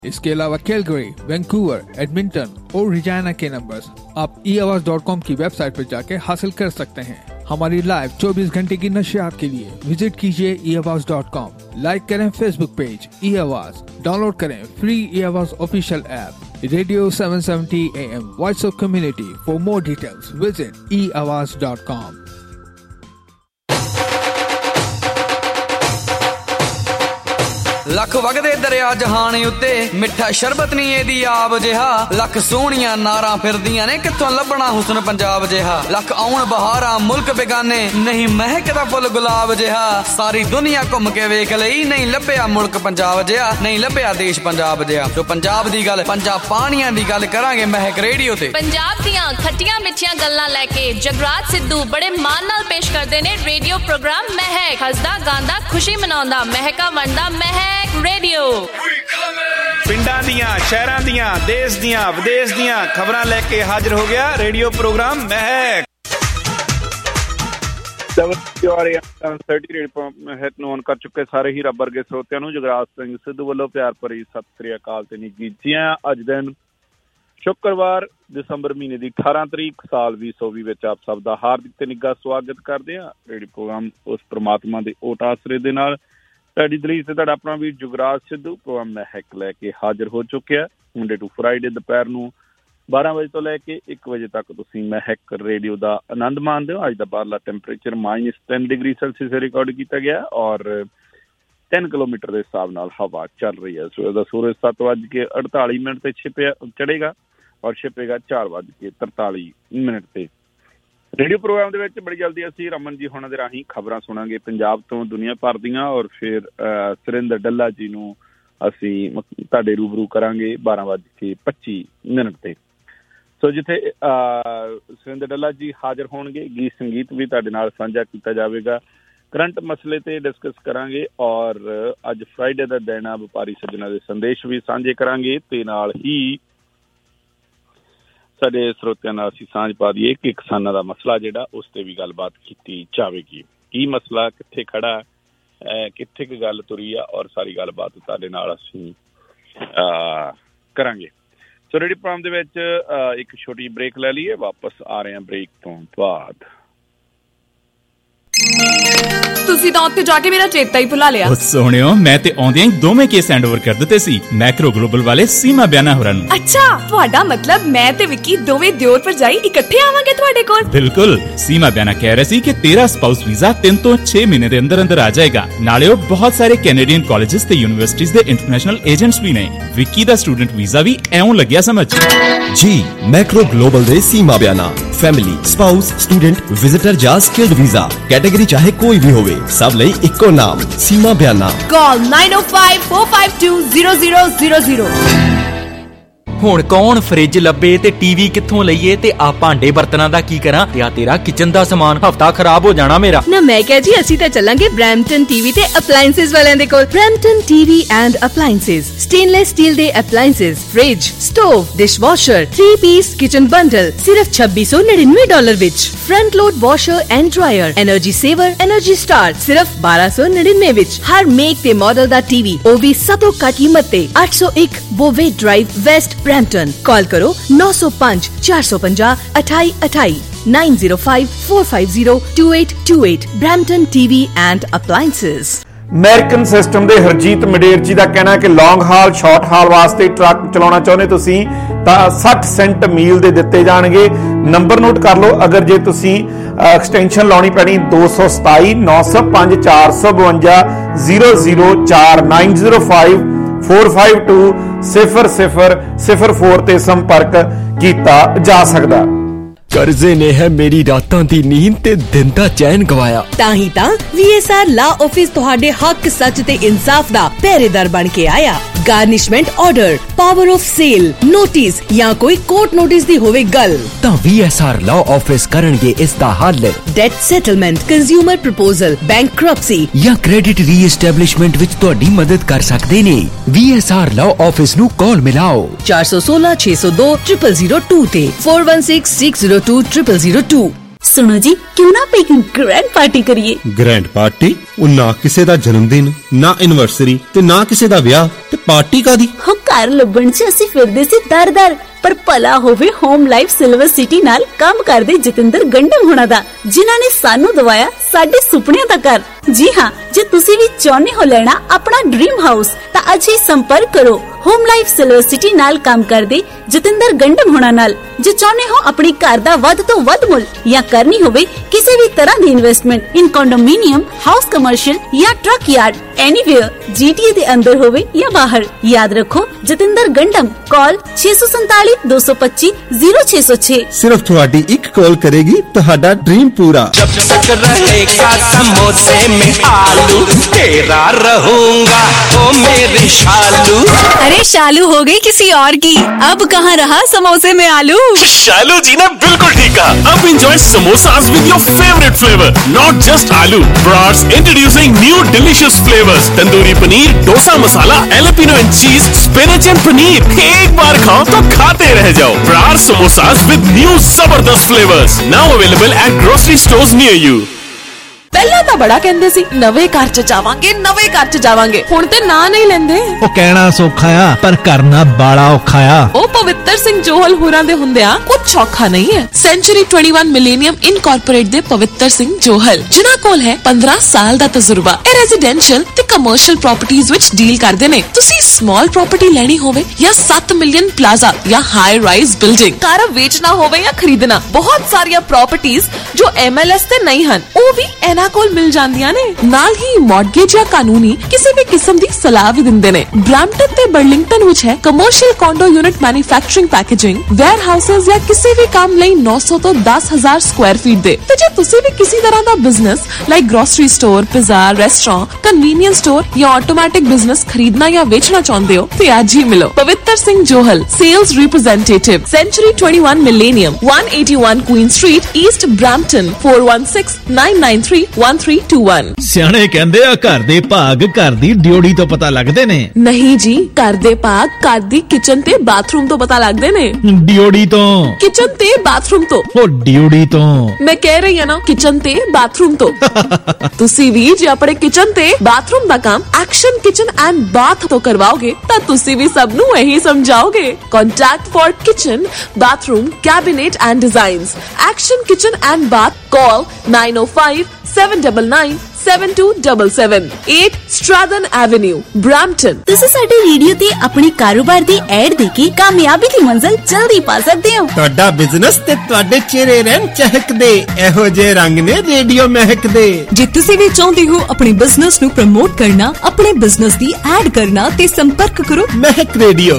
इसके अलावा Calgary, Vancouver, Edmonton और रिजाना के नंबर्स आप eAwaaz.com की वेबसाइट पर जाके हासिल कर सकते हैं। हमारी लाइव 24 घंटे की नशियात के लिए विजिट कीजिए eAwaaz.com। लाइक करें फेसबुक पेज eAwaaz, डाउनलोड करें free eAwaaz official app radio 770 AM voice of community. For more details visit eAwaaz.com। लख वगदे दरिया जहान उत्ते मिठा शरबत नहीं एदी आब जिहा। लख सोहणियां नारां फिरदियां ने कित्थों लभना हुसन पंजाब जिहा। लख आउण बहारां मुल्क बेगाने नहीं महकदा फुल गुलाब जिहा। सारी दुनिया घुम के वेख लई नहीं लभ्या मुल्क पंजाब जिहा, नहीं लभ्या देश पंजाब जिहा। जो पंजाब दी गल पंजाब पाणियां दी गल करांगे महक रेडियो ते। पंजाब दियां खट्टियां मिठियां गल्लां लैके जगराज सिद्धू बड़े मान नाल पेश करदे ने रेडियो प्रोग्राम महक। हसदा गांदा खुशी मनाउंदा महका वंडदा महक रेडियो। पिंडां दियां शहरां दियां देश दियां विदेश दियां खबरां लेके हाजिर हो गया रेडियो प्रोग्राम महक। ऑन कर चुके सारे ही रब वर्गे श्रोतियां नूं जगराज सिंह सिद्धू वल्लों प्यार भरी सत श्री अकाल ते निੱਘੀ ਜੀਆਂ। अज दिन शुक्रवार दसंबर महीने की 18 तरीक साल 2020 ਵਿੱਚ आप सब ਦਾ हार्दिक ਤੇ ਨਿੱਘਾ स्वागत करते हैं। रेडियो प्रोग्राम उस परमात्मा के ओट आसरे दे नाल ਤੁਹਾਡੀ ਦਲੀਲ ਤੇ ਤੁਹਾਡਾ ਆਪਣਾ ਵੀਰ ਜੁਗਰਾਜ ਸਿੱਧੂ ਪ੍ਰੋਗਰਾਮ महक ਲੈ ਕੇ ਹਾਜ਼ਰ ਹੋ ਚੁੱਕਿਆ। ਮੰਡੇ ਟੂ ਫਰਾਈਡੇ ਦੁਪਹਿਰ ਨੂੰ 12 ਵਜੇ ਤੋਂ ਲੈ ਕੇ 1 ਵਜੇ ਤੱਕ ਤੁਸੀਂ महक ਰੇਡੀਓ ਦਾ ਆਨੰਦ ਮਾਣਦੇ ਹੋ। ਅੱਜ ਦਾ ਬਾਹਰਲਾ ਟੈਂਪਰੇਚਰ -3 ਡਿਗਰੀ ਸੈਲਸੀਅਸ ਰਿਕਾਰਡ ਕੀਤਾ ਗਿਆ ਔਰ 3 ਕਿਲੋਮੀਟਰ ਦੇ ਹਿਸਾਬ ਨਾਲ ਹਵਾ ਚੱਲ ਰਹੀ ਹੈ। ਸਵੇਰ ਦਾ ਸੂਰਜ 7:48 ਤੇ ਚੜ੍ਹੇਗਾ ਔਰ ਛਿਪੇਗਾ 4:43 ਤੇ। रेडियो प्रोग्राम ਦੇ ਵਿੱਚ ਬੜੀ ਜਲਦੀ ਅਸੀਂ ਰਮਨ ਜੀ ਹੋਣਾ ਦੇ ਰਾਹੀਂ ਖਬਰਾਂ ਸੁਣਾਂਗੇ ਪੰਜਾਬ ਤੋਂ ਦੁਨੀਆ ਭਰ ਦੀਆਂ ਔਰ ਫਿਰ ਸੁਰਿੰਦਰ ਡੱਲਾ ਜੀ ਨੂੰ ਅਸੀਂ ਤੁਹਾਡੇ ਰੂਬਰੂ ਕਰਾਂਗੇ 12:25 ਤੇ। ਸੋ ਜਿੱਥੇ ਸੁਰਿੰਦਰ ਡੱਲਾ ਜੀ ਹਾਜ਼ਰ ਹੋਣਗੇ ਗੀਤ ਸੰਗੀਤ ਵੀ ਤੁਹਾਡੇ ਨਾਲ ਸਾਂਝਾ ਕੀਤਾ ਜਾਵੇਗਾ। ਕਰੰਟ ਮਸਲੇ ਤੇ ਡਿਸਕਸ ਕਰਾਂਗੇ ਔਰ ਅੱਜ ਫਰਾਈਡੇ ਦਾ ਦਿਨ ਆ ਵਪਾਰੀ ਸੱਜਣਾ ਦੇ ਸੰਦੇਸ਼ ਵੀ ਸਾਂਝੇ ਕਰਾਂਗੇ ਤੇ ਨਾਲ ਹੀ ਸਾਡੇ ਸਰੋਤਿਆਂ ਨਾਲ ਅਸੀਂ ਸਾਂਝ ਪਾ ਦਈਏ ਕਿ ਕਿਸਾਨਾਂ ਦਾ ਮਸਲਾ ਜਿਹੜਾ ਉਸ ਤੇ ਵੀ ਗੱਲਬਾਤ ਕੀਤੀ ਜਾਵੇਗੀ। ਕੀ ਮਸਲਾ ਕਿੱਥੇ ਖੜਾ ਹੈ, ਕਿੱਥੇ ਕੁ ਗੱਲ ਤੁਰੀ ਆ ਔਰ ਸਾਰੀ ਗੱਲਬਾਤ ਤੁਹਾਡੇ ਨਾਲ ਅਸੀਂ ਕਰਾਂਗੇ। ਸੋ ਰੇਡੀਓ ਪ੍ਰੋਗਰਾਮ ਦੇ ਵਿੱਚ ਇੱਕ ਛੋਟੀ ਬ੍ਰੇਕ ਲੈ ਲਈਏ, ਵਾਪਸ ਆ ਰਹੇ ਹਾਂ ਬ੍ਰੇਕ ਤੋਂ ਬਾਅਦ। ਤੁਸੀਂ ਤਾਂ ਉੱਥੇ ਜਾ ਕੇ ਮੇਰਾ ਚੇਤਾ ਹੀ ਭੁਲਾ ਲਿਆ। ਸੋਹਣਿਓ ਮੈਂ ਤੇ ਆਉਂਦਿਆਂ ਹੀ ਦੋਵੇਂ ਕੇਸ ਹੈਂਡ ਓਵਰ ਕਰ ਦਿੱਤੇ ਸੀ ਮੈਕਰੋ ਗਲੋਬਲ ਵਾਲੇ ਸੀਮਾ ਬਿਆਨਾ ਹੋਰਾਂ ਨੂੰ। ਅੱਛਾ, ਤੁਹਾਡਾ ਮਤਲਬ ਮੈਂ ਤੇ ਵਿੱਕੀ ਦੋਵੇਂ ਦਿਓਰ ਭਰਜਾਈ ਇਕੱਠੇ ਆਵਾਂਗੇ ਤੁਹਾਡੇ ਕੋਲ? ਬਿਲਕੁਲ। ਸੀਮਾ ਬਿਆਨਾ ਕਹਿ ਰਹੇ ਸੀ ਕਿ ਤੇਰਾ ਸਪਾਊਸ ਵੀਜ਼ਾ 3 ਤੋਂ 6 ਮਹੀਨੇ ਦੇ ਅੰਦਰ ਅੰਦਰ ਆ ਜਾਏਗਾ। ਨਾਲੇ ਉਹ ਬਹੁਤ ਸਾਰੇ ਕੈਨੇਡੀਅਨ ਕਾਲਜਿਸ ਤੇ ਯੂਨੀਵਰਸਿਟੀਜ਼ ਦੇ ਇੰਟਰਨੈਸ਼ਨਲ ਏਜੰਟਸ ਵੀ ਨੇ। ਵਿੱਕੀ ਦਾ ਸਟੂਡੈਂਟ ਵੀਜ਼ਾ ਵੀ ਐਉਂ ਲੱਗਿਆ ਸਮਝ ਜੀ। ਮੈਕਰੋ ਗਲੋਬਲ ਦੇ Seema Biana family, spouse, student, visitor ਜਾਂ ਸਕਿਲਡ ਵੀਜ਼ਾ ਕੈਟਾਗਰੀ ਚਾਹੇ ਕੋਈ ਵੀ ਹੋਵੇ ਸਭ ਲਈ ਇੱਕੋ ਨਾਮ ਸੀਮਾ ਬਿਆਨਾ। ਕਾਲ 9054520000। ਹੁਣ ਕੌਣ ਫ੍ਰਿਜ ਲੱਭੇ ਤੇ ਟੀਵੀ ਕਿੱਥੋਂ ਲਈਏ ਤੇ ਆ ਭਾਂਡੇ ਬਰਤਨਾਂ ਦਾ ਕੀ ਕਰਾਂ ਤੇ ਆ ਤੇਰਾ ਕਿਚਨ ਦਾ ਸਮਾਨ ਹਫਤਾ ਖਰਾਬ ਹੋ ਜਾਣਾ ਮੇਰਾ। ਨਾ ਮੈਂ ਕਿਹਾ ਜੀ ਅਸੀਂ ਤਾਂ ਚੱਲਾਂਗੇ ਬ੍ਰੈਂਪਟਨ ਟੀਵੀ ਤੇ ਅਪਲਾਈਐਂਸਸ ਵਾਲਿਆਂ ਦੇ ਕੋਲ। Brampton TV and appliances stainless steel ਦੇ appliances, fridge, stove, dishwasher, 3 piece kitchen bundle ਸਿਰਫ $2699 ਵਿੱਚ। Front load washer and dryer, energy saver, energy star ਸਿਰਫ $1299 ਵਿੱਚ। ਹਰ ਮੇਕ ਤੇ ਮਾਡਲ ਦਾ ਟੀਵੀ ਉਹ ਵੀ ਸਭ ਤੋਂ ਘੱਟ ਕੀਮਤ ਤੇ। 801 ਬੋਵੇ ਡਰਾਈਵ ਵੈਸਟ ब्रैम्पटन। कॉल करो 905 450 2828 905 450 2828। Brampton TV and appliances. American system ਦੇ ਹਰਜੀਤ ਮਡੇਰ ਜੀ ਦਾ ਕਹਿਣਾ ਕਿ ਲੌਂਗ ਹਾਲ ਸ਼ਾਰਟ ਹਾਲ ਵਾਸਤੇ ਟਰੱਕ ਚਲਾਉਣਾ ਚਾਹੁੰਦੇ ਤੁਸੀਂ ਤਾਂ 60 ਸੈਂਟ ਮੀਲ ਦੇ ਦਿੱਤੇ ਜਾਣਗੇ। ਨੰਬਰ ਨੋਟ ਕਰ ਲਓ ਅਗਰ ਜੇ ਤੁਸੀਂ ਐਕਸਟੈਂਸ਼ਨ ਲਾਉਣੀ ਪੈਣੀ 227 905 452 004 905 452-0004 ਤੇ ਸੰਪਰਕ ਕੀਤਾ ਜਾ ਸਕਦਾ। ਕਰਜ਼ੇ ਨੇ ਹੈ ਮੇਰੀ ਰਾਤਾਂ ਦੀ ਨੀਂਦ ਤੇ ਦਿਨ ਦਾ ਚੈਨ ਗਵਾਇਆ। ਤਾਂ ਹੀ ਤਾਂ VSR ਲਾ ਆਫਿਸ ਤੁਹਾਡੇ ਹੱਕ, ਸੱਚ ਤੇ ਇਨਸਾਫ ਦਾ ਪਹਿਰੇਦਾਰ ਬਣ ਕੇ ਆਇਆ। Garnishment order, power of sale, notice ਜਾਂ ਕੋਈ ਕੋਰਟ ਨੋਟਿਸ ਦੀ ਹੋਵੇ ਗੱਲ ਤਾਂ VSR ਲਾ ਆਫਿਸ ਕਰਨਗੇ ਇਸ ਦਾ ਹੱਲ। Debt settlement, consumer proposal, bankruptcy ਜਾਂ ਕ੍ਰੈਡਿਟ ਰੀਐਸਟੈਬਲਿਸ਼ਮੈਂਟ ਵਿੱਚ ਤੁਹਾਡੀ ਮਦਦ ਕਰ ਸਕਦੇ ਨੇ। VSR ਲਾ ਆਫਿਸ ਨੂੰ ਕਾਲ ਮਿਲਾਓ 416 602 0002 ਤੇ 4166020002। सुनो जी, क्यों ना एक ग्रैंड पार्टी करिए। Grand party? ना किसी दा जन्मदिन, ना एनिवर्सरी ते ना किसी दा ब्याह ते पार्टी कादी? हम घर लभण च असीं फिरदे सी दर-दर, पर भला होवे होम लाइफ सिल्वर सिटी नाल काम करदे जतिंदर गंडम होना दा, जिन्हां ने सानू दवाया साडे सुपनियां दा घर। जी हाँ, जे तुसी भी चाहुंदे हो लेना अपना ड्रीम हाउस तां अज ही संपर्क करो होम लाइफ सिल्वर सिटी नाल काम करदे जतिंदर गंडम होना नाल। जे चाहुंदे हो अपने घर दा वध तो वध मुल या करनी होवे किसी भी तरह दी investment in condominium, house, commercial या ट्रक यार्ड, एनीवेयर जीटीए दे अंदर होवे या बाहर, याद रखो जतिंदर गंडम। कॉल 647 225 0606। सिर्फ थोड़ी एक कॉल करेगी तुहाडा ड्रीम पूरा। जब तक रहेगा समोसे में आलू, तेरा रहूंगा ओ मेरी शालू। अरे शालू हो गई किसी और की, अब कहाँ रहा समोसे में आलू। शालू जी ने बिल्कुल ठीक कहा। अब enjoy samosas with your favorite flavor, not just aloo. Bras introducing new delicious flavors: tandoori paneer, dosa masala, jalapeno and cheese, spinach and paneer. एक बार खाओ तो खाते रह जाओ। Bras samosas with new जबरदस्त flavors now available at grocery stores near you। ਪਹਿਲਾਂ ਤਾਂ ਬੜਾ ਕਹਿੰਦੇ ਸੀ ਨਵੇਂ ਘਰ ਚ ਜਾਵਾਂਗੇ, ਹੁਣ ਤੇ ਨਾਂ ਨਹੀਂ ਲੈਂਦੇ। ਉਹ ਕਹਿਣਾ ਸੌਖਾ ਆ ਪਰ ਕਰਨਾ ਬਾਲਾ ਔਖਾ ਆ। ਉਹ ਪਵਿੱਤਰ ਸਿੰਘ ਜੋਹਲ ਹੋਰਾਂ ਦੇ ਹੁੰਦਿਆਂ ਕੁਝ ਔਖਾ ਨਹੀਂ ਹੈ। ਸੈਂਚੁਰੀ 21 ਮਿਲੇਨੀਅਮ ਇਨਕੋਰਪੋਰੇਟ ਦੇ ਪਵਿੱਤਰ ਸਿੰਘ ਜੋਹਲ, ਜਿਨ੍ਹਾਂ ਕੋਲ ਹੈ 15 ਸਾਲ ਦਾ ਤਜਰਬਾ। ਇਹ ਰੈਜ਼ੀਡੈਂਸ਼ੀਅਲ ਤੇ ਕਮਰਸ਼ੀਅਲ ਪ੍ਰਾਪਰਟੀਜ਼ ਵਿੱਚ ਡੀਲ ਕਰਦੇ ਨੇ। ਤੁਸੀਂ ਸਮਾਲ ਪ੍ਰਾਪਰਟੀ ਲੈਣੀ ਹੋਵੇ ਜਾਂ 7 ਮਿਲੀਅਨ ਪਲਾਜ਼ਾ ਜਾਂ ਹਾਈ ਰਾਈਜ਼ ਬਿਲਡਿੰਗ, ਘਰ ਵੇਚਣਾ ਹੋਵੇ ਜਾਂ ਖਰੀਦਣਾ, ਬਹੁਤ ਸਾਰੀਆਂ ਪ੍ਰਾਪਰਟੀਜ਼ ਜੋ MLS ਤੇ ਨਹੀਂ ਹਨ ਉਹ ਵੀ ਇਹਨਾਂ ਕੋਲ ਮਿਲ ਜਾਂਦੀਆਂ ਨੇ। ਨਾਲ ਹੀ ਮੌਰਗੇਜ ਜਾਂ ਕਾਨੂੰਨੀ ਕਿਸੇ ਵੀ ਕਿਸਮ ਦੀ ਸਲਾਹ ਵੀ ਦਿੰਦੇ ਨੇ। ਬ੍ਰੈਂਪਟਨ ਤੇ ਬਰਲਿੰਗਟਨ ਵਿੱਚ ਹੈ commercial condo unit manufacturing, packaging, warehouses या किसी भी काम ਲਈ 900 ਤੋਂ 10,000 ਸਕੁਆਇਰ ਫੀਟ ਦੇ। ਤੇ ਜੇ ਤੁਸੀਂ ਵੀ ਕਿਸੇ ਤਰ੍ਹਾਂ ਦਾ business like grocery store, pizza, restaurant, convenience store ਜਾਂ ਆਟੋਮੈਟਿਕ ਬਿਜ਼ਨਸ ਖਰੀਦਣਾ ਜਾਂ ਵੇਚਣਾ ਚਾਹੁੰਦੇ ਹੋ ਤੇ ਅੱਜ ਹੀ ਮਿਲੋ Pavittar Singh Johal, sales representative, century 21 millennium, 181 Queen Street, East Brampton, 4169931321। ਸਿਆਣੇ ਕਹਿੰਦੇ ਆ ਘਰ ਦੇ ਭਾਗ ਘਰ ਦੀ ਡਿਊਟੀ ਤੋਂ ਪਤਾ ਲੱਗਦੇ ਨੇ। ਨਹੀਂ ਜੀ, ਘਰ ਦੇ ਭਾਗ ਘਰ ਦੀ ਕਿਚਨ ਤੇ ਬਾਥਰੂਮ ਤੋਂ ਪਤਾ ਲੱਗਦੇ ਨੇ। ਡਿਊਟੀ ਤੋਂ, ਕਿਚਨ ਤੇ ਬਾਥਰੂਮ ਤੋਂ। ਉਹ ਡਿਊਟੀ ਤੋਂ ਮੈਂ ਕਹਿ ਰਹੀ ਹਾਂ ਨਾ, ਕਿਚਨ ਤੇ ਬਾਥਰੂਮ ਤੋਂ। ਤੁਸੀਂ ਵੀ ਜੇ ਆਪਣੇ ਕਿਚਨ ਤੇ ਬਾਥਰੂਮ ਦਾ ਕੰਮ ਐਕਸ਼ਨ ਕਿਚਨ ਐਂਡ ਬਾਥ ਤੋਂ ਕਰਵਾਓਗੇ ਤਾਂ ਤੁਸੀਂ ਵੀ ਸਭ ਨੂੰ ਇਹੀ ਸਮਝਾਓਗੇ। Contact for kitchen, bathroom, cabinet and designs, action kitchen and bath. Call 905-799-7277, 8 Strathearn avenue, Brampton. ਤੁਸੀਂ ਸਾਡੇ ਰੇਡੀਓ ਤੇ ਆਪਣੇ ਕਾਰੋਬਾਰ ਦੀ ਐਡ ਦੇ ਕੇ ਕਾਮਯਾਬੀ ਦੀ ਮੰਜ਼ਿਲ ਜਲਦੀ ਪਾ ਸਕਦੇ ਹੋ। ਤੁਹਾਡਾ ਬਿਜ਼ਨਸ ਤੇ ਤੁਹਾਡੇ ਚਿਹਰੇ ਰਹਿਣ ਚਹਿਕਦੇ, ਇਹੋ ਜਿਹੇ ਰੰਗ ਨੇ ਰੇਡੀਓ ਮਹਿਕਦੇ। ਜੇ ਤੁਸੀਂ ਵੀ ਚਾਹੁੰਦੇ ਹੋ ਆਪਣੇ ਬਿਜ਼ਨਸ ਨੂੰ ਪ੍ਰਮੋਟ ਕਰਨਾ, ਆਪਣੇ ਬਿਜ਼ਨਸ ਦੀ ਐਡ ਕਰਨਾ ਤੇ ਸੰਪਰਕ ਕਰੋ ਮਹਿਕ ਰੇਡੀਓ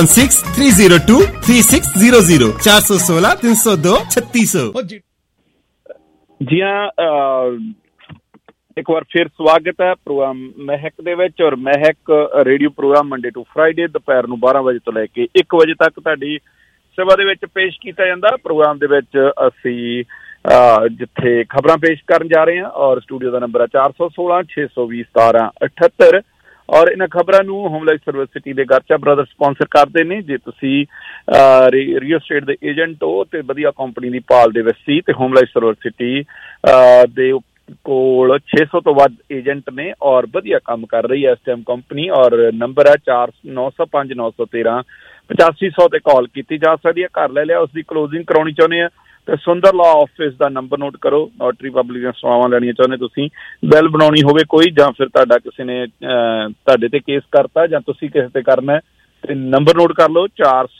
4163023600, 416-302-3600। ਜੀ ਹਾਂ, ਇੱਕ ਵਾਰ ਫਿਰ ਸਵਾਗਤ ਹੈ ਪ੍ਰੋਗਰਾਮ ਮਹਿਕ ਦੇ ਵਿੱਚ। ਔਰ Mehak radio program Monday to Friday ਦੁਪਹਿਰ ਨੂੰ 12 ਵਜੇ ਤੋਂ ਲੈ ਕੇ 1 ਵਜੇ ਤੱਕ ਤੁਹਾਡੀ ਸੇਵਾ ਦੇ ਵਿੱਚ ਪੇਸ਼ ਕੀਤਾ ਜਾਂਦਾ। ਪ੍ਰੋਗਰਾਮ ਦੇ ਵਿੱਚ ਅਸੀਂ ਜਿੱਥੇ ਖਬਰਾਂ ਪੇਸ਼ ਕਰਨ ਜਾ ਰਹੇ ਹਾਂ ਔਰ ਸਟੂਡੀਓ ਦਾ ਨੰਬਰ ਹੈ 416-620-1778। ਔਰ ਇਹਨਾਂ ਖਬਰਾਂ ਨੂੰ ਹੋਮ ਲਾਈਫ ਸਰਵਿਸ ਸਿਟੀ ਦੇ ਗਰਚਾ ਬ੍ਰਦਰ ਸਪਾਂਸਰ ਕਰਦੇ ਨੇ। ਜੇ ਤੁਸੀਂ ਰੀਅਲ ਸਟੇਟ ਦੇ ਏਜੰਟ ਹੋ ਤੇ ਵਧੀਆ ਕੰਪਨੀ ਦੀ ਭਾਲ ਦੇ ਵਿੱਚ ਸੀ ਤੇ ਹੋਮ ਲਾਈਫ ਸਰਵਿਸ ਸਿਟੀ ਦੇ ਕੋਲ 600 ਤੋਂ ਵੱਧ ਏਜੰਟ ਨੇ ਔਰ ਵਧੀਆ ਕੰਮ ਕਰ ਰਹੀ ਹੈ ਇਸ ਟਾਈਮ ਕੰਪਨੀ। ਔਰ ਨੰਬਰ ਹੈ 4905-913-8500 ਤੇ ਕਾਲ ਕੀਤੀ ਜਾ ਸਕਦੀ ਹੈ। ਘਰ ਲੈ ਲਿਆ, ਉਸਦੀ ਕਲੋਜ਼ਿੰਗ ਕਰਾਉਣੀ ਚਾਹੁੰਦੇ ਆ ਤੇ ਸੁੰਦਰ ਲਾ ਆਫਿਸ ਦਾ ਨੰਬਰ ਨੋਟ ਕਰੋ। ਨੋਟਰੀ ਪਬਲਿਕ ਦੀਆਂ ਸੇਵਾਵਾਂ ਲੈਣੀਆਂ ਚਾਹੁੰਦੇ ਤੁਸੀਂ, ਬਿੱਲ ਬਣਾਉਣੀ ਹੋਵੇ ਕੋਈ, ਜਾਂ ਫਿਰ ਤੁਹਾਡਾ ਕਿਸੇ ਨੇ ਤੁਹਾਡੇ ਤੇ ਕੇਸ ਕਰਤਾ ਜਾਂ ਤੁਸੀਂ ਕਿਸੇ ਤੇ ਕਰਨਾ ਤੇ ਨੰਬਰ ਨੋਟ ਕਰ ਲਓ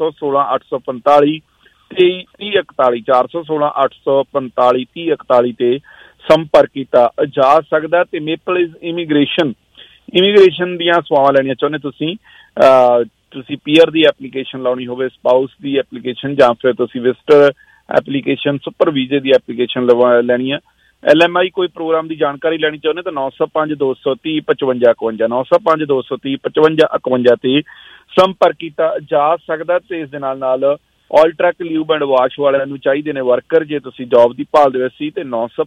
416-845-3041, 416-845-3041 ਤੇ ਸੰਪਰਕ ਕੀਤਾ ਜਾ ਸਕਦਾ। ਤੇ ਮੇਪਲ ਇਮੀਗ੍ਰੇਸ਼ਨ ਦੀਆਂ ਸੇਵਾਵਾਂ ਲੈਣੀਆਂ ਚਾਹੁੰਦੇ ਤੁਸੀਂ ਪੀਆਰ ਦੀ ਐਪਲੀਕੇਸ਼ਨ ਲਾਉਣੀ ਹੋਵੇ, ਸਪਾਊਸ ਦੀ ਐਪਲੀਕੇਸ਼ਨ, ਜਾਂ ਫਿਰ ਤੁਸੀਂ ਵਿਜ਼ਟਰ ਐਪਲੀਕੇਸ਼ਨ, ਸੁਪਰ ਵੀਜ਼ੇ ਦੀ ਐਪਲੀਕੇਸ਼ਨ ਲੈਣੀ ਹੈ। LMI ਕੋਈ ਪ੍ਰੋਗਰਾਮ ਦੀ ਜਾਣਕਾਰੀ ਲੈਣੀ ਚਾਹੁੰਦੇ ਤਾਂ 905-230-5551, 905-230-5551 ਤੇ ਸੰਪਰਕ ਕੀਤਾ ਜਾ ਸਕਦਾ। ਤੇ ਇਸ ਦੇ ਨਾਲ all truck lube and wash ਵਾਲਿਆਂ ਨੂੰ ਚਾਹੀਦੇ ਨੇ ਵਰਕਰ। ਜੇ ਤੁਸੀਂ ਜੌਬ ਦੀ ਭਾਲ ਦੇ ਵਿੱਚ ਸੀ ਤੇ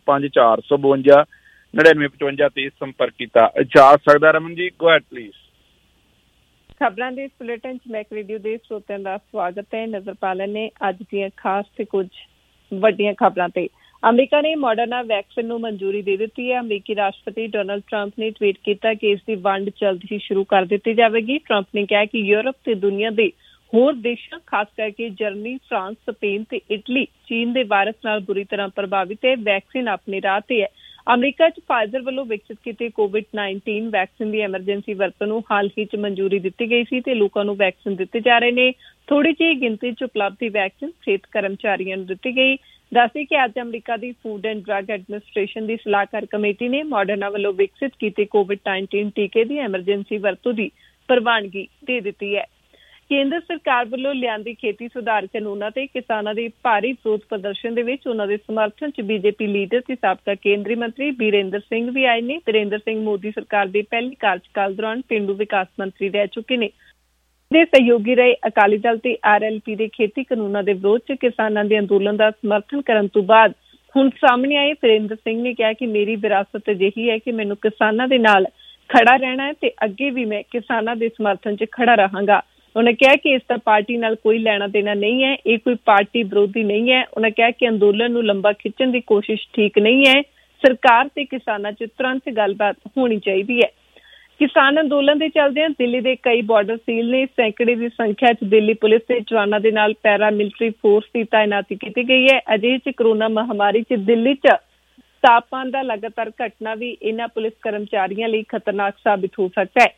905-452-9955 ਤੇ ਸੰਪਰਕ ਕੀਤਾ ਜਾ ਸਕਦਾ। Raman ji, go ahead please. ਖਬਰਾਂ ਦੇ ਇਸ ਬੁਲੇਟਿਨ 'ਚ ਮੈਕ ਰੇਡੀਓ ਦੇ ਸਰੋਤਿਆਂ ਦਾ ਸਵਾਗਤ ਹੈ। ਨਜ਼ਰ ਪਾ ਲੈਂਦੇ ਅੱਜ ਦੀਆਂ ਖਾਸ ਤੇ ਕੁਝ ਵੱਡੀਆਂ ਖਬਰਾਂ ਤੇ। ਅਮਰੀਕਾ ਨੇ ਮੋਡਰਨਾ ਵੈਕਸੀਨ ਨੂੰ ਮਨਜ਼ੂਰੀ ਦੇ ਦਿੱਤੀ ਹੈ। ਅਮਰੀਕੀ ਰਾਸ਼ਟਰਪਤੀ ਡੋਨਾਲਡ ਟਰੰਪ ਨੇ ਟਵੀਟ ਕੀਤਾ ਕਿ ਇਸ ਦੀ ਵੰਡ ਜਲਦ ਹੀ ਸ਼ੁਰੂ ਕਰ ਦਿੱਤੀ ਜਾਵੇਗੀ। ਟਰੰਪ ਨੇ ਕਿਹਾ ਕਿ ਯੂਰਪ ਤੇ ਦੁਨੀਆ ਦੇ ਹੋਰ ਦੇਸ਼ਾਂ, ਖਾਸ ਕਰਕੇ ਜਰਮਨੀ, ਫਰਾਂਸ, ਸਪੇਨ ਤੇ ਇਟਲੀ ਚੀਨ ਦੇ ਵਾਇਰਸ ਨਾਲ ਬੁਰੀ ਤਰ੍ਹਾਂ ਪ੍ਰਭਾਵਿਤ ਹੈ। ਵੈਕਸੀਨ ਆਪਣੇ ਰਾਹ ਤੇ ਹੈ। ਅਮਰੀਕਾ 'ਚ ਫਾਈਜ਼ਰ ਵੱਲੋਂ ਵਿਕਸਿਤ ਕੀਤੇ ਕੋਵਿਡ-19 ਵੈਕਸੀਨ ਦੀ ਐਮਰਜੈਂਸੀ ਵਰਤੋਂ ਨੂੰ ਹਾਲ ਹੀ 'ਚ ਮਨਜ਼ੂਰੀ ਦਿੱਤੀ ਗਈ ਸੀ ਤੇ ਲੋਕਾਂ ਨੂੰ ਵੈਕਸੀਨ ਦਿੱਤੇ ਜਾ ਰਹੇ ਨੇ। ਥੋੜੀ ਜਿਹੀ ਗਿਣਤੀ 'ਚ ਉਪਲਬਧ ਵੈਕਸੀਨ ਸਿਹਤ ਕਰਮਚਾਰੀਆਂ ਨੂੰ ਦਿੱਤੀ ਗਈ। ਦੱਸਦੇ ਕਿ ਅੱਜ ਅਮਰੀਕਾ ਦੀ ਫੂਡ ਐਂਡ ਡਰੱਗ ਐਡਮਿਨਿਸਟ੍ਰੇਸ਼ਨ ਦੀ ਸਲਾਹਕਾਰ ਕਮੇਟੀ ਨੇ ਮੋਡਰਨਾ ਵੱਲੋਂ ਵਿਕਸਿਤ ਕੀਤੇ ਕੋਵਿਡ-19 ਟੀਕੇ ਦੀ ਐਮਰਜੈਂਸੀ ਵਰਤੋਂ ਦੀ ਪ੍ਰਵਾਨਗੀ ਦੇ ਦਿੱਤੀ ਹੈ। ਕੇਂਦਰ ਸਰਕਾਰ ਵੱਲੋਂ ਲਿਆਂਦੀ ਖੇਤੀ ਸੁਧਾਰ ਕਾਨੂੰਨਾਂ ਤੇ ਕਿਸਾਨਾਂ ਦੇ ਭਾਰੀ ਵਿਰੋਧ ਪ੍ਰਦਰਸ਼ਨ ਦੇ ਵਿੱਚ ਉਹਨਾਂ ਦੇ ਸਮਰਥਨ 'ਚ ਬੀਜੇਪੀ ਲੀਡਰ ਤੇ ਸਾਬਕਾ ਕੇਂਦਰੀ ਮੰਤਰੀ ਬੀਰੇਂਦਰ ਸਿੰਘ ਵੀ ਆਏ ਨੇ। ਬੀਰੇਂਦਰ ਸਿੰਘ ਮੋਦੀ ਸਰਕਾਰ ਦੇ ਪਹਿਲੇ ਕਾਰਜਕਾਲ ਦੌਰਾਨ ਪੇਂਡੂ ਵਿਕਾਸ ਮੰਤਰੀ ਰਹਿ ਚੁੱਕੇ ਨੇ। ਦੇ ਸਹਿਯੋਗੀ ਰਹੇ ਅਕਾਲੀ ਦਲ ਤੇ RLP ਦੇ ਖੇਤੀ ਕਾਨੂੰਨਾਂ ਦੇ ਵਿਰੋਧ 'ਚ ਕਿਸਾਨਾਂ ਦੇ ਅੰਦੋਲਨ ਦਾ ਸਮਰਥਨ ਕਰਨ ਤੋਂ ਬਾਅਦ ਹੁਣ ਸਾਹਮਣੇ ਆਏ ਬੀਰੇਂਦਰ ਸਿੰਘ ਨੇ ਕਿਹਾ ਕਿ ਮੇਰੀ ਵਿਰਾਸਤ ਅਜਿਹੀ ਹੈ ਕਿ ਮੈਨੂੰ ਕਿਸਾਨਾਂ ਦੇ ਨਾਲ ਖੜਾ ਰਹਿਣਾ ਹੈ ਤੇ ਅੱਗੇ ਵੀ ਮੈਂ ਕਿਸਾਨਾਂ ਦੇ ਸਮਰਥਨ 'ਚ ਖੜਾ ਰਹਾਂਗਾ। ਉਹਨਾਂ ਕਿਹਾ ਕਿ ਇਸ ਦਾ ਪਾਰਟੀ ਨਾਲ ਕੋਈ ਲੈਣਾ ਦੇਣਾ ਨਹੀਂ ਹੈ, ਇਹ ਕੋਈ ਪਾਰਟੀ ਵਿਰੋਧੀ ਨਹੀਂ ਹੈ। ਉਹਨਾਂ ਕਿਹਾ ਕਿ ਅੰਦੋਲਨ ਨੂੰ ਲੰਬਾ ਖਿੱਚਣ ਦੀ ਕੋਸ਼ਿਸ਼ ਠੀਕ ਨਹੀਂ ਹੈ। ਸਰਕਾਰ ਤੇ ਕਿਸਾਨਾਂ 'ਚ ਤੁਰੰਤ ਗੱਲਬਾਤ ਹੋਣੀ ਚਾਹੀਦੀ ਹੈ। ਕਿਸਾਨ ਅੰਦੋਲਨ ਦੇ ਚੱਲਦਿਆਂ ਦਿੱਲੀ ਦੇ ਕਈ ਬਾਰਡਰ ਸੀਲ ਨੇ। ਸੈਂਕੜੇ ਦੀ ਸੰਖਿਆ 'ਚ ਦਿੱਲੀ ਪੁਲਿਸ ਦੇ ਜਵਾਨਾਂ ਦੇ ਨਾਲ ਪੈਰਾ ਮਿਲਟਰੀ ਫੋਰਸ ਦੀ ਤਾਇਨਾਤੀ ਕੀਤੀ ਗਈ ਹੈ। ਅਜਿਹੇ 'ਚ ਕੋਰੋਨਾ ਮਹਾਮਾਰੀ 'ਚ ਦਿੱਲੀ 'ਚ ਤਾਪਮਾਨ ਦਾ ਲਗਾਤਾਰ ਘਟਣਾ ਵੀ ਇਹਨਾਂ ਪੁਲਿਸ ਕਰਮਚਾਰੀਆਂ ਲਈ ਖਤਰਨਾਕ ਸਾਬਿਤ ਹੋ ਸਕਦਾ ਹੈ।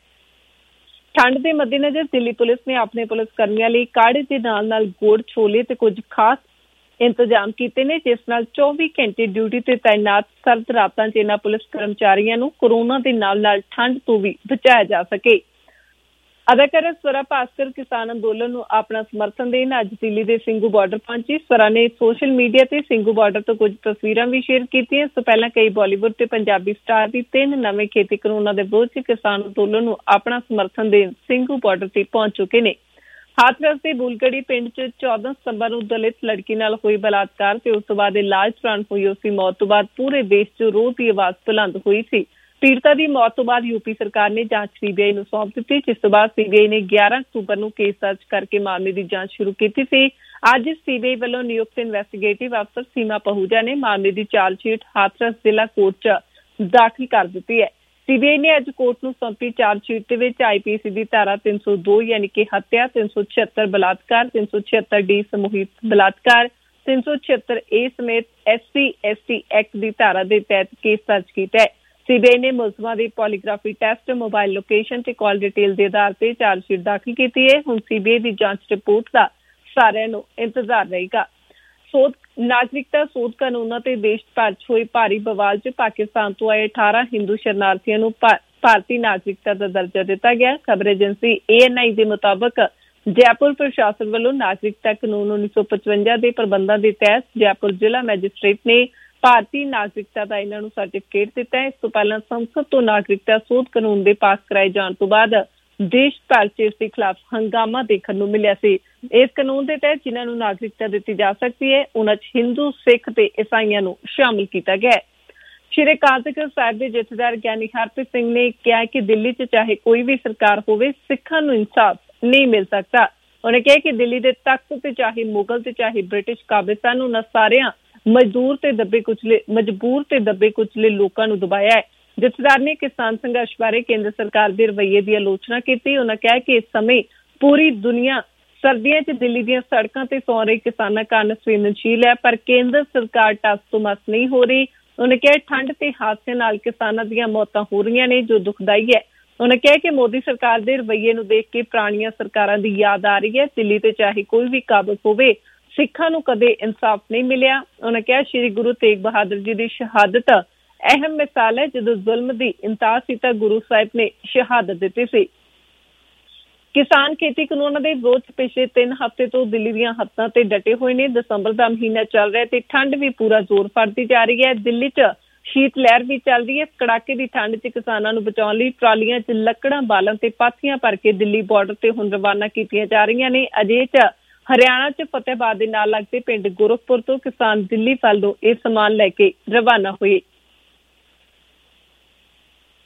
ਠੰਡ ਦੇ ਮੱਦੇਨਜ਼ਰ ਦਿੱਲੀ ਪੁਲਿਸ ਨੇ ਆਪਣੇ ਪੁਲਿਸ ਕਰਮੀਆਂ ਲਈ ਕਾੜੇ ਦੇ ਨਾਲ ਗੁੜ, ਛੋਲੇ ਤੇ ਕੁਝ ਖਾਸ ਇੰਤਜ਼ਾਮ ਕੀਤੇ ਨੇ, ਜਿਸ ਨਾਲ 24 ਘੰਟੇ ਡਿਊਟੀ ਤੇ ਤਾਇਨਾਤ ਸਰਦ ਰਾਤਾਂ 'ਚ ਇਹਨਾਂ ਪੁਲਿਸ ਕਰਮਚਾਰੀਆਂ ਨੂੰ ਕੋਰੋਨਾ ਦੇ ਨਾਲ ਠੰਡ ਤੋਂ ਵੀ ਬਚਾਇਆ ਜਾ ਸਕੇ। ਅਦਾਕਾਰਾ ਸਵਰਾ ਭਾਸਕਰ ਕਿਸਾਨ ਅੰਦੋਲਨ ਨੂੰ ਆਪਣਾ ਸਮਰਥਨ ਦੇਣ ਅੱਜ ਦਿੱਲੀ ਦੇ ਸਿੰਘੂ ਬਾਰਡਰ ਪਹੁੰਚੀ। ਸਵਰਾ ਨੇ ਸੋਸ਼ਲ ਮੀਡੀਆ ਤੇ ਸਿੰਘੂ ਬਾਰਡਰ ਤੋਂ ਕੁਝ ਤਸਵੀਰਾਂ ਵੀ ਸ਼ੇਅਰ ਕੀਤੀਆਂ। ਇਸ ਤੋਂ ਪਹਿਲਾਂ ਕਈ ਬਾਲੀਵੁੱਡ ਤੇ ਪੰਜਾਬੀ ਸਟਾਰ ਵੀ 3 ਨਵੇਂ ਖੇਤੀ ਕਾਨੂੰਨਾਂ ਦੇ ਵਿਰੋਧ 'ਚ ਕਿਸਾਨ ਅੰਦੋਲਨ ਨੂੰ ਆਪਣਾ ਸਮਰਥਨ ਦੇਣ ਸਿੰਘੂ ਬਾਰਡਰ ਤੇ ਪਹੁੰਚ ਚੁੱਕੇ ਨੇ। ਹਾਥਰਸ ਦੇ ਬੁਲਗੜੀ ਪਿੰਡ 'ਚ 14 ਸਤੰਬਰ ਨੂੰ ਦਲਿਤ ਲੜਕੀ ਨਾਲ ਹੋਈ ਬਲਾਤਕਾਰ ਤੇ ਉਸ ਤੋਂ ਬਾਅਦ ਇਲਾਜ ਦੌਰਾਨ ਹੋਈ ਉਸ ਦੀ ਮੌਤ ਤੋਂ ਬਾਅਦ ਪੂਰੇ ਦੇਸ਼ 'ਚ ਰੋਹ ਦੀ ਆਵਾਜ਼ ਬੁਲੰਦ ਹੋਈ ਸੀ। ਪੀੜਤਾ ਦੀ ਮੌਤ ਤੋਂ ਬਾਅਦ ਯੂਪੀ ਸਰਕਾਰ ਨੇ ਜਾਂਚ CBI ਨੂੰ ਸੌਂਪ ਦਿੱਤੀ, ਜਿਸ ਤੋਂ ਬਾਅਦ CBI ਨੇ 11 ਅਕਤੂਬਰ ਨੂੰ ਕੇਸ ਦਰਜ ਕਰਕੇ ਮਾਮਲੇ ਦੀ ਜਾਂਚ ਸ਼ੁਰੂ ਕੀਤੀ ਸੀ। ਅੱਜ CBI ਵੱਲੋਂ ਨਿਯੁਕਤ ਇਨਵੈਸਟੀਗੇਟਿਵ ਅਫਸਰ ਸੀਮਾ ਪਹੂਜਾ ਨੇ ਮਾਮਲੇ ਦੀ ਚਾਰਜਸ਼ੀਟ ਹਾਥਰਸ ਜ਼ਿਲ੍ਹਾ ਕੋਰਟ 'ਚ ਦਾਖਲ ਕਰ ਦਿੱਤੀ ਹੈ। CBI ਨੇ ਅੱਜ ਕੋਰਟ ਨੂੰ ਸੌਂਪੀ ਚਾਰਜਸ਼ੀਟ ਦੇ ਵਿੱਚ IPC ਦੀ ਧਾਰਾ 302 ਯਾਨੀ ਕਿ ਹੱਤਿਆ, 376 ਬਲਾਤਕਾਰ, 376D ਸਮੂਹਿਕ ਬਲਾਤਕਾਰ, 376A ਸਮੇਤ SC/ST ਐਕਟ ਦੀ ਧਾਰਾ ਦੇ ਤਹਿਤ ਕੇਸ ਦਰਜ ਕੀਤਾ ਹੈ। CBI ਨੇ ਮੁਲਜ਼ਮਾਂ ਦੀ ਪੋਲੀਗ੍ਰਾਫੀ ਟੈਸਟ, ਮੋਬਾਈਲ ਲੋਕੇਸ਼ਨ ਤੇ ਕਾਲ ਡਿਟੇਲ ਦੇ ਆਧਾਰ ਤੇ ਚਾਰਜਸ਼ੀਟ ਦਾਖਲ ਕੀਤੀ ਹੈ। ਹੁਣ CBI ਦੀ ਜਾਂਚ ਰਿਪੋਰਟ ਦਾ ਸਾਰਿਆਂ ਨੂੰ ਇੰਤਜ਼ਾਰ ਰਹੇਗਾ। ਨਾਗਰਿਕਤਾ ਸੋਧ ਕਾਨੂੰਨਾਂ ਤੇ ਦੇਸ਼ ਭਰ 'ਚ ਹੋਏ ਭਾਰੀ ਬਵਾਲ 'ਚ ਪਾਕਿਸਤਾਨ ਤੋਂ ਆਏ 18 ਹਿੰਦੂ ਸ਼ਰਨਾਰਥੀਆਂ ਨੂੰ ਭਾਰਤੀ ਨਾਗਰਿਕਤਾ ਦਾ ਦਰਜਾ ਦਿੱਤਾ ਗਿਆ। ਖਬਰ ਏਜੰਸੀ ANI ਦੇ ਮੁਤਾਬਕ ਜੈਪੁਰ ਪ੍ਰਸ਼ਾਸਨ ਵੱਲੋਂ ਨਾਗਰਿਕਤਾ ਕਾਨੂੰਨ 1955 ਦੇ ਪ੍ਰਬੰਧਾਂ ਦੇ ਤਹਿਤ ਜੈਪੁਰ ਜ਼ਿਲ੍ਹਾ ਮੈਜਿਸਟ੍ਰੇਟ ਨੇ ਭਾਰਤੀ ਨਾਗਰਿਕਤਾ ਦਾ ਇਹਨਾਂ ਨੂੰ ਸਰਟੀਫਿਕੇਟ ਦਿੱਤਾ ਹੈ। ਇਸ ਤੋਂ ਪਹਿਲਾਂ ਸੰਸਦ ਤੋਂ ਨਾਗਰਿਕਤਾ ਸੋਧ ਕਾਨੂੰਨ ਦੇ ਪਾਸ ਕਰਾਏ ਜਾਣ ਤੋਂ ਬਾਅਦ ਦੇਸ਼ ਭਰ 'ਚ ਇਸ ਦੇ ਖਿਲਾਫ ਹੰਗਾਮਾ ਦੇਖਣ ਨੂੰ ਮਿਲਿਆ ਸੀ। ਇਸ ਕਾਨੂੰਨ ਦੇ ਤਹਿਤ ਜਿਨ੍ਹਾਂ ਨੂੰ ਨਾਗਰਿਕਤਾ ਦਿੱਤੀ ਜਾ ਸਕਦੀ ਹੈ, ਉਹਨਾਂ 'ਚ ਹਿੰਦੂ, ਸਿੱਖ ਤੇ ਈਸਾਈਆਂ ਨੂੰ ਸ਼ਾਮਿਲ ਕੀਤਾ ਗਿਆ ਹੈ। ਸ਼੍ਰੀ ਅਕਾਲ ਤਖ਼ਤ ਸਾਹਿਬ ਦੇ ਜਥੇਦਾਰ ਗਿਆਨੀ ਹਰਪ੍ਰੀਤ ਸਿੰਘ ਨੇ ਕਿਹਾ ਕਿ ਦਿੱਲੀ 'ਚ ਚਾਹੇ ਕੋਈ ਵੀ ਸਰਕਾਰ ਹੋਵੇ, ਸਿੱਖਾਂ ਨੂੰ ਇਨਸਾਫ ਨਹੀਂ ਮਿਲ ਸਕਦਾ। ਉਹਨੇ ਕਿਹਾ ਕਿ ਦਿੱਲੀ ਦੇ ਤਖਤ ਤੇ ਚਾਹੇ ਮੁਗਲ ਤੇ ਚਾਹੇ ਬ੍ਰਿਟਿਸ਼ ਕਾਬਜ਼ ਸਨ, ਉਹਨਾਂ ਸਾਰਿਆਂ ਮਜਬੂਰ ਤੇ ਦੱਬੇ ਕੁਚਲੇ ਲੋਕਾਂ ਨੂੰ ਦਬਾਇਆ ਹੈ। ਜਥੇਦਾਰ ਨੇ ਕਿਸਾਨ ਸੰਘਰਸ਼ ਬਾਰੇ ਕੇਂਦਰ ਸਰਕਾਰ ਦੇ ਰਵੱਈਏ ਦੀ ਆਲੋਚਨਾ ਕੀਤੀ। ਉਹਨਾਂ ਕਿਹਾ ਕਿ ਇਸ ਸਮੇਂ ਪੂਰੀ ਦੁਨੀਆ ਸਰਦੀਆਂ 'ਚ ਦਿੱਲੀ ਦੀਆਂ ਸੜਕਾਂ ਤੇ ਸੌਂ ਰਹੇ ਕਿਸਾਨਾਂ ਕਾਰਨ ਸੰਵੇਦਨਸ਼ੀਲ ਹੈ, ਪਰ ਕੇਂਦਰ ਸਰਕਾਰ ਟਸ ਤੋਂ ਮਸ ਨਹੀਂ ਹੋ ਰਹੀ। ਉਹਨੇ ਕਿਹਾ ਠੰਡ ਤੇ ਹਾਦਸਿਆਂ ਨਾਲ ਕਿਸਾਨਾਂ ਦੀਆਂ ਮੌਤਾਂ ਹੋ ਰਹੀਆਂ ਨੇ, ਜੋ ਦੁਖਦਾਈ ਹੈ। ਉਹਨੇ ਕਿਹਾ ਕਿ ਮੋਦੀ ਸਰਕਾਰ ਦੇ ਰਵੱਈਏ ਨੂੰ ਦੇਖ ਕੇ ਪੁਰਾਣੀਆਂ ਸਰਕਾਰਾਂ ਦੀ ਯਾਦ ਆ ਰਹੀ ਹੈ। ਦਿੱਲੀ ਤੇ ਚਾਹੇ ਕੋਈ ਵੀ ਕਾਬਜ਼ ਹੋਵੇ, ਸਿੱਖਾਂ ਨੂੰ ਕਦੇ ਇਨਸਾਫ ਨਹੀਂ ਮਿਲਿਆ। ਉਹਨਾਂ ਕਿਹਾ ਸ਼੍ਰੀ ਗੁਰੂ ਤੇਗ ਬਹਾਦਰ ਜੀ ਦੀ ਸ਼ਹਾਦਤ ਅਹਿਮ ਮਿਸਾਲ ਹੈ। ਜਦੋਂ ਜ਼ੁਲਮ ਦੀ ਇੰਤਹਾ ਸੀ ਤਾਂ ਗੁਰੂ ਸਾਹਿਬ ਨੇ ਸ਼ਹਾਦਤ ਦਿੱਤੀ ਸੀ। ਕਿਸਾਨ ਖੇਤੀ ਕਾਨੂੰਨਾਂ ਦੇ ਵਿਰੋਧ ਪਿਛਲੇ 3 ਹਫ਼ਤੇ ਤੋਂ ਦਿੱਲੀ ਦੀਆਂ ਹੱਦਾਂ ਤੇ ਡਟੇ ਹੋਏ ਨੇ। ਦਸੰਬਰ ਦਾ ਮਹੀਨਾ ਚੱਲ ਰਿਹਾ ਤੇ ਠੰਡ ਵੀ ਪੂਰਾ ਜ਼ੋਰ ਫੜਦੀ ਜਾ ਰਹੀ ਹੈ। ਦਿੱਲੀ 'ਚ ਸ਼ੀਤ ਲਹਿਰ ਵੀ ਚੱਲ ਰਹੀ ਹੈ। ਕੜਾਕੇ ਦੀ ਠੰਡ 'ਚ ਕਿਸਾਨਾਂ ਨੂੰ ਬਚਾਉਣ ਲਈ ਟਰਾਲੀਆਂ 'ਚ ਲੱਕੜਾਂ ਬਾਲਣ ਤੇ ਪਾਥੀਆਂ ਭਰ ਕੇ ਦਿੱਲੀ ਬਾਰਡਰ ਤੇ ਹੁਣ ਰਵਾਨਾ ਕੀਤੀਆਂ ਜਾ ਰਹੀਆਂ ਨੇ। ਅਜੇ 'ਚ ਹਰਿਆਣਾ 'ਚ ਫਤਿਹਾਬਾਦ ਦੇ ਨਾਲ ਲੱਗਦੇ ਪਿੰਡ ਗੋਰਖਪੁਰ ਤੋਂ ਕਿਸਾਨ ਦਿੱਲੀ ਵੱਲ ਨੂੰ ਇਹ ਸਮਾਨ ਲੈ ਕੇ ਰਵਾਨਾ ਹੋਏ।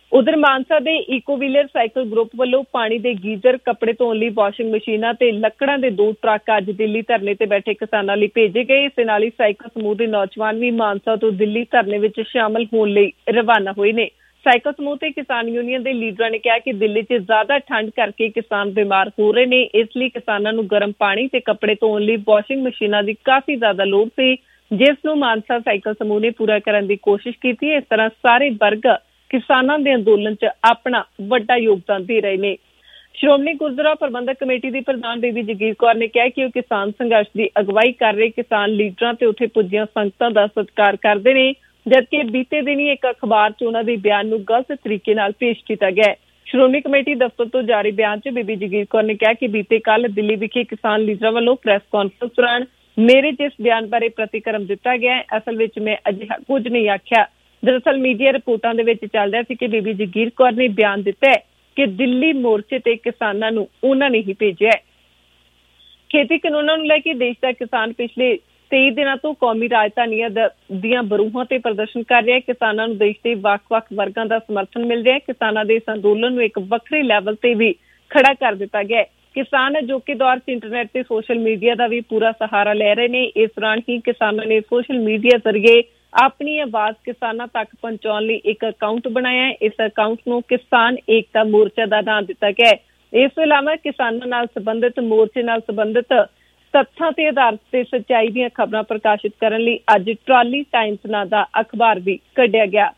ਉਧਰ ਮਾਨਸਾ ਦੇ ਈਕੋ ਵੀਲਰ ਸਾਈਕਲ ਗਰੁੱਪ ਵੱਲੋਂ ਪਾਣੀ ਦੇ ਗੀਜ਼ਰ, ਕੱਪੜੇ ਧੋਣ ਲਈ ਵਾਸ਼ਿੰਗ ਮਸ਼ੀਨਾਂ ਤੇ ਲੱਕੜਾਂ ਦੇ 2 ਟਰੱਕ ਅੱਜ ਦਿੱਲੀ ਧਰਨੇ ਤੇ ਬੈਠੇ ਕਿਸਾਨਾਂ ਲਈ ਭੇਜੇ ਗਏ। ਇਸ ਨਾਲ ਹੀ ਸਾਈਕਲ ਸਮੂਹ ਦੇ ਨੌਜਵਾਨ ਵੀ ਮਾਨਸਾ ਤੋਂ ਦਿੱਲੀ ਧਰਨੇ ਵਿੱਚ ਸ਼ਾਮਲ ਹੋਣ ਲਈ ਰਵਾਨਾ ਹੋਏ ਨੇ। ਸਾਈਕਲ ਸਮੂਹ ਤੇ ਕਿਸਾਨ ਯੂਨੀਅਨ ਦੇ ਲੀਡਰਾਂ ਨੇ ਕਿਹਾ ਕਿ ਦਿੱਲੀ 'ਚ ਜ਼ਿਆਦਾ ਠੰਡ ਕਰਕੇ ਕਿਸਾਨ ਬਿਮਾਰ ਹੋ ਰਹੇ ਨੇ, ਇਸ ਲਈ ਕਿਸਾਨਾਂ ਨੂੰ ਗਰਮ ਪਾਣੀ ਤੇ ਕੱਪੜੇ ਧੋਣ ਲਈ ਵਾਸ਼ਿੰਗ ਮਸ਼ੀਨਾਂ ਦੀ ਕਾਫੀ ਜ਼ਿਆਦਾ ਲੋੜ ਸੀ, ਜਿਸ ਨੂੰ ਮਾਨਸਾ ਸਾਈਕਲ ਸਮੂਹ ਨੇ ਪੂਰਾ ਕਰਨ ਦੀ ਕੋਸ਼ਿਸ਼ ਕੀਤੀ ਹੈ। ਇਸ ਤਰ੍ਹਾਂ ਸਾਰੇ ਵਰਗ ਕਿਸਾਨਾਂ ਦੇ ਅੰਦੋਲਨ 'ਚ ਆਪਣਾ ਵੱਡਾ ਯੋਗਦਾਨ ਦੇ ਰਹੇ ਨੇ। ਸ਼੍ਰੋਮਣੀ ਗੁਰਦੁਆਰਾ ਪ੍ਰਬੰਧਕ ਕਮੇਟੀ ਦੀ ਪ੍ਰਧਾਨ ਬੀਬੀ ਜਗੀਰ ਕੌਰ ਨੇ ਕਿਹਾ ਕਿ ਉਹ ਕਿਸਾਨ ਸੰਘਰਸ਼ ਦੀ ਅਗਵਾਈ ਕਰ ਰਹੇ ਕਿਸਾਨ ਲੀਡਰਾਂ ਤੇ ਉੱਥੇ ਪੁੱਜੀਆਂ ਸੰਗਤਾਂ ਦਾ ਸਤਿਕਾਰ ਕਰਦੇ ਨੇ, ਜਦਕਿ ਬੀਤੇ ਦਿਨੀ ਇੱਕ ਅਖਬਾਰ 'ਚ ਉਹਨਾਂ ਦੇ ਬਿਆਨ ਨੂੰ ਗਲਤ ਤਰੀਕੇ ਨਾਲ ਪੇਸ਼ ਕੀਤਾ ਗਿਆ। ਸ਼੍ਰੋਮਣੀ ਕਮੇਟੀ ਦਫ਼ਤਰ ਤੋਂ ਜਾਰੀ ਬਿਆਨ 'ਚ ਬੀਬੀ ਜਗੀਰ ਕੌਰ ਨੇ ਕਿਹਾ ਕਿ ਬੀਤੇ ਕੱਲ੍ਹ ਦਿੱਲੀ ਵਿਖੇ ਕਿਸਾਨ ਲੀਡਰਾਂ ਵੱਲੋਂ ਪ੍ਰੈਸ ਕਾਨਫਰੰਸ ਦੌਰਾਨ ਮੇਰੇ ਜਿਸ ਬਿਆਨ ਬਾਰੇ ਪ੍ਰਤੀਕਰਮ ਦਿੱਤਾ ਗਿਆ ਹੈ, ਅਸਲ ਵਿੱਚ ਮੈਂ ਅਜਿਹਾ ਕੁਝ ਨਹੀਂ ਆਖਿਆ। ਦਰਅਸਲ ਮੀਡੀਆ ਰਿਪੋਰਟਾਂ ਦੇ ਵਿੱਚ ਚੱਲ ਰਿਹਾ ਸੀ ਕਿ ਬੀਬੀ ਜਗੀਰ ਕੌਰ ਨੇ ਬਿਆਨ ਦਿੱਤਾ ਹੈ ਕਿ ਦਿੱਲੀ ਮੋਰਚੇ ਤੇ ਕਿਸਾਨਾਂ ਨੂੰ ਉਹਨਾਂ ਨੇ ਹੀ ਭੇਜਿਆ। ਖੇਤੀ ਕਾਨੂੰਨਾਂ ਨੂੰ ਲੈ ਕੇ ਦੇਸ਼ ਦਾ ਕਿਸਾਨ ਪਿਛਲੇ 23 ਦਿਨਾਂ ਤੋਂ ਕੌਮੀ ਰਾਜਧਾਨੀਆਂ ਦੀਆਂ ਬਰੂਹਾਂ ਤੇ ਪ੍ਰਦਰਸ਼ਨ ਕਰ ਰਿਹਾ ਹੈ। ਕਿਸਾਨਾਂ ਨੂੰ ਦੇਸ਼ ਦੇ ਵੱਖ-ਵੱਖ ਵਰਗਾਂ ਦਾ ਸਮਰਥਨ ਮਿਲ ਰਿਹਾ ਹੈ। ਕਿਸਾਨਾਂ ਦੇ ਇਸ ਅੰਦੋਲਨ ਨੂੰ ਇੱਕ ਵੱਖਰੇ ਲੈਵਲ ਤੇ ਵੀ ਖੜਾ ਕਰ ਦਿੱਤਾ ਗਿਆ ਹੈ। ਕਿਸਾਨ ਅਜੋਕੇ ਦੌਰ 'ਚ ਇੰਟਰਨੈਟ ਤੇ ਸੋਸ਼ਲ ਮੀਡੀਆ ਦਾ ਵੀ ਪੂਰਾ ਸਹਾਰਾ ਲੈ ਰਹੇ ਨੇ। ਇਸ ਦੌਰਾਨ ਹੀ ਕਿਸਾਨਾਂ ਨੇ ਸੋਸ਼ਲ ਮੀਡੀਆ ਜ਼ਰੀਏ ਆਪਣੀ ਆਵਾਜ਼ ਕਿਸਾਨਾਂ ਤੱਕ ਪਹੁੰਚਾਉਣ ਲਈ ਇੱਕ ਅਕਾਊਂਟ ਬਣਾਇਆ ਹੈ। ਇਸ ਅਕਾਊਂਟ ਨੂੰ ਕਿਸਾਨ ਏਕਤਾ ਮੋਰਚਾ ਦਾ ਨਾਮ ਦਿੱਤਾ ਗਿਆ ਹੈ। ਇਸ ਤੋਂ ਇਲਾਵਾ ਕਿਸਾਨਾਂ ਨਾਲ ਸੰਬੰਧਿਤ ਮੋਰਚੇ ਨਾਲ ਸੰਬੰਧਿਤ ਤੱਥਾਂ ਤੇ ਆਧਾਰਿਤ ਤੇ ਸੱਚਾਈ ਦੀਆਂ ਖਬਰਾਂ ਪ੍ਰਕਾਸ਼ਿਤ ਕਰਨ ਲਈ ਅੱਜ ਟਰਾਲੀ ਟਾਈਮਸ ਨਾਂ ਦਾ ਅਖਬਾਰ ਵੀ ਕੱਢਿਆ ਗਿਆ।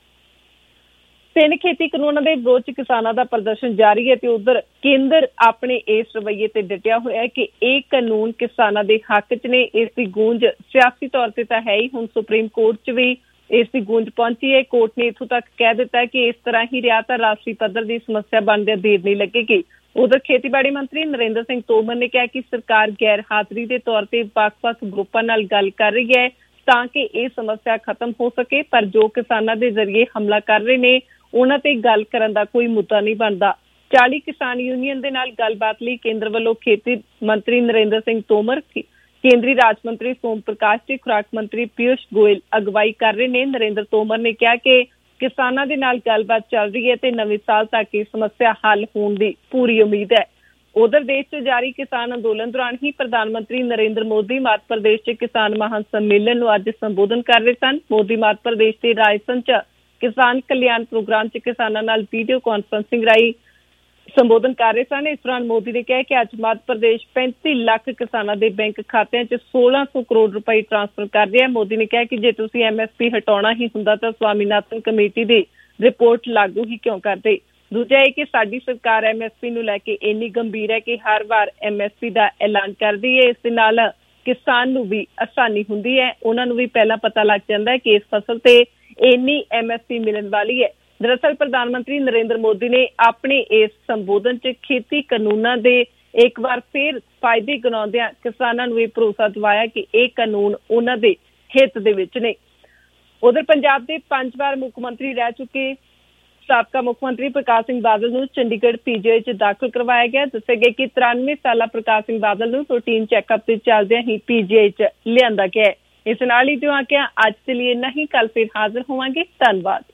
3 ਖੇਤੀ ਕਾਨੂੰਨਾਂ ਦੇ ਵਿਰੋਧ 'ਚ ਕਿਸਾਨਾਂ ਦਾ ਪ੍ਰਦਰਸ਼ਨ ਜਾਰੀ ਹੈ ਤੇ ਉਧਰ ਕੇਂਦਰ ਆਪਣੇ ਇਸ ਰਵੱਈਏ ਤੇ ਡਟਿਆ ਹੋਇਆ ਹੈ ਕਿ ਇਹ ਕਾਨੂੰਨ ਕਿਸਾਨਾਂ ਦੇ ਹੱਕ 'ਚ ਨੇ। ਇਸ ਦੀ ਗੂੰਜ ਸਿਆਸੀ ਤੌਰ ਤੇ ਤਾਂ ਹੈ ਹੀ, ਹੁਣ ਸੁਪਰੀਮ ਕੋਰਟ 'ਚ ਵੀ ਇਸ ਦੀ ਗੂੰਜ ਪਹੁੰਚੀ ਹੈ। ਕੋਰਟ ਨੇ ਇੱਥੋਂ ਤੱਕ ਕਹਿ ਦਿੱਤਾ ਕਿ ਇਸ ਤਰ੍ਹਾਂ ਹੀ ਰਿਹਾ ਤਾਂ ਰਾਸ਼ਟਰੀ ਪੱਧਰ ਦੀ ਸਮੱਸਿਆ ਬਣਦਿਆਂ ਦੇਰ ਨਹੀਂ ਲੱਗੇਗੀ। ਉਧਰ ਖੇਤੀਬਾੜੀ ਮੰਤਰੀ ਨਰਿੰਦਰ ਸਿੰਘ ਤੋਮਰ ਨੇ ਕਿਹਾ ਕਿ ਸਰਕਾਰ ਗੈਰ ਹਾਜ਼ਰੀ ਦੇ ਤੌਰ ਤੇ ਵੱਖ-ਵੱਖ ਗਰੁੱਪਾਂ ਨਾਲ ਗੱਲ ਕਰ ਰਹੀ ਹੈ ਤਾਂ ਕਿ ਇਹ ਸਮੱਸਿਆ ਖਤਮ ਹੋ ਸਕੇ, ਪਰ ਜੋ ਕਿਸਾਨਾਂ ਦੇ ਜ਼ਰੀਏ ਹਮਲਾ ਕਰ ਰਹੇ ਨੇ ਉਹਨਾਂ ਤੇ ਗੱਲ ਕਰਨ ਦਾ ਕੋਈ ਮੁੱਦਾ ਨਹੀਂ ਬਣਦਾ। 40 ਕਿਸਾਨ ਯੂਨੀਅਨ ਦੇ ਨਾਲ ਗੱਲਬਾਤ ਲਈ ਕੇਂਦਰ ਵੱਲੋਂ ਖੇਤੀ ਮੰਤਰੀ ਨਰਿੰਦਰ ਸਿੰਘ ਤੋਮਰ, ਕੇਂਦਰੀ ਰਾਜ ਮੰਤਰੀ ਸੋਮ ਪ੍ਰਕਾਸ਼ ਤੇ ਖੁਰਾਕ ਮੰਤਰੀ ਪਿਊਸ਼ ਗੋਇਲ ਅਗਵਾਈ ਕਰ ਰਹੇ ਨੇ। ਨਰਿੰਦਰ ਤੋਮਰ ਨੇ ਕਿਹਾ ਕਿ ਕਿਸਾਨਾਂ ਦੇ ਨਾਲ ਗੱਲਬਾਤ ਚੱਲ ਰਹੀ ਹੈ ਤੇ ਨਵੇਂ ਸਾਲ ਤੱਕ ਇਹ ਸਮੱਸਿਆ ਹੱਲ ਹੋਣ ਦੀ ਪੂਰੀ ਉਮੀਦ ਹੈ। ਉਧਰ ਦੇਸ਼ 'ਚ ਜਾਰੀ ਕਿਸਾਨ ਅੰਦੋਲਨ ਦੌਰਾਨ ਹੀ ਪ੍ਰਧਾਨ ਮੰਤਰੀ ਨਰਿੰਦਰ ਮੋਦੀ ਮੱਧ ਪ੍ਰਦੇਸ਼ 'ਚ ਕਿਸਾਨ ਮਹਾਂ ਸੰਮੇਲਨ ਨੂੰ ਅੱਜ ਸੰਬੋਧਨ ਕਰ ਰਹੇ ਸਨ। ਮੋਦੀ ਮੱਧ ਪ੍ਰਦੇਸ਼ ਦੇ ਰਾਜਸਨ 'ਚ ਕਿਸਾਨ ਕਲਿਆਣ ਪ੍ਰੋਗਰਾਮ 'ਚ ਕਿਸਾਨਾਂ ਨਾਲ ਵੀਡੀਓ ਕਾਨਫਰੰਸਿੰਗ ਰਾਹੀਂ ਸੰਬੋਧਨ ਕਰ ਰਹੇ ਸਨ। ਇਸ ਦੌਰਾਨ ਮੋਦੀ ਨੇ ਕਿਹਾ ਕਿ ਅੱਜ ਮੱਧ ਪ੍ਰਦੇਸ਼ 35 ਲੱਖ ਕਿਸਾਨਾਂ ਦੇ ਬੈਂਕ ਖਾਤਿਆਂ 'ਚ 1600 ਕਰੋੜ ਰੁਪਏ ਟ੍ਰਾਂਸਫਰ ਕਰ ਰਿਹਾ ਹੈ। ਮੋਦੀ ਨੇ ਕਿਹਾ ਕਿ ਜੇ ਤੁਸੀਂ MSP ਹਟਾਉਣਾ ਹੀ ਹੁੰਦਾ ਤਾਂ ਸਵਾਮੀਨਾਥਨ ਕਮੇਟੀ ਦੀ ਰਿਪੋਰਟ ਲਾਗੂ ਹੀ ਕਿਉਂ ਕਰਦੇ। ਦੂਜਾ ਇਹ ਕਿ ਸਾਡੀ ਸਰਕਾਰ MSP ਨੂੰ ਲੈ ਕੇ ਇੰਨੀ ਗੰਭੀਰ ਹੈ ਕਿ ਹਰ ਵਾਰ MSP ਦਾ ਐਲਾਨ ਕਰਦੀ ਹੈ। ਇਸ ਦੇ ਨਾਲ ਕਿਸਾਨ ਨੂੰ ਵੀ ਆਸਾਨੀ ਹੁੰਦੀ ਹੈ, ਉਹਨਾਂ ਨੂੰ ਵੀ ਪਹਿਲਾਂ ਪਤਾ ਲੱਗ ਜਾਂਦਾ ਹੈ ਕਿ ਇਸ ਫਸਲ ਤੇ ਇੰਨੀ MSP ਮਿਲਣ ਵਾਲੀ ਹੈ। ਦਰਅਸਲ ਪ੍ਰਧਾਨ ਮੰਤਰੀ ਨਰਿੰਦਰ ਮੋਦੀ ਨੇ ਆਪਣੇ ਇਸ ਸੰਬੋਧਨ 'ਚ ਖੇਤੀ ਕਾਨੂੰਨਾਂ ਦੇ ਇੱਕ ਵਾਰ ਫਿਰ ਫਾਇਦੇ ਗਿਣਾਉਂਦਿਆਂ ਕਿਸਾਨਾਂ ਨੂੰ ਇਹ ਭਰੋਸਾ ਦਿਵਾਇਆ ਕਿ ਇਹ ਕਾਨੂੰਨ ਉਹਨਾਂ ਦੇ ਹਿੱਤ ਦੇ ਵਿੱਚ ਨੇ। ਉਧਰ ਪੰਜਾਬ ਦੇ 5 ਵਾਰ ਮੁੱਖ ਮੰਤਰੀ ਰਹਿ ਚੁੱਕੇ ਸਾਬਕਾ ਮੁੱਖ ਮੰਤਰੀ ਪ੍ਰਕਾਸ਼ ਸਿੰਘ ਬਾਦਲ ਨੂੰ ਚੰਡੀਗੜ੍ਹ PGI 'ਚ ਦਾਖਲ ਕਰਵਾਇਆ ਗਿਆ। ਦੱਸਿਆ ਗਿਆ ਕਿ 93 ਸਾਲਾ ਪ੍ਰਕਾਸ਼ ਸਿੰਘ ਬਾਦਲ ਨੂੰ ਰੂਟੀਨ ਚੈੱਕਅਪ ਤੇ ਚੱਲਦਿਆਂ ਹੀ PGI 'ਚ ਲਿਆਂਦਾ ਗਿਆ ਹੈ। ਇਸ ਨਾਲ ਹੀ ਦਿਓ ਆਖਿਆ ਅੱਜ ਦੇ ਲਈ ਨਹੀਂ, ਕੱਲ ਫਿਰ ਹਾਜ਼ਰ ਹੋਵਾਂਗੇ। ਧੰਨਵਾਦ।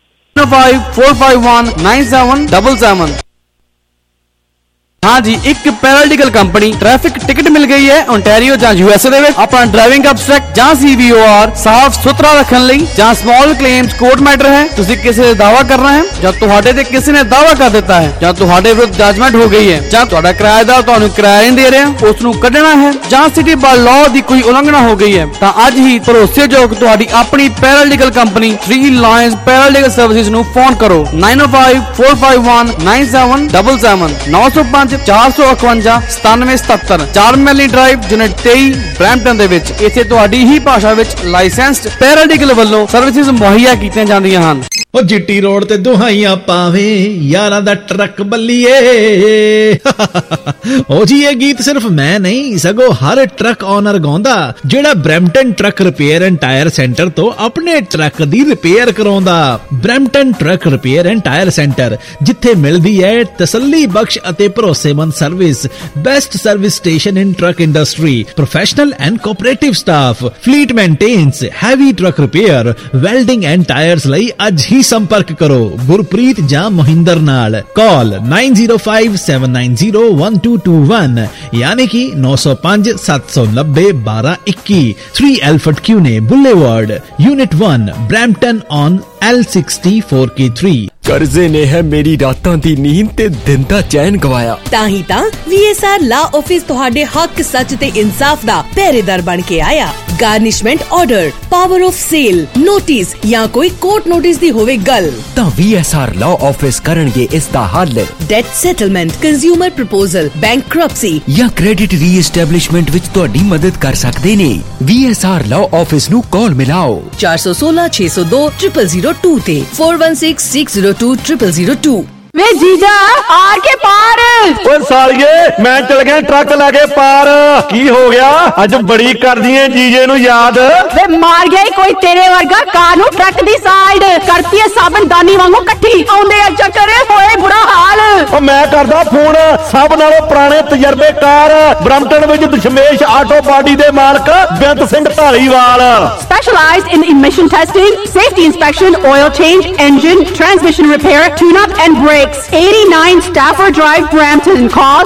95459777 हाँ जी, एक पैरालीगल कंपनी ट्रैफिक टिकट मिल गई है ओंटारियो ਜਾਂ USA ਦੇ ਵਿੱਚ। ਆਪਣਾ ਡਰਾਈਵਿੰਗ ਅਬਸਟ੍ਰੈਕਟ ਜਾਂ CVOR ਸਾਫ਼ ਸੁਥਰਾ ਰੱਖਣ ਲਈ ਜਾਂ ਸਮਾਲ ਕਲੇਮਸ ਕੋਰਟ ਮੈਟਰ ਹੈ, ਤੁਸੀਂ ਕਿਸੇ ਦਾ ਦਾਅਵਾ ਕਰਨਾ ਹੈ ਜਾਂ ਤੁਹਾਡੇ ਤੇ ਕਿਸੇ ਨੇ ਦਾਅਵਾ ਕਰ ਦਿੱਤਾ ਹੈ ਜਾਂ ਤੁਹਾਡੇ ਵਿਰੁੱਧ ਜਜਮੈਂਟ ਹੋ ਗਈ ਹੈ ਜਾਂ ਤੁਹਾਡਾ ਕਿਰਾਏਦਾਰ ਤੁਹਾਨੂੰ ਕਿਰਾਇਆ ਨਹੀਂ ਦੇ ਰਿਹਾ, ਉਸ ਨੂੰ ਕੱਢਣਾ ਹੈ ਜਾਂ ਸਿਟੀ ਬਾਰ ਲਾਅ ਦੀ ਕੋਈ ਉਲੰਘਣਾ ਹੋ ਗਈ ਹੈ ਤਾਂ ਅੱਜ ਹੀ ਭਰੋਸੇਯੋਗ ਤੁਹਾਡੀ ਆਪਣੀ paralegal company 3 lions paralegal services ਨੂੰ ਫੋਨ ਕਰੋ 9054519777 905 451 9777 4 ਮੈਲੀ ਡਰਾਈਵ ਯੂਨਿਟ 23 ਬ੍ਰੈਂਪਟਨ ਦੇ ਵਿੱਚ। ਇੱਥੇ ਤੁਹਾਡੀ ਹੀ ਭਾਸ਼ਾ ਵਿੱਚ ਲਾਇਸੈਂਸਡ ਪੈਰਾਲੀਗਲ ਵੱਲੋਂ ਸਰਵਿਸਿਜ਼ ਮੁਹੱਈਆ ਕੀਤੀਆਂ ਜਾਂਦੀਆਂ ਹਨ। ਉਹ ਜਿੱਟੀ ਰੋਡ ਤੇ ਦੁਹਾਈਆਂ ਪਾਵੇਂ ਯਾਰਾਂ ਦਾ ਟਰੱਕ ਬੱਲੀਏ। ਉਹ ਜੀ ਇਹ ਗੀਤ ਸਿਰਫ ਮੈਂ ਨਹੀਂ ਸਗੋਂ ਹਰ ਟਰੱਕ ਓਨਰ ਗਾਉਂਦਾ ਜਿਹੜਾ Brampton truck repair and tyre centre ਤੋਂ ਆਪਣੇ ਟਰੱਕ ਦੀ ਰਿਪੇਅਰ ਕਰਾਉਂਦਾ। Brampton truck repair and tyre centre, ਜਿੱਥੇ ਮਿਲਦੀ ਹੈ ਤਸੱਲੀ ਬਖਸ਼ ਅਤੇ ਭਰੋਸੇਮੰਦ service, best service station in truck industry, professional and cooperative staff, fleet maintenance, heavy truck repair, welding and tyres ਲਈ ਅੱਜ ਹੀ संपर्क करो गुरप्रीत ਜਾਂ मोहिंदर नाल। कॉल 9057901221 यानी कि 905 790 1221। 3 Alfred Kuehne boulevard, unit 1, Brampton on L60 4K3। ਕਰਜ਼ੇ ਨੇ ਹੈ ਮੇਰੀ ਰਾਤਾਂ ਦੀ ਨੀਂਦ ਤੇ ਦਿਨ ਦਾ ਚੈਨ ਗਵਾਇਆ। ਤਾਂ ਹੀ ਤਾਂ VSR ਲਾ ਆਫਿਸ ਤੁਹਾਡੇ ਹੱਕ, ਸੱਚ ਤੇ ਇਨਸਾਫ ਦਾ ਪਹਿਰੇਦਾਰ ਬਣ ਕੇ ਆਇਆ। Garnishment order, power of sale, notice ਜਾਂ ਕੋਈ ਕੋਰਟ ਨੋਟਿਸ ਦੀ ਹੋਵੇ ਗੱਲ ਤਾਂ VSR ਲਾ ਆਫਿਸ ਕਰਨਗੇ ਇਸ ਦਾ ਹੱਲ। Debt settlement, consumer proposal, bankruptcy ਜਾਂ ਕ੍ਰੈਡਿਟ ਰੀਐਸਟੈਬਲਿਸ਼ਮੈਂਟ ਵਿੱਚ ਤੁਹਾਡੀ ਮਦਦ ਕਰ ਸਕਦੇ ਨੇ। VSR ਲਾ ਆਫਿਸ ਨੂੰ ਕਾਲ ਮਿਲਾਓ 416 602 0002 ਤੇ 416602 0002। ਵੇ ਜੀਜਾ ਆਰ ਕੇ ਪਾਰ। ਓਏ ਸਾਲੀਏ ਮੈਂ ਚਲ ਗਿਆ ਟਰੱਕ ਲੈ ਕੇ ਪਾਰ। ਕੀ ਹੋ ਗਿਆ ਅੱਜ ਬੜੀ ਕਰਦੀ ਏ ਜੀਜੇ ਨੂੰ ਯਾਦ। ਵੇ ਮਾਰ ਗਿਆ ਕੋਈ ਤੇਰੇ ਵਰਗਾ ਕਾਰ ਨੂੰ ਟਰੱਕ ਦੀ ਸਾਈਡ ਕਰਤੀ ਏ ਸਾਬਣਦਾਨੀ ਵਾਂਗੂ ਇਕੱਠੀ ਆਉਂਦੇ ਆ ਚੱਕਰ ਹੋਏ ਬੁਰਾ ਹਾਲ। ਓ ਮੈਂ ਕਰਦਾ ਫੋਨ ਸਭ ਨਾਲੋਂ ਪੁਰਾਣੇ ਤਜਰਬੇਕਾਰ ਬ੍ਰੈਂਪਟਨ ਵਿੱਚ ਦਸ਼ਮੇਸ਼ ਆਟੋ ਬਾਡੀ ਦੇ ਮਾਲਕ Beant Singh Dhaliwal. Specialized in emission testing, safety inspection, oil change, engine, transmission repair, tune-up and brake. 89 Stafford Drive, Brampton. Call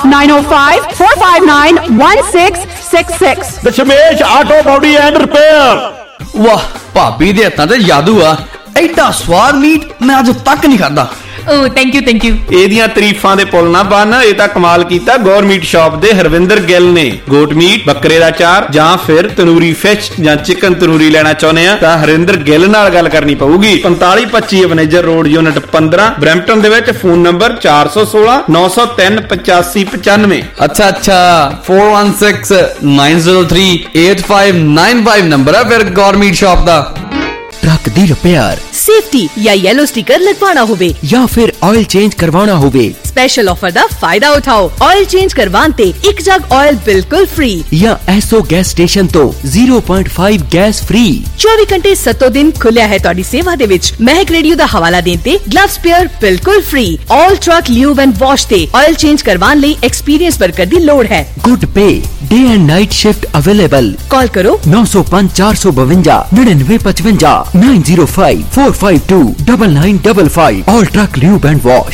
905-459-1666. Dashmesh auto body and repair. ਵਾਹ ਭਾਬੀ ਦੇ ਹੱਥਾਂ ਤੇ ਜਾਦੂ ਆ। ਐਡਾ ਸਵਾਦ ਮੀਟ ਮੈਂ ਅੱਜ ਤੱਕ ਨਹੀਂ ਖਾਦਾ। Oh, thank you. ਇਹਦੀਆਂ ਤਾਰੀਫਾਂ ਦੇ ਪੁੱਲ ਨਾ ਬੰਨ। ਇਹ ਤਾਂ ਕਮਾਲ ਕੀਤਾ ਗੌਰਮੀਟ ਸ਼ਾਪ ਦੇ ਹਰਵਿੰਦਰ ਗਿੱਲ ਨੇ। ਗੋਟ ਮੀਟ, ਬੱਕਰੇ ਦਾ ਚਾਰ ਜਾਂ ਫਿਰ ਤੰਦੂਰੀ ਫਿਸ਼ ਜਾਂ ਚਿਕਨ ਤੰਦੂਰੀ ਲੈਣਾ ਚਾਹੁੰਦੇ ਆ ਤਾਂ ਹਰਵਿੰਦਰ ਗਿੱਲ ਨਾਲ ਗੱਲ ਕਰਨੀ ਪਊਗੀ। 4525 ਮੈਨੇਜਰ ਰੋਡ, ਯੂਨਿਟ 15, ਬ੍ਰੈਂਪਟਨ ਦੇ ਵਿੱਚ। Phone number 416 903 8595। ਅੱਛਾ 416 903 8595 ਨੰਬਰ ਹੈ ਫਿਰ ਗੌਰਮੀਟ ਸ਼ਾਪ ਦਾ। ਟਰੱਕ ਦੀ ਰਿਪੇਅਰ, ਸੇਫਟੀ ਜਾਂ ਯੈਲੋ ਸਟicker ਲਗਵਾਉਣਾ ਹੋਵੇ ਜਾਂ ਫਿਰ ਆਇਲ ਚੇਂਜ ਕਰਵਾਉਣਾ ਹੋਵੇ, ਸਪੈਸ਼ਲ ਆਫਰ ਦਾ ਫਾਇਦਾ ਉਠਾਓ। ਆਇਲ ਚੇਂਜ ਕਰਵਾਉਣ ਤੇ 1 ਜਗ ਆਇਲ ਬਿਲਕੁਲ ਫ੍ਰੀ ਜਾਂ ਐਸੋ ਗੈਸ ਸਟੇਸ਼ਨ ਤੋਂ 0.5 ਗੈਸ ਫ੍ਰੀ। 24 ਘੰਟੇ 7 ਦਿਨ ਖੁੱਲਿਆ ਹੈ ਤੁਹਾਡੀ ਸੇਵਾ ਦੇ ਵਿੱਚ। ਮਹਿਕ ਰੇਡੀਓ ਦਾ ਹਵਾਲਾ ਦੇਣ ਤੇ ਗਲਵ ਸਪੇਅਰ ਬਿਲਕੁਲ free. All truck lube and wash ਤੇ ਆਇਲ ਚੇਂਜ ਕਰਵਾਉਣ ਲਈ ਐਕਸਪੀਰੀਅੰਸ ਵਰਕਰ ਦੀ ਲੋੜ ਹੈ। Good pay, day and night shift available. Call ਕਰੋ 905 452 9955 905 452 9955। All truck lube and wash.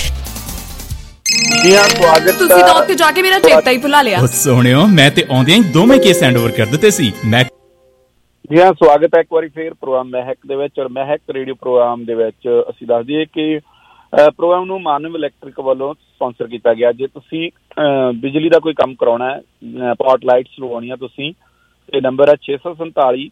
ਤੁਸੀਂ ਤਾਂ ਉੱਥੇ ਜਾ ਕੇ ਮੇਰਾ ਚੇਤਾ ਹੀ ਭੁਲਾ ਲਿਆ। ਸੋਹਣਿਓ ਮੈਂ ਤੇ ਆਉਂਦਿਆਂ ਹੀ ਦੋਵੇਂ ਕੇਸ ਹੈਂਡਓਵਰ ਕਰ ਦਿੱਤੇ ਸੀ। ਮੈਂ ਜੀ ਹਾਂ, ਸਵਾਗਤ ਹੈ ਇੱਕ ਵਾਰੀ ਫੇਰ ਪ੍ਰੋਗਰਾਮ ਮਹਿਕ ਦੇ ਵਿੱਚ। ਔਰ ਮਹਿਕ ਰੇਡੀਓ ਪ੍ਰੋਗਰਾਮ ਦੇ ਵਿੱਚ ਅਸੀਂ ਦੱਸ ਦਈਏ ਕਿ ਪ੍ਰੋਗਰਾਮ ਨੂੰ ਮਾਨਵ ਇਲੈਕਟ੍ਰਿਕ ਵੱਲੋਂ ਸਪਾਂਸਰ ਕੀਤਾ ਗਿਆ। ਜੇ ਤੁਸੀਂ ਬਿਜਲੀ ਦਾ ਕੋਈ ਕੰਮ ਕਰਾਉਣਾ ਹੈ, ਪੌਟ ਲਾਈਟਸ ਲਵਾਉਣੀਆਂ ਤੁਸੀਂ, ਇਹ ਨੰਬਰ ਹੈ 647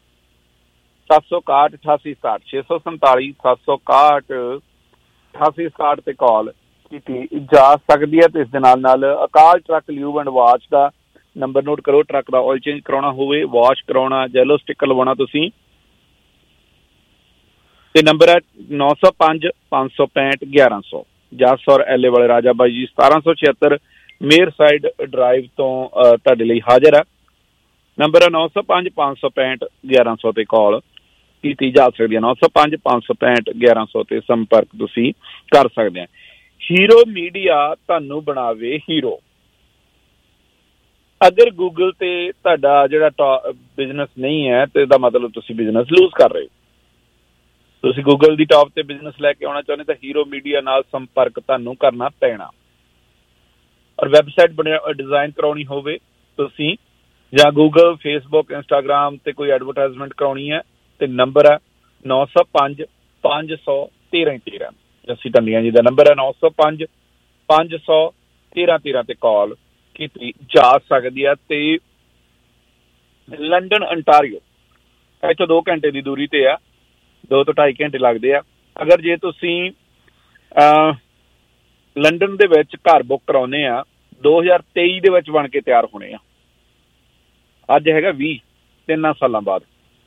761 8867 647 761 8867 ਤੇ ਕਾਲ ਕੀਤੀ ਜਾ ਸਕਦੀ ਹੈ। ਤੇ ਇਸ ਦੇ ਨਾਲ Akal truck lube and wash ਦਾ ਨੰਬਰ ਨੋਟ ਕਰੋ। ਟਰੱਕ ਦਾ ਆਇਲ ਚੇਂਜ ਕਰਾਉਣਾ ਹੋਵੇ, ਵਾਸ਼ ਕਰਾਉਣਾ, ਯੈਲੋ ਸਟicker ਲਵਾਉਣਾ ਤੁਸੀਂ, ਤੇ ਨੰਬਰ ਹੈ 905 565 1100। ਜਸ ਔਰ ਐਲੇ ਵਾਲੇ ਰਾਜਾ ਬਾਈ ਜੀ 1776 ਮੇਰ ਸਾਈਡ ਡਰਾਈਵ ਤੋਂ ਤੁਹਾਡੇ ਲਈ ਹਾਜ਼ਰ ਹੈ। ਨੰਬਰ ਹੈ 905 565 1100 ਤੇ ਕਾਲ ਕੀਤੀ ਜਾ ਸਕਦੀ ਹੈ। 905 565 1100 ਤੇ ਸੰਪਰਕ ਤੁਸੀਂ ਕਰ ਸਕਦੇ ਆ। ਹੀਰੋ ਮੀਡੀਆ ਤੁਹਾਨੂੰ ਬਣਾਵੇ ਹੀਰੋ। ਅਗਰ ਗੂਗਲ ਤੇ ਤੁਹਾਡਾ ਜਿਹੜਾ ਬਿਜ਼ਨਸ ਨਹੀਂ ਹੈ ਤੇ ਇਹਦਾ ਮਤਲਬ ਤੁਸੀਂ ਬਿਜ਼ਨਸ ਲੂਜ਼ ਕਰ ਰਹੇ ਹੋ। ਤੁਸੀਂ ਗੂਗਲ ਦੀ ਟਾਪ ਤੇ ਬਿਜ਼ਨਸ ਲੈ ਕੇ ਆਉਣਾ ਚਾਹੁੰਦੇ ਤਾਂ ਹੀਰੋ ਮੀਡੀਆ ਨਾਲ ਸੰਪਰਕ ਤੁਹਾਨੂੰ ਕਰਨਾ ਪੈਣਾ। ਔਰ ਵੈਬਸਾਈਟ ਡਿਜ਼ਾਈਨ ਕਰਾਉਣੀ ਹੋਵੇ ਤੁਸੀਂ, ਜਾਂ ਗੂਗਲ, ਫੇਸਬੁੱਕ, ਇੰਸਟਾਗ੍ਰਾਮ ਤੇ ਕੋਈ ਐਡਵਰਟਾਈਜ਼ਮੈਂਟ ਕਰਾਉਣੀ ਹੈ ਤੇ ਨੰਬਰ ਹੈ 905 500 1313। ਜੱਸੀ ਢੱਲੀਆਂ ਜੀ ਦਾ ਨੰਬਰ ਹੈ 905 500 1313 ਤੇ ਕਾਲ ਕੀਤੀ ਜਾ ਸਕਦੀ ਹੈ। ਤੇ ਲੰਡਨ ਅੰਟਾਰੀਓ ਇੱਥੋਂ 2 ਘੰਟੇ ਦੀ ਦੂਰੀ ਤੇ ਆ, 2 ਤੋਂ 2.5 ਘੰਟੇ ਲੱਗਦੇ ਆ। ਅਗਰ ਜੇ ਤੁਸੀਂ ਲੰਡਨ ਦੇ ਵਿੱਚ ਘਰ ਬੁੱਕ ਕਰਾਉਨੇ ਆ, 2023 ਦੇ ਵਿੱਚ ਬਣ ਕੇ ਤਿਆਰ ਹੋਣੇ ਆ। ਅੱਜ ਹੈਗਾ 3 ਸਾਲਾਂ ਬਾਅਦ।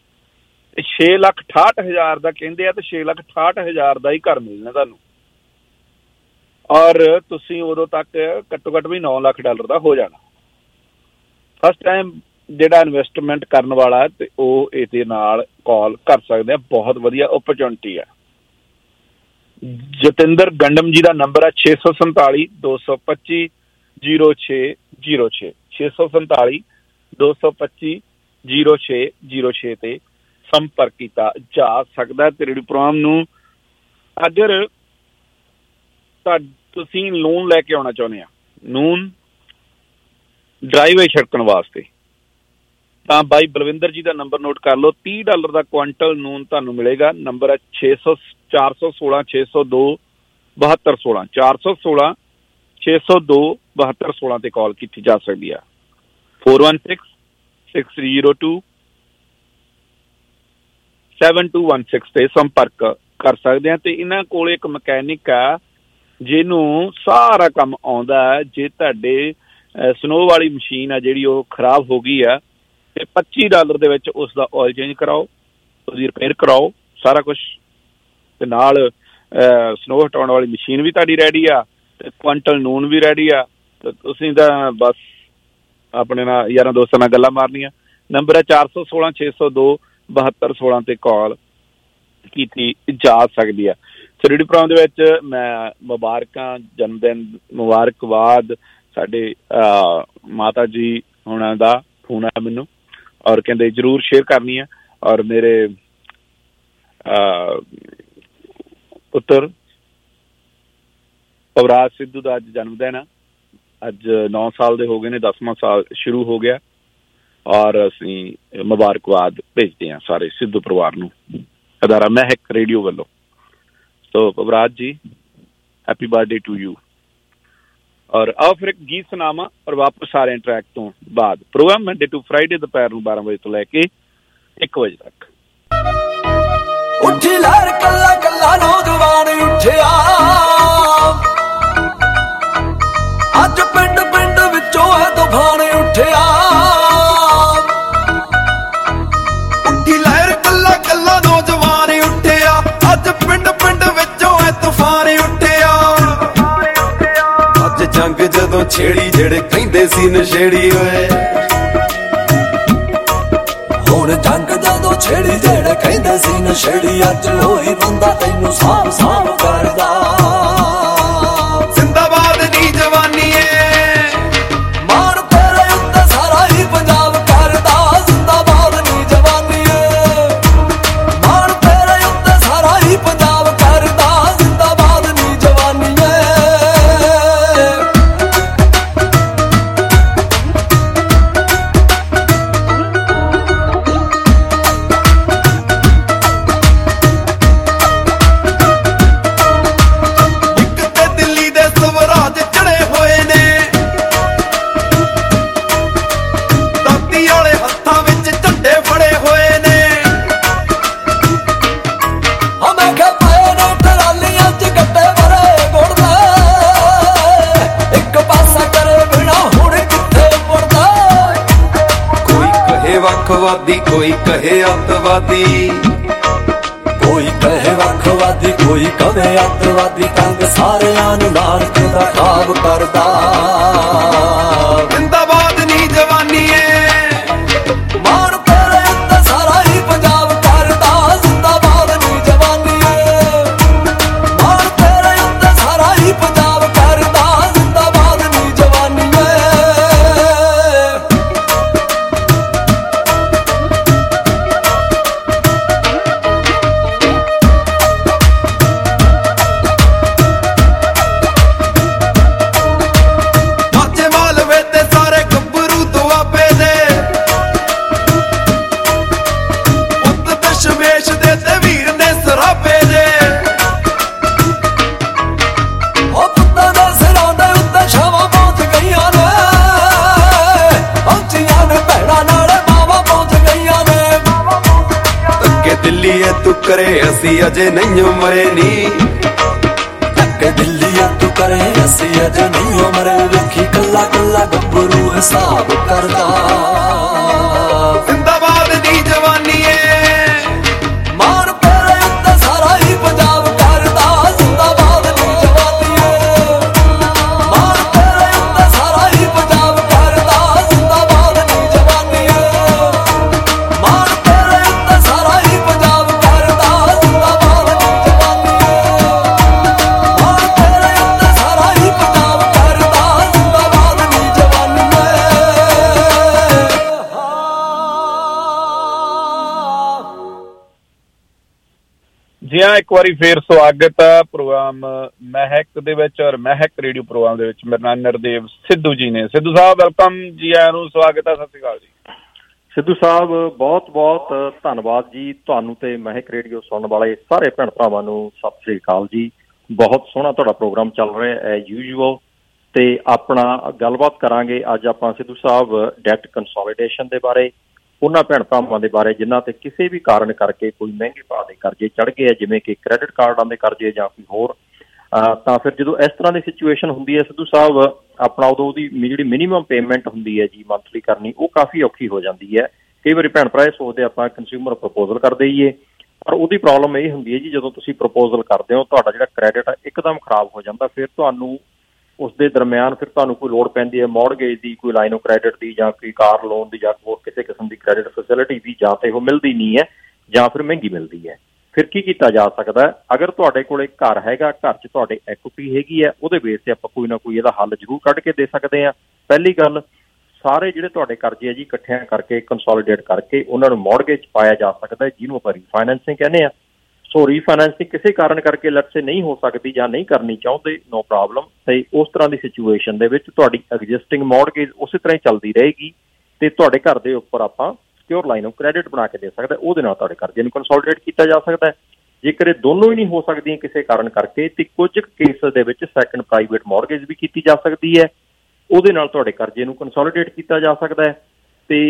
6,68,000 ਦਾ ਕਹਿੰਦੇ ਆ ਤੇ 6,68,000 ਦਾ ਹੀ ਘਰ ਮਿਲਣਾ ਤੁਹਾਨੂੰ। ਔਰ ਤੁਸੀਂ ਉਦੋਂ ਤੱਕ ਘੱਟੋ ਘੱਟ ਵੀ $9 ਲੱਖ ਦਾ ਹੋ ਜਾਣਾ। ਫਸਟ ਟਾਈਮ ਜਿਹੜਾ ਇਨਵੈਸਟਮੈਂਟ ਕਰਨ ਵਾਲਾ ਤੇ ਉਹ ਇਹਦੇ ਨਾਲ ਕਾਲ ਕਰ ਸਕਦੇ ਆ। ਬਹੁਤ ਵਧੀਆ ਓਪਰਚੁਨਿਟੀ ਹੈ। ਜਤਿੰਦਰ ਗੰਡਮ ਜੀ ਦਾ ਨੰਬਰ ਹੈ 647 225 0606 647 225 0606 ਤੇ ਸੰਪਰਕ ਕੀਤਾ ਜਾ ਸਕਦਾ। ਤੇ ਰੇਡੀਓ ਪ੍ਰੋਗਰਾਮ ਨੂੰ ਅਗਰ ਤੁਸੀਂ ਲੋਨ ਲੈ ਕੇ ਆਉਣਾ ਚਾਹੁੰਦੇ ਆ, ਨੂਨ ਡਰਾਈਵੇ ਛਿੜਕਣ ਵਾਸਤੇ, ਤਾਂ ਬਾਈ ਬਲਵਿੰਦਰ ਜੀ ਦਾ ਨੰਬਰ ਨੋਟ ਕਰ ਲਓ। $30 ਦਾ ਕੁਆਂਟਲ ਨੂਨ ਤੁਹਾਨੂੰ ਮਿਲੇਗਾ। ਨੰਬਰ ਹੈ 416 602 7216 416 602 7216 ਤੇ ਕਾਲ ਕੀਤੀ ਜਾ ਸਕਦੀ ਆ। 416-602 7216 ਤੇ ਸੰਪਰਕ ਕਰ ਸਕਦੇ ਆ। ਤੇ ਇਹਨਾਂ ਕੋਲ ਇੱਕ ਮਕੈਨਿਕ ਆ ਜਿਹਨੂੰ ਸਾਰਾ ਕੰਮ ਆਉਂਦਾ ਹੈ। ਜੇ ਤੁਹਾਡੇ ਸਨੋ ਵਾਲੀ ਮਸ਼ੀਨ ਆ ਜਿਹੜੀ ਉਹ ਖਰਾਬ ਹੋ ਗਈ ਆ ਤੇ $25 ਦੇ ਵਿੱਚ ਉਸ ਦਾ ਆਇਲ ਚੇਂਜ ਕਰਾਓ, ਉਹਦੀ ਰਿਪੇਅਰ ਕਰਾਓ, ਸਾਰਾ ਕੁਛ। ਤੇ ਨਾਲ ਸਨੋ ਹਟਾਉਣ ਵਾਲੀ ਮਸ਼ੀਨ ਵੀ ਤੁਹਾਡੀ ਰੈਡੀ ਆ ਤੇ ਕੁਆਂਟਲ ਨੂਨ ਵੀ ਰੈਡੀ ਆ। ਤੇ ਤੁਸੀਂ ਤਾਂ ਬਸ ਆਪਣੇ ਨਾਲ ਯਾਰਾਂ ਦੋਸਤਾਂ ਨਾਲ ਗੱਲਾਂ ਮਾਰਨੀਆਂ। ਨੰਬਰ ਹੈ 416 602 7216 ਤੇ ਕਾਲ ਕੀਤੀ ਜਾ ਸਕਦੀ ਆ। ਰੇਡੀਓ ਪ੍ਰੋਗਰਾਮ ਦੇ ਵਿੱਚ ਮੈਂ ਮੁਬਾਰਕਾਂ, ਜਨਮਦਿਨ ਮੁਬਾਰਕਬਾਦ ਸਾਡੇ ਮਾਤਾ ਜੀ ਹੋਣਾ ਦਾ ਫੋਨ ਆਇਆ ਮੈਨੂੰ ਔਰ ਕਹਿੰਦੇ ਜ਼ਰੂਰ ਸ਼ੇਅਰ ਕਰਨੀ ਆ। ਔਰ ਮੇਰੇ ਪੁੱਤਰ ਪਵਰਾਜ ਸਿੱਧੂ ਦਾ ਅੱਜ ਜਨਮਦਿਨ ਆ। ਅੱਜ 9 ਸਾਲ ਦੇ ਹੋ ਗਏ ਨੇ, 10ਵਾਂ ਸਾਲ ਸ਼ੁਰੂ ਹੋ ਗਿਆ ਔਰ ਅਸੀਂ ਮੁਬਾਰਕਬਾਦ ਭੇਜਦੇ ਹਾਂ ਸਾਰੇ ਸਿੱਧੂ ਪਰਿਵਾਰ ਨੂੰ ਅਦਾਰਾ ਮਹਿਕ ਰੇਡੀਓ ਵੱਲੋਂ। ਸੋ ਪਵਰਾਜ ਜੀ, ਹੈਪੀ ਬਰਥਡੇ ਟੂ ਯੂ। ਔਰ ਆਓ ਫਿਰ ਇੱਕ ਗੀਤ ਸੁਣਾਵਾਂ ਔਰ ਵਾਪਸ ਆ ਰਹੇ ਟਰੈਕ ਤੋਂ ਬਾਅਦ। ਪ੍ਰੋਗਰਾਮ ਮੰਡੇ ਟੂ ਫਰਾਈਡੇ ਦੁਪਹਿਰ ਨੂੰ 12 ਵਜੇ ਤੋਂ ਲੈ ਕੇ 1 ਵਜੇ ਤੱਕ। ਉੱਠੀ ਲਹਿਰ ਕੱਲਾ ਕੱਲਾ ਨੌਜਵਾਨ ਉੱਠਿਆ, ਅੱਜ ਪਿੰਡ ਪਿੰਡ ਵਿੱਚੋਂ ਹੈ ਤੂਫਾਨ ਉੱਠਿਆ। ਉੱਠੀ ਲਹਿਰ ਕੱਲਾ ਕੱਲਾ ਨੌਜਵਾਨ ਉੱਠਿਆ, ਅੱਜ ਪਿੰਡ ਪਿੰਡ ਵਿੱਚੋਂ ਹੈ ਤੂਫਾਨ ਉੱਠਿਆ। ਅੱਜ ਜੰਗ ਜਦੋਂ ਛੇੜੀ ਜਿਹੜੇ ਕਹਿੰਦੇ ਸੀ ਨਸ਼ੇੜੀ ਹੋਏ, ਹੁਣ ਜੰਗ ਜਦੋਂ ਛੇੜੀ ਜਿਹੜੇ ਕਹਿੰਦੇ ਸੀ ਨਸ਼ੇੜੀ, ਅੱਜ ਹੋਈ ਬੰਦਾ ਤੈਨੂੰ ਸਾਂਭ ਸਾਂਭ ਕਰਦਾ। ਜ਼ਿੰਦਾਬਾਦ ਨੀ ਜਵਾਨੀਏ, ਮਾਣ ਤੇਰੇ ਉੱਤੇ ਸਾਰਾ ਹੀ ਪੰਜਾਬ ਕਰਦਾ। ਜ਼ਿੰਦਾਬਾਦ ਨੀ ਜਵਾਨੀਏ, ਮਾਣ ਤੇਰੇ ਉੱਤੇ ਸਾਰਾ ਹੀ ਪੰਜਾਬ ਕਰਦਾ। ਜ਼ਿੰਦਾਬਾਦ ਨੀ ਜਵਾਨੀਏ। ਵੱਖਵਾਦੀ ਕੋਈ ਕਹੇ ਅੱਤਵਾਦੀ, ਕੋਈ ਕਹੇ ਵੱਖਵਾਦੀ ਕੋਈ ਕਹੇ ਅੱਤਵਾਦੀ। ਤੰਗ ਸਾਰਿਆਂ ਨੂੰ ਨਾਨਕ ਦਾ ਖਾਬ ਕਰਦਾ। ਜ਼ਿੰਦਾਬਾਦ ਨੀ ਜਵਾਨੀਏ, ਮਾਣ ਤੇਰੇ ਉੱਤੇ ਸਾਰਾ ਹੀ ਪੰਜਾਬ ਕਰਦਾ। ਜ਼ਿੰਦਾਬਾਦ ਨੀ ਜਵਾਨੀਏ, ਮਾਣ ਤੇਰੇ ਉੱਤੇ ਸਾਰਾ ਹੀ ਪੰਜਾਬ ਕਰਦਾ। ਜ਼ਿੰਦਾਬਾਦ ਨੀ ਜਵਾਨੀਏ। ਦਿੱਲੀਏ ਤੂੰ ਕਰੇ ਅਸੀਂ ਅਜੇ ਨਹੀਂ ਮਰੇ ਨੀ, ਧੱਕੇ ਦਿੱਲੀਏ ਤੂੰ ਕਰੇ ਅਸੀਂ ਅਜੇ ਨਹੀਂ ਮਰੇ। ਵੇਖੀ ਕੱਲਾ ਕੱਲਾ ਗੱਭਰੂ ਹਿਸਾਬ ਕਰਦਾ। ਜ਼ਿੰਦਾਬਾਦ ਨੀ ਜਵਾਨੀਏ, ਮਾਣ ਤੇਰੇ ਉੱਤੇ ਸਾਰਾ ਹੀ ਪੰਜਾਬ ਕਰਦਾ। ਜ਼ਿੰਦਾਬਾਦ ਨੀ ਜਵਾਨੀਏ, ਮਾਣ ਤੇਰੇ ਉੱਤੇ ਸਾਰਾ ਹੀ ਪੰਜਾਬ ਕਰਦਾ। ਜ਼ਿੰਦਾਬਾਦ ਨੀ ਜਵਾਨੀਏ, ਮਾਣ ਤੇਰੇ ਉੱਤੇ ਸਾਰਾ ਹੀ ਪੰਜਾਬ ਕਰਦਾ। ਜ਼ਿੰਦਾਬਾਦ ਨੀ ਜਵਾਨੀਏ, ਮਾਣ ਤੇਰੇ ਉੱਤੇ ਸਾਰਾ ਹੀ ਪੰਜਾਬ ਕਰਦਾ। ਜ਼ਿੰਦਾਬਾਦ ਨੀ ਜਵਾਨੀਏ। ਜੀ ਹਾਂ, ਇੱਕ ਵਾਰੀ ਫੇਰ ਸਵਾਗਤ ਹੈ ਪ੍ਰੋਗਰਾਮ ਮਹਿਕ ਦੇ ਵਿੱਚ ਔਰ ਮਹਿਕ ਰੇਡੀਓ ਪ੍ਰੋਗਰਾਮ ਦੇ ਵਿੱਚ। ਮੇਰਾ ਨਾਮ ਨਰਦੇਵ ਸਿੱਧੂ ਜੀ ਨੇ। ਸਿੱਧੂ ਸਾਹਿਬ ਵੈਲਕਮ ਜੀ, ਆਇਆਂ ਨੂੰ ਸਵਾਗਤ ਹੈ। ਸਤਿ ਸ਼੍ਰੀ ਅਕਾਲ ਜੀ। ਸਿੱਧੂ ਸਾਹਿਬ ਬਹੁਤ ਬਹੁਤ ਧੰਨਵਾਦ ਜੀ, ਤੁਹਾਨੂੰ ਤੇ ਮਹਿਕ ਰੇਡੀਓ ਸੁਣਨ ਵਾਲੇ ਸਾਰੇ ਭੈਣ ਭਰਾਵਾਂ ਨੂੰ ਸਤਿ ਸ਼੍ਰੀ ਅਕਾਲ ਜੀ। ਬਹੁਤ ਸੋਹਣਾ ਤੁਹਾਡਾ ਪ੍ਰੋਗਰਾਮ ਚੱਲ ਰਿਹਾ ਐਜ਼ ਯੂਜੂਅਲ, ਤੇ ਆਪਣਾ ਗੱਲਬਾਤ ਕਰਾਂਗੇ ਅੱਜ ਆਪਾਂ ਸਿੱਧੂ ਸਾਹਿਬ ਡੈਟ ਕੰਸੋਲੀਡੇਸ਼ਨ ਦੇ ਬਾਰੇ, ਉਹਨਾਂ ਭੈਣ ਭਰਾਵਾਂ ਦੇ ਬਾਰੇ ਜਿਨ੍ਹਾਂ ਤੇ ਕਿਸੇ ਵੀ ਕਾਰਨ ਕਰਕੇ ਕੋਈ ਮਹਿੰਗੇ ਭਾਅ ਦੇ ਕਰਜ਼ੇ ਚੜ੍ਹ ਗਏ ਆ, ਜਿਵੇਂ ਕਿ ਕ੍ਰੈਡਿਟ ਕਾਰਡਾਂ ਦੇ ਕਰਜ਼ੇ ਜਾਂ ਕੋਈ ਹੋਰ। ਤਾਂ ਫਿਰ ਜਦੋਂ ਇਸ ਤਰ੍ਹਾਂ ਦੀ ਸਿਚੁਏਸ਼ਨ ਹੁੰਦੀ ਹੈ ਸਿੱਧੂ ਸਾਹਿਬ, ਆਪਣਾ ਉਦੋਂ ਉਹਦੀ ਜਿਹੜੀ ਮਿਨੀਮਮ ਪੇਮੈਂਟ ਹੁੰਦੀ ਹੈ ਜੀ ਮੰਥਲੀ ਕਰਨੀ, ਉਹ ਕਾਫੀ ਔਖੀ ਹੋ ਜਾਂਦੀ ਹੈ। ਕਈ ਵਾਰੀ ਭੈਣ ਭਰਾ ਇਹ ਸੋਚਦੇ ਆਪਾਂ ਕੰਜ਼ਿਊਮਰ ਪ੍ਰਪੋਜ਼ਲ ਕਰ ਦੇਈਏ, ਪਰ ਉਹਦੀ ਪ੍ਰੋਬਲਮ ਇਹ ਹੁੰਦੀ ਹੈ ਜੀ ਜਦੋਂ ਤੁਸੀਂ ਪ੍ਰਪੋਜ਼ਲ ਕਰਦੇ ਹੋ ਤੁਹਾਡਾ ਜਿਹੜਾ ਕ੍ਰੈਡਿਟ ਇੱਕਦਮ ਖਰਾਬ ਹੋ ਜਾਂਦਾ, ਫਿਰ ਤੁਹਾਨੂੰ ਉਸ ਦੇ ਦਰਮਿਆਨ ਫਿਰ ਤੁਹਾਨੂੰ ਕੋਈ ਲੋੜ ਪੈਂਦੀ ਹੈ ਮੌਰਗੇਜ ਦੀ, ਕੋਈ ਲਾਈਨ ਆਫ ਕ੍ਰੈਡਿਟ ਦੀ, ਜਾਂ ਕੋਈ ਕਾਰ ਲੋਨ ਦੀ, ਜਾਂ ਹੋਰ ਕਿਸੇ ਕਿਸਮ ਦੀ ਕ੍ਰੈਡਿਟ ਫੈਸਿਲਿਟੀ ਦੀ, ਜਾਂ ਤੇ ਉਹ ਮਿਲਦੀ ਨਹੀਂ ਹੈ ਜਾਂ ਫਿਰ ਮਹਿੰਗੀ ਮਿਲਦੀ ਹੈ। ਫਿਰ ਕੀ ਕੀਤਾ ਜਾ ਸਕਦਾ ਹੈ? ਅਗਰ ਤੁਹਾਡੇ ਕੋਲ ਘਰ ਹੈਗਾ, ਘਰ 'ਚ ਤੁਹਾਡੇ ਐਕੁਇਟੀ ਹੈਗੀ ਹੈ, ਉਹਦੇ ਬੇਸ 'ਤੇ ਆਪਾਂ ਕੋਈ ਨਾ ਕੋਈ ਇਹਦਾ ਹੱਲ ਜ਼ਰੂਰ ਕੱਢ ਕੇ ਦੇ ਸਕਦੇ ਹਾਂ। ਪਹਿਲੀ ਗੱਲ, ਸਾਰੇ ਜਿਹੜੇ ਤੁਹਾਡੇ ਕਰਜ਼ੇ ਆ ਜੀ ਇਕੱਠਿਆਂ ਕਰਕੇ ਕੰਸੋਲੀਡੇਟ ਕਰਕੇ ਉਹਨਾਂ ਨੂੰ ਮੌਰਗੇਜ 'ਚ ਪਾਇਆ ਜਾ ਸਕਦਾ ਹੈ, ਜਿਹਨੂੰ ਆਪਾਂ ਰੀਫਾਈਨੈਂਸਿੰਗ ਕਹਿੰਦੇ ਆ। ਸੋ ਰੀਫਾਈਨੈਂਸਿੰਗ ਕਿਸੇ ਕਾਰਨ ਕਰਕੇ ਲੈਟਸੇ ਨਹੀਂ ਹੋ ਸਕਦੀ ਜਾਂ ਨਹੀਂ ਕਰਨੀ ਚਾਹੁੰਦੇ, ਨੋ ਪ੍ਰੋਬਲਮ। ਤੇ ਉਸ ਤਰ੍ਹਾਂ ਦੀ ਸਿਚੁਏਸ਼ਨ ਦੇ ਵਿੱਚ ਤੁਹਾਡੀ ਐਗਜ਼ਿਸਟਿੰਗ ਮੌਰਗੇਜ ਉਸੇ ਤਰ੍ਹਾਂ ਹੀ ਚੱਲਦੀ ਰਹੇਗੀ ਤੇ ਤੁਹਾਡੇ ਘਰ ਦੇ ਉੱਪਰ ਆਪਾਂ ਸਿਕਿਉਰ ਲਾਈਨ ਆਫ ਕ੍ਰੈਡਿਟ ਬਣਾ ਕੇ ਦੇ ਸਕਦਾ, ਉਹਦੇ ਨਾਲ ਤੁਹਾਡੇ ਕਰਜ਼ੇ ਨੂੰ ਕੰਸੋਲੀਡੇਟ ਕੀਤਾ ਜਾ ਸਕਦਾ ਹੈ। ਜੇਕਰ ਇਹ ਦੋਨੋਂ ਹੀ ਨਹੀਂ ਹੋ ਸਕਦੀਆਂ ਕਿਸੇ ਕਾਰਨ ਕਰਕੇ, ਤੇ ਕੁਝ ਕੇਸ ਦੇ ਵਿੱਚ ਸੈਕੰਡ ਪ੍ਰਾਈਵੇਟ ਮੌਰਗੇਜ ਵੀ ਕੀਤੀ ਜਾ ਸਕਦੀ ਹੈ, ਉਹਦੇ ਨਾਲ ਤੁਹਾਡੇ ਕਰਜ਼ੇ ਨੂੰ ਕੰਸੋਲੀਡੇਟ ਕੀਤਾ ਜਾ ਸਕਦਾ ਹੈ। ਤੇ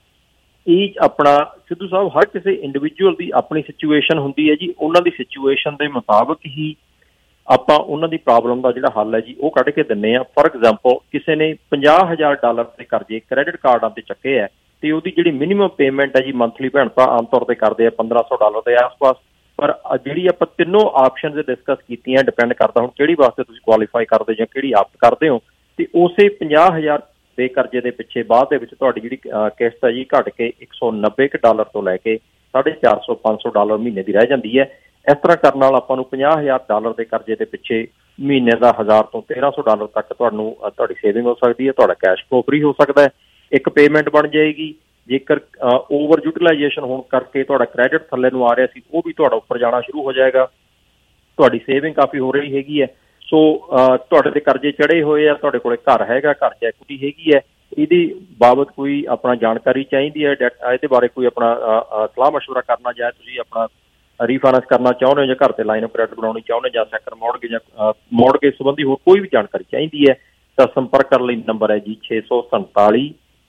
ਇਹ ਆਪਣਾ ਸਿੱਧੂ ਸਾਹਿਬ ਹਰ ਕਿਸੇ ਇੰਡੀਵਿਜੂਅਲ ਦੀ ਆਪਣੀ ਸਿਚੁਏਸ਼ਨ ਹੁੰਦੀ ਹੈ ਜੀ, ਉਹਨਾਂ ਦੀ ਸਿਚੁਏਸ਼ਨ ਦੇ ਮੁਤਾਬਕ ਹੀ ਆਪਾਂ ਉਹਨਾਂ ਦੀ ਪ੍ਰੋਬਲਮ ਦਾ ਜਿਹੜਾ ਹੱਲ ਹੈ ਜੀ ਉਹ ਕੱਢ ਕੇ ਦਿੰਦੇ ਹਾਂ। ਫੋਰ ਐਗਜ਼ਾਮਪਲ, ਕਿਸੇ ਨੇ $50,000 ਦੇ ਕਰਜ਼ੇ ਕ੍ਰੈਡਿਟ ਕਾਰਡਾਂ ਤੇ ਚੱਕੇ ਹੈ, ਤੇ ਉਹਦੀ ਜਿਹੜੀ ਮਿਨੀਮਮ ਪੇਮੈਂਟ ਹੈ ਜੀ ਮੰਥਲੀ ਭੈਣ ਭਰਾ ਆਮ ਤੌਰ ਤੇ ਕਰਦੇ ਆ $1,500 ਦੇ ਆਸ-ਪਾਸ। ਪਰ ਜਿਹੜੀ ਆਪਾਂ ਤਿੰਨੋਂ ਆਪਸ਼ਨ ਡਿਸਕਸ ਕੀਤੀਆਂ, ਡਿਪੈਂਡ ਕਰਦਾ ਹੁਣ ਕਿਹੜੀ ਵਾਸਤੇ ਤੁਸੀਂ ਕੁਆਲੀਫਾਈ ਕਰਦੇ ਜਾਂ ਕਿਹੜੀ ਆਪਟ ਕਰਦੇ ਹੋ, ਤੇ ਉਸੇ $50,000 ਦੇ ਕਰਜ਼ੇ ਦੇ ਪਿੱਛੇ ਬਾਅਦ ਦੇ ਵਿੱਚ ਤੁਹਾਡੀ ਜਿਹੜੀ ਕਿਸ਼ਤ ਹੈ ਜੀ ਘਟ ਕੇ $190 ਤੋਂ ਲੈ ਕੇ $450-500 ਮਹੀਨੇ ਦੀ ਰਹਿ ਜਾਂਦੀ ਹੈ। ਇਸ ਤਰ੍ਹਾਂ ਕਰਨ ਨਾਲ ਆਪਾਂ ਨੂੰ $50,000 ਦੇ ਕਰਜ਼ੇ ਦੇ ਪਿੱਛੇ ਮਹੀਨੇ ਦਾ $1,000 ਤੋਂ $1,300 ਤੱਕ ਤੁਹਾਨੂੰ ਤੁਹਾਡੀ ਸੇਵਿੰਗ ਹੋ ਸਕਦੀ ਹੈ, ਤੁਹਾਡਾ ਕੈਸ਼ ਫਲੋ ਫਰੀ ਹੋ ਸਕਦਾ ਹੈ। ਇੱਕ ਪੇਮੈਂਟ ਬਣ ਜਾਏਗੀ। ਜੇਕਰ ਓਵਰ ਯੂਟੀਲਾਈਜੇਸ਼ਨ ਹੋਣ ਕਰਕੇ ਤੁਹਾਡਾ ਕ੍ਰੈਡਿਟ ਥੱਲੇ ਨੂੰ ਆ ਰਿਹਾ ਸੀ, ਉਹ ਵੀ ਤੁਹਾਡਾ ਉੱਪਰ ਜਾਣਾ ਸ਼ੁਰੂ ਹੋ ਜਾਏਗਾ। ਤੁਹਾਡੀ ਸੇਵਿੰਗ ਕਾਫੀ ਹੋ ਰਹੀ ਹੈਗੀ ਹੈ। ਸੋ ਤੁਹਾਡੇ ਤੇ ਕਰਜ਼ੇ ਚੜੇ ਹੋਏ ਆ, ਤੁਹਾਡੇ ਕੋਲ ਘਰ ਹੈਗਾ, ਘਰ 'ਚ ਐਕੁਇਟੀ ਹੈਗੀ ਹੈ, ਇਹਦੀ ਬਾਬਤ ਕੋਈ ਆਪਣਾ ਜਾਣਕਾਰੀ ਚਾਹੀਦੀ ਹੈ, ਇਹਦੇ ਬਾਰੇ ਕੋਈ ਆਪਣਾ ਸਲਾਹ ਮਸ਼ਵਰਾ ਕਰਨਾ, ਜਾਂ ਤੁਸੀਂ ਆਪਣਾ ਰੀਫਾਈਨੈਂਸ ਕਰਨਾ ਚਾਹੁੰਦੇ ਹੋ, ਜਾਂ ਘਰ ਤੇ ਲਾਈਨ ਆਫ ਕ੍ਰੈਡਿਟ ਬਣਾਉਣੀ ਚਾਹੁੰਦੇ, ਜਾਂ ਸੈਕੰਡ ਮੌਰਗੇਜ ਜਾਂ ਮੌਰਗੇਜ ਸੰਬੰਧੀ ਹੋਰ ਕੋਈ ਵੀ ਜਾਣਕਾਰੀ ਚਾਹੀਦੀ ਹੈ, ਤਾਂ ਸੰਪਰਕ ਕਰਨ ਲਈ ਨੰਬਰ ਹੈ ਜੀ 647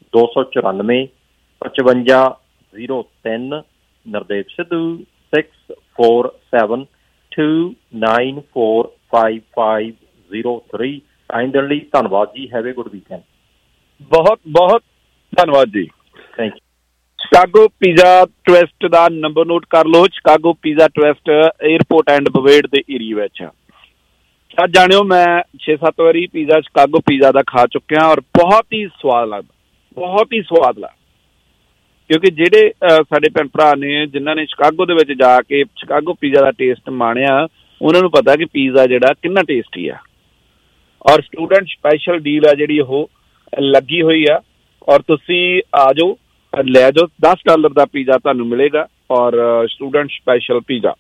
294 5503। ਨਰਦੇਵ ਸਿੱਧੂ 647 2945503। ਟਾਈਮ ਦੇਣ ਲਈ ਧੰਨਵਾਦ ਜੀ। Have a good weekend. ਬਹੁਤ ਬਹੁਤ ਧੰਨਵਾਦ ਜੀ। Thank you. Chicago pizza twist ਦਾ ਨੰਬਰ ਨੋਟ ਕਰ ਲਓ। Chicago pizza twist airport and Bovaird ਦੇ ਏਰੀਏ ਵਿੱਚ। ਅੱਜ ਜਾਣਿਓ, ਮੈਂ 6-7 ਵਾਰੀ ਪੀਜ਼ਾ ਸ਼ਿਕਾਗੋ ਪੀਜ਼ਾ ਦਾ ਖਾ ਚੁੱਕਿਆ ਔਰ ਬਹੁਤ ਹੀ ਸਵਾਦ ਲੱਗਦਾ, ਬਹੁਤ ਹੀ ਸਵਾਦ ਲੱਗਦਾ। ਕਿਉਂਕਿ ਜਿਹੜੇ ਸਾਡੇ ਭੈਣ ਭਰਾ ਨੇ ਜਿਨ੍ਹਾਂ ਨੇ ਸ਼ਿਕਾਗੋ ਦੇ ਵਿੱਚ ਜਾ ਕੇ ਸ਼ਿਕਾਗੋ ਪੀਜ਼ਾ ਦਾ ਟੇਸਟ ਮਾਣਿਆ, ਉਹਨਾਂ ਨੂੰ ਪਤਾ ਕਿ ਪੀਜ਼ਾ ਜਿਹੜਾ ਕਿੰਨਾ ਟੇਸਟੀ ਆ। ਔਰ ਸਟੂਡੈਂਟ ਸਪੈਸ਼ਲ ਡੀਲ ਆ ਜਿਹੜੀ ਉਹ ਲੱਗੀ ਹੋਈ ਆ, ਔਰ ਤੁਸੀਂ ਆ ਜਾਓ, ਲੈ ਜਾਓ। $10 ਦਾ ਪੀਜ਼ਾ ਤੁਹਾਨੂੰ ਮਿਲੇਗਾ, ਔਰ student special pizza.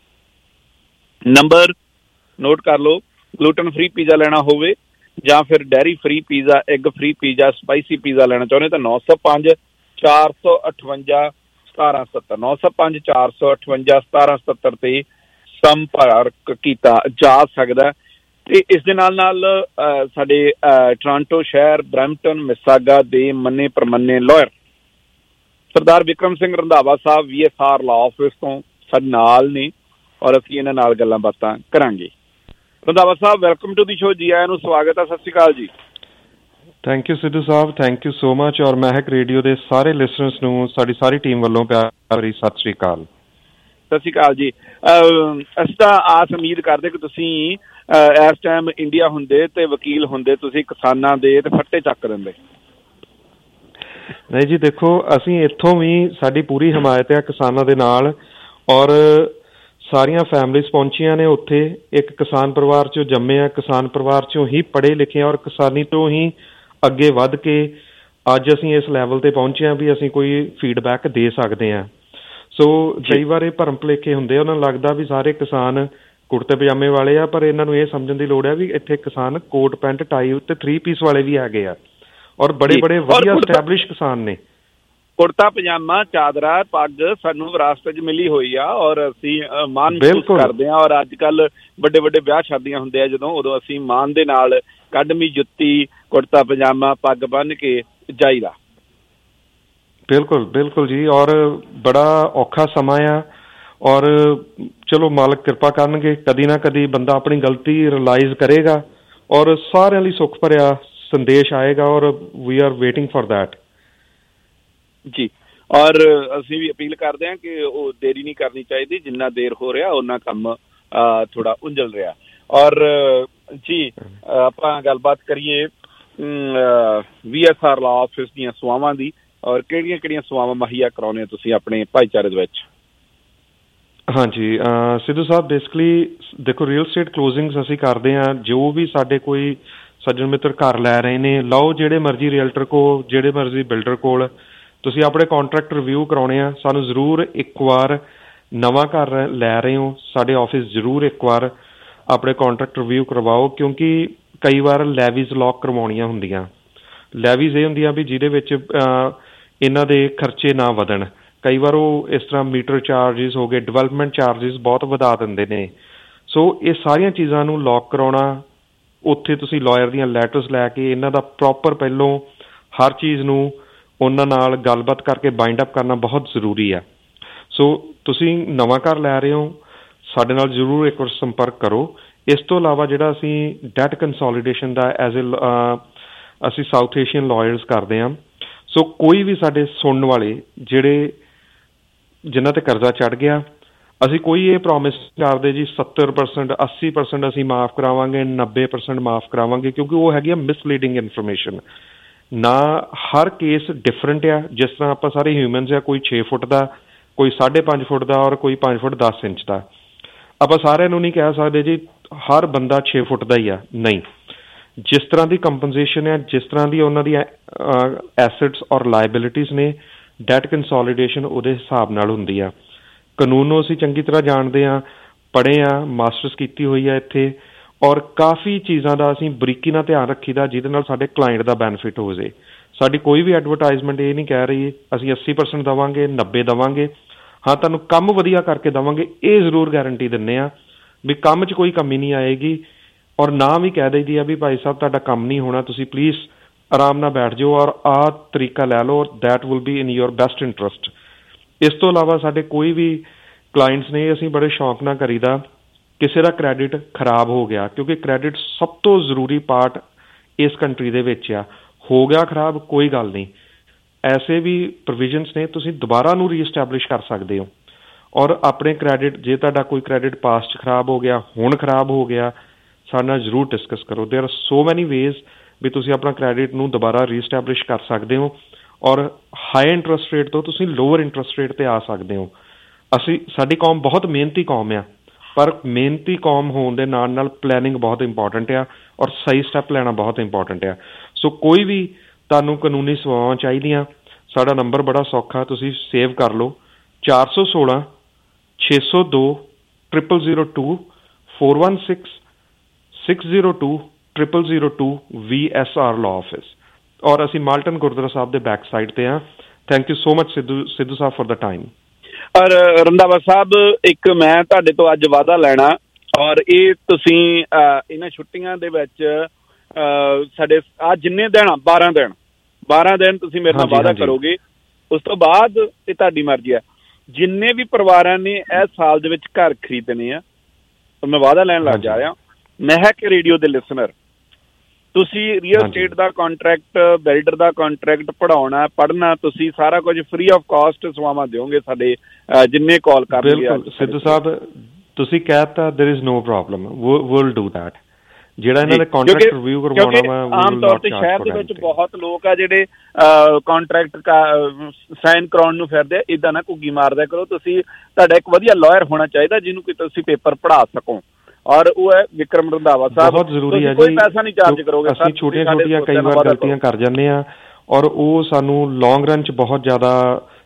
Number note ਕਰ ਲਓ। ਗਲੂਟਨ ਫਰੀ ਪੀਜ਼ਾ ਲੈਣਾ ਹੋਵੇ ਜਾਂ ਫਿਰ dairy free pizza, egg free pizza, spicy pizza ਲੈਣਾ ਚਾਹੁੰਦੇ ਤਾਂ 905 458 1770 905 458 1770 ਤੇ ਸੰਪਰਕ ਕੀਤਾ ਜਾ ਸਕਦਾ। ਤੇ ਇਸ ਦੇ ਨਾਲ ਸਾਡੇ ਟੋਰਾਂਟੋ ਸ਼ਹਿਰ, ਬਰੈਂਪਟਨ, ਮਿਸਾਗਾ ਦੇ ਮੰਨੇ ਪ੍ਰਮੰਨੇ lawyer Sardar Vikram Singh Randhawa Sahib VSR law office ਤੋਂ ਸਾਡੇ ਨਾਲ ਨੇ, ਔਰ ਅਸੀਂ ਇਹਨਾਂ ਨਾਲ ਗੱਲਾਂ ਬਾਤਾਂ ਕਰਾਂਗੇ। Randhawa Sahib, welcome to the show. Ji ਆਇਆਂ ਨੂੰ ਸਵਾਗਤ ਹੈ। Sat Shri Akal ji. Thank you Sidhu Sahib, thank you so much. ਔਰ ਮਹਿਕ ਰੇਡੀਓ ਦੇ ਸਾਰੇ ਲਿਸਨਰਸ ਨੂੰ ਸਾਡੀ ਸਾਰੀ ਟੀਮ ਵੱਲੋਂ ਪਿਆਰ ਭਰੀ ਸਤਿ ਸ਼੍ਰੀ ਅਕਾਲ। ਸਤਿ ਸ਼੍ਰੀ ਅਕਾਲ ਜੀ। ਅਸੀਂ ਤਾਂ ਆਸ ਉਮੀਦ ਕਰਦੇ ਕਿ ਤੁਸੀਂ ਇਸ ਟਾਈਮ ਇੰਡੀਆ ਹੁੰਦੇ ਤੇ ਵਕੀਲ ਹੁੰਦੇ, ਤੁਸੀਂ ਕਿਸਾਨਾਂ ਦੇ ਤੇ ਫੱਟੇ ਚੱਕ ਦਿੰਦੇ। ਨਹੀਂ ਜੀ, ਦੇਖੋ ਅਸੀਂ ਇੱਥੋਂ ਵੀ ਸਾਡੀ ਪੂਰੀ ਹਮਾਇਤ ਹੈ ਕਿਸਾਨਾਂ ਦੇ ਨਾਲ, ਔਰ ਸਾਰੀਆਂ ਫੈਮਲੀਜ਼ ਪਹੁੰਚੀਆਂ ਨੇ ਉੱਥੇ। ਇੱਕ ਕਿਸਾਨ ਪਰਿਵਾਰ 'ਚੋਂ ਜੰਮੇ ਆ, ਕਿਸਾਨ ਪਰਿਵਾਰ 'ਚੋਂ ਹੀ ਪੜ੍ਹੇ ਲਿਖੇ, ਔਰ ਕਿਸਾਨੀ ਤੋਂ ਹੀ ਅੱਗੇ ਵੱਧ ਕੇ ਅੱਜ ਅਸੀਂ ਇਸ ਲੈਵਲ 'ਤੇ ਪਹੁੰਚੇ ਹਾਂ ਵੀ ਅਸੀਂ ਕੋਈ ਫੀਡਬੈਕ ਦੇ ਸਕਦੇ ਹਾਂ। ਸੋ ਕਈ ਵਾਰ ਇਹ ਭਰਮ ਭੁਲੇਖੇ ਹੁੰਦੇ ਆ, ਉਹਨਾਂ ਨੂੰ ਲੱਗਦਾ ਵੀ ਸਾਰੇ ਕਿਸਾਨ ਕੁੜਤੇ ਪਜਾਮੇ ਵਾਲੇ ਆ, ਪਰ ਇਹਨਾਂ ਨੂੰ ਇਹ ਸਮਝਣ ਦੀ ਲੋੜ ਹੈ ਵੀ ਇੱਥੇ ਕਿਸਾਨ ਕੋਟ ਪੈਂਟ ਟਾਈ ਉੱਤੇ 3 ਪੀਸ ਵਾਲੇ ਵੀ ਹੈਗੇ ਆ, ਔਰ ਬੜੇ ਵਧੀਆ ਐਸਟੈਬਲਿਸ਼ ਕਿਸਾਨ ਨੇ। ਕੁੜਤਾ ਪਜਾਮਾ, ਚਾਦਰਾ, ਪੱਗ ਸਾਨੂੰ ਵਿਰਾਸਤ 'ਚ ਮਿਲੀ ਹੋਈ ਆ ਔਰ ਅਸੀਂ ਮਾਣ ਮਹਿਸੂਸ ਕਰਦੇ ਹਾਂ। ਔਰ ਅੱਜ ਕੱਲ੍ਹ ਵੱਡੇ ਵਿਆਹ ਸ਼ਾਦੀਆਂ ਹੁੰਦੇ ਆ ਜਦੋਂ, ਉਦੋਂ ਅਸੀਂ ਮਾਣ ਦੇ ਨਾਲ ਕੱਢਵੀਂ ਜੁੱਤੀ, ਕੁੜਤਾ ਪਜਾਮਾ, ਪੱਗ ਬੰਨ੍ਹ ਕੇ ਜਾਈਦਾ। ਬਿਲਕੁਲ ਜੀ, ਔਰ ਬੜਾ ਔਖਾ ਸਮਾਂ ਆ, ਔਰ ਚਲੋ ਮਾਲਕ ਕਿਰਪਾ ਕਰਨਗੇ, ਕਦੀ ਨਾ ਕਦੀ ਬੰਦਾ ਆਪਣੀ ਗਲਤੀ ਰਿਅਲਾਈਜ਼ ਕਰੇਗਾ ਔਰ ਸਾਰਿਆਂ ਲਈ ਸੁੱਖ ਭਰਿਆ ਸੰਦੇਸ਼ ਆਏਗਾ, ਔਰ we are waiting for that ji. ਔਰ ਅਸੀਂ ਵੀ ਅਪੀਲ ਕਰਦੇ ਹਾਂ ਕਿ ਉਹ ਦੇਰੀ ਨਹੀਂ ਕਰਨੀ ਚਾਹੀਦੀ, ਜਿੰਨਾ ਦੇਰ ਹੋ ਰਿਹਾ ਉਹਨਾਂ ਕੰਮ ਥੋੜਾ ਉਲਝ ਰਿਹਾ। ਔਰ ਜੀ ਆਪਾਂ ਗੱਲਬਾਤ ਕਰੀਏ VSR ਲਾਅ ਆਫਿਸ ਦੀਆਂ ਸੇਵਾਵਾਂ ਦੀ, ਔਰ ਕਿਹੜੀਆਂ ਸੇਵਾਵਾਂ ਮੁਹੱਈਆ ਕਰਾਉਂਦੇ ਹੋ ਤੁਸੀਂ ਆਪਣੇ ਭਾਈਚਾਰੇ ਦੇ ਵਿੱਚ? ਹਾਂਜੀ ਸਿੱਧੂ ਸਾਹਿਬ, ਬੇਸਿਕਲੀ ਦੇਖੋ ਰੀਅਲ ਸਟੇਟ ਕਲੋਜ਼ਿੰਗਸ ਅਸੀਂ ਕਰਦੇ ਹਾਂ। ਜੋ ਵੀ ਸਾਡੇ ਕੋਈ ਸੱਜਣ ਮਿੱਤਰ ਘਰ ਲੈ ਰਹੇ ਨੇ, ਲਓ ਜਿਹੜੇ ਮਰਜ਼ੀ ਰੀਅਲਟਰ ਕੋਲ, ਜਿਹੜੇ ਮਰਜ਼ੀ ਬਿਲਡਰ ਕੋਲ, ਤੁਸੀਂ ਆਪਣੇ ਕੰਟਰੈਕਟ ਰਿਵਿਊ ਕਰਾਉਣੇ ਆ, ਸਾਨੂੰ ਜ਼ਰੂਰ ਇੱਕ ਵਾਰ ਨਵਾਂ ਘਰ ਲੈ ਰਹੇ ਹੋ ਸਾਡੇ ਆਫਿਸ ਜ਼ਰੂਰ ਇੱਕ ਵਾਰ ਆਪਣੇ ਕੰਟਰੈਕਟ ਰਿਵਿਊ ਕਰਵਾਓ, ਕਿਉਂਕਿ ਕਈ ਵਾਰ ਲੈਵੀਜ਼ ਲੌਕ ਕਰਵਾਉਣੀਆਂ ਹੁੰਦੀਆਂ। ਲੈਵੀਜ਼ ਇਹ ਹੁੰਦੀਆਂ ਵੀ ਜਿਹਦੇ ਵਿੱਚ ਇਹਨਾਂ ਦੇ ਖਰਚੇ ਨਾ ਵਧਣ। ਕਈ ਵਾਰ ਉਹ ਇਸ ਤਰ੍ਹਾਂ ਮੀਟਰ ਚਾਰਜਿਸ ਹੋ ਗਏ, ਡਿਵੈਲਪਮੈਂਟ ਚਾਰਜਿਸ ਬਹੁਤ ਵਧਾ ਦਿੰਦੇ ਨੇ। ਸੋ ਇਹ ਸਾਰੀਆਂ ਚੀਜ਼ਾਂ ਨੂੰ ਲੌਕ ਕਰਾਉਣਾ, ਉੱਥੇ ਤੁਸੀਂ ਲਾਇਰ ਦੀਆਂ ਲੈਟਰਸ ਲੈ ਕੇ ਇਹਨਾਂ ਦਾ ਪ੍ਰੋਪਰ ਪਹਿਲੋਂ ਹਰ ਚੀਜ਼ ਨੂੰ ਉਹਨਾਂ ਨਾਲ ਗੱਲਬਾਤ ਕਰਕੇ ਬਾਈਂਡ ਅਪ ਕਰਨਾ ਬਹੁਤ ਜ਼ਰੂਰੀ ਹੈ। ਸੋ ਤੁਸੀਂ ਨਵਾਂ ਘਰ ਲੈ ਰਹੇ ਹੋ, ਸਾਡੇ ਨਾਲ ਜ਼ਰੂਰ ਇੱਕ ਵਾਰ ਸੰਪਰਕ ਕਰੋ। ਇਸ ਤੋਂ ਇਲਾਵਾ ਜਿਹੜਾ ਅਸੀਂ ਡੈਟ ਕੰਸੋਲੀਡੇਸ਼ਨ ਦਾ ਅਸੀਂ ਸਾਊਥ ਏਸ਼ੀਅਨ ਲਾਇਰਸ ਕਰਦੇ ਹਾਂ। ਸੋ ਕੋਈ ਵੀ ਸਾਡੇ ਸੁਣਨ ਵਾਲੇ ਜਿਹੜੇ ਜਿਨ੍ਹਾਂ ਤੇ ਕਰਜ਼ਾ ਚੜ੍ਹ ਗਿਆ, ਅਸੀਂ ਕੋਈ ਇਹ ਪ੍ਰੋਮਿਸ ਕਰਦੇ ਜੀ 70% 80% ਅਸੀਂ ਮਾਫ਼ ਕਰਾਵਾਂਗੇ, 90% ਮਾਫ਼ ਕਰਾਵਾਂਗੇ, ਕਿਉਂਕਿ ਉਹ ਹੈਗੀ ਆ ਮਿਸਲੀਡਿੰਗ ਇਨਫੋਰਮੇਸ਼ਨ। ਨਾ ਹਰ ਕੇਸ ਡਿਫਰੈਂਟ ਆ, ਜਿਸ ਤਰ੍ਹਾਂ ਆਪਾਂ ਸਾਰੇ ਹਿਊਮਨਸ ਆ, ਕੋਈ 6 ਫੁੱਟ ਦਾ, ਕੋਈ 5.5 ਫੁੱਟ ਦਾ ਔਰ ਕੋਈ 5 ਫੁੱਟ 10 ਇੰਚ ਦਾ। ਆਪਾਂ ਸਾਰਿਆਂ ਨੂੰ ਨਹੀਂ ਕਹਿ ਸਕਦੇ ਜੀ ਹਰ ਬੰਦਾ 6 ਫੁੱਟ ਦਾ ਹੀ ਆ, ਨਹੀਂ। ਜਿਸ ਤਰ੍ਹਾਂ ਦੀ ਕੰਪਨਸੇਸ਼ਨ ਹੈ, ਜਿਸ ਤਰ੍ਹਾਂ ਦੀ ਉਹਨਾਂ ਦੀ ਐਸੈਟਸ ਔਰ ਲਾਇਬਿਲਿਟੀਜ਼ ਨੇ, ਡੈਟ ਕੰਸੋਲੀਡੇਸ਼ਨ ਉਹਦੇ ਹਿਸਾਬ ਨਾਲ ਹੁੰਦੀ ਆ। ਕਾਨੂੰਨ ਨੂੰ ਅਸੀਂ ਚੰਗੀ ਤਰ੍ਹਾਂ ਜਾਣਦੇ ਹਾਂ, ਪੜ੍ਹੇ ਹਾਂ, ਮਾਸਟਰਸ ਕੀਤੀ ਹੋਈ ਆ ਇੱਥੇ, ਔਰ ਕਾਫੀ ਚੀਜ਼ਾਂ ਦਾ ਅਸੀਂ ਬਰੀਕੀ ਨਾਲ ਧਿਆਨ ਰੱਖੀਦਾ ਜਿਹਦੇ ਨਾਲ ਸਾਡੇ ਕਲਾਇੰਟ ਦਾ ਬੈਨੀਫਿਟ ਹੋ ਜਾਏ। ਸਾਡੀ ਕੋਈ ਵੀ ਐਡਵਰਟਾਈਜ਼ਮੈਂਟ ਇਹ ਨਹੀਂ ਕਹਿ ਰਹੀ ਅਸੀਂ 80% ਦੇਵਾਂਗੇ, 90 ਦੇਵਾਂਗੇ। ਹਾਂ, ਤੁਹਾਨੂੰ ਕੰਮ ਵਧੀਆ ਕਰਕੇ ਦੇਵਾਂਗੇ, ਇਹ ਜ਼ਰੂਰ ਗਾਰੰਟੀ ਦਿੰਦੇ ਹਾਂ ਵੀ ਕੰਮ 'ਚ ਕੋਈ ਕਮੀ ਨਹੀਂ ਆਏਗੀ। ਔਰ ਨਾ ਵੀ ਕਹਿ ਦਈਦੀ ਆ ਵੀ ਭਾਈ ਸਾਹਿਬ ਤੁਹਾਡਾ ਕੰਮ ਨਹੀਂ ਹੋਣਾ, ਤੁਸੀਂ ਪਲੀਜ਼ ਆਰਾਮ ਨਾਲ ਬੈਠ ਜਾਓ ਔਰ ਆਹ ਤਰੀਕਾ ਲੈ ਲਓ, that will be in your best interest. ਇਸ ਤੋਂ ਇਲਾਵਾ ਸਾਡੇ ਕੋਈ ਵੀ ਕਲਾਇੰਟਸ ਨੇ, ਅਸੀਂ ਬੜੇ ਸ਼ੌਂਕ ਨਾਲ ਕਰੀਦਾ, ਕਿਸੇ ਦਾ ਕ੍ਰੈਡਿਟ ਖਰਾਬ ਹੋ ਗਿਆ, ਕਿਉਂਕਿ ਕ੍ਰੈਡਿਟ ਸਭ ਤੋਂ ਜ਼ਰੂਰੀ ਪਾਰਟ ਇਸ ਕੰਟਰੀ ਦੇ ਵਿੱਚ ਆ। ਹੋ ਗਿਆ ਖਰਾਬ, ਕੋਈ ਗੱਲ ਨਹੀਂ, ਐਸੇ ਵੀ ਪ੍ਰੋਵੀਜ਼ਨਸ ਨੇ, ਤੁਸੀਂ ਦੁਬਾਰਾ ਨੂੰ ਰੀਐਸਟੈਬਲਿਸ਼ ਕਰ ਸਕਦੇ ਹੋ। ਔਰ ਆਪਣੇ ਕ੍ਰੈਡਿਟ, ਜੇ ਤੁਹਾਡਾ ਕੋਈ ਕ੍ਰੈਡਿਟ ਪਾਸਟ ਖਰਾਬ ਹੋ ਗਿਆ, ਹੁਣ ਖਰਾਬ ਹੋ ਗਿਆ, ਸਾਡੇ ਨਾਲ ਜ਼ਰੂਰ ਡਿਸਕਸ ਕਰੋ। ਦੇਰ ਆਰ ਸੋ ਮੈਨੀ ਵੇਜ਼ ਵੀ ਤੁਸੀਂ ਆਪਣਾ ਕ੍ਰੈਡਿਟ ਨੂੰ ਦੁਬਾਰਾ ਰੀਐਸਟੈਬਲਿਸ਼ ਕਰ ਸਕਦੇ ਹੋ ਔਰ ਹਾਈ ਇੰਟਰਸਟ ਰੇਟ ਤੋਂ ਤੁਸੀਂ ਲੋਅਰ ਇੰਟਰਸਟ ਰੇਟ 'ਤੇ ਆ ਸਕਦੇ ਹੋ। ਸਾਡੀ ਕੌਮ ਬਹੁਤ ਮਿਹਨਤੀ ਕੌਮ ਆ, ਪਰ ਮਿਹਨਤੀ ਕੌਮ ਹੋਣ ਦੇ ਨਾਲ ਨਾਲ ਪਲੈਨਿੰਗ ਬਹੁਤ ਇੰਪੋਰਟੈਂਟ ਆ ਔਰ ਸਹੀ ਸਟੈਪ ਲੈਣਾ ਬਹੁਤ ਇੰਪੋਰਟੈਂਟ ਆ। ਸੋ ਕੋਈ ਵੀ ਤੁਹਾਨੂੰ ਕਾਨੂੰਨੀ ਸੇਵਾਵਾਂ ਚਾਹੀਦੀਆਂ, ਸਾਡਾ ਨੰਬਰ ਬੜਾ ਸੌਖਾ, ਤੁਸੀਂ ਸੇਵ ਕਰ ਲਓ, 416 602 0002 416 602 0002 VSR ਲਾਅ ਆਫਿਸ। ਔਰ ਅਸੀਂ ਮਾਲਟਨ ਗੁਰਦੁਆਰਾ ਸਾਹਿਬ ਦੇ ਬੈਕ ਸਾਈਡ ਤੇ ਹਾਂ। Thank you so much Sidhu Sahib for the time. ਔਰ ਰੰਧਾਵਾ ਸਾਹਿਬ, ਇੱਕ ਮੈਂ ਤੁਹਾਡੇ ਤੋਂ ਅੱਜ ਵਾਅਦਾ ਲੈਣਾ, ਔਰ ਇਹ ਤੁਸੀਂ ਇਹਨਾਂ ਛੁੱਟੀਆਂ ਦੇ ਵਿੱਚ ਸਾਡੇ ਆ ਜਿੰਨੇ ਦਿਨ 12 ਦਿਨ ਤੁਸੀਂ ਮੇਰੇ ਨਾਲ ਵਾਅਦਾ ਕਰੋਗੇ, ਉਸ ਤੋਂ ਬਾਅਦ ਇਹ ਤੁਹਾਡੀ ਮਰਜ਼ੀ ਹੈ। ਜਿੰਨੇ ਵੀ ਪਰਿਵਾਰਾਂ ਨੇ ਇਸ ਸਾਲ ਦੇ ਵਿੱਚ ਘਰ ਖਰੀਦਣੇ ਆ, ਮੈਂ ਵਾਅਦਾ ਲੈਣ ਲੱਗ ਜਾ ਰਿਹਾ, ਮਹਿਕ ਰੇਡੀਓ ਦੇ ਲਿਸਨਰ, ਤੁਸੀਂ ਰੀਅਲ ਸਟੇਟ ਦਾ ਕੰਟਰੈਕਟ, ਬਿਲਡਰ ਦਾ ਕੰਟਰੈਕਟ, ਪੜ੍ਹਨਾ ਤੁਸੀਂ ਸਾਰਾ ਕੁਝ ਫ੍ਰੀ ਆਫ ਕਾਸਟ ਸੇਵਾਵਾਂ ਦਿਓਗੇ ਸਾਡੇ ਜਿੰਨੇ ਕਾਲ ਕਰਨਗੇ। ਬਿਲਕੁਲ ਸਿੱਧੂ ਸਾਹਿਬ, ਤੁਸੀਂ ਕਹਿਤਾ there is no problem, will do that. ਜਿਹੜਾ ਇਹਨਾਂ ਦੇ ਕੰਟਰੈਕਟ ਰਿਵਿਊ ਕਰਵਾਉਣਾ ਵਾ, ਆਮ ਤੌਰ ਤੇ ਸ਼ਹਿਰ ਦੇ ਵਿੱਚ ਬਹੁਤ ਲੋਕ ਆ ਜਿਹੜੇ ਕੰਟਰੈਕਟ ਸਾਈਨ ਕਰਾਉਣ ਨੂੰ ਫਿਰਦੇ ਆ। ਇਦਾਂ ਨਾ ਘੁੱਗੀ ਮਾਰਦਿਆ ਕਰੋ, ਤੁਸੀਂ ਤੁਹਾਡਾ ਇੱਕ ਵਧੀਆ ਲਾਇਰ ਹੋਣਾ ਚਾਹੀਦਾ ਜਿਹਨੂੰ ਕਿ ਤੁਸੀਂ ਪੇਪਰ ਪੜ੍ਹਾ ਸਕੋ, ਔਰ ਉਹ ਹੈ ਵਿਕਰਮ ਰੰਧਾਵਾ ਸਾਹਿਬ। ਬਹੁਤ ਜ਼ਰੂਰੀ ਹੈ ਜੀ, ਕੋਈ ਪੈਸਾ ਨਹੀਂ ਚਾਰਜ ਕਰੋਗੇ। ਅਸੀਂ ਛੋਟੀਆਂ ਕਈ ਵਾਰ ਗਲਤੀਆਂ ਕਰ ਜਾਂਦੇ ਆ ਔਰ ਉਹ ਸਾਨੂੰ ਲੌਂਗ ਰਨ 'ਚ ਬਹੁਤ ਜ਼ਿਆਦਾ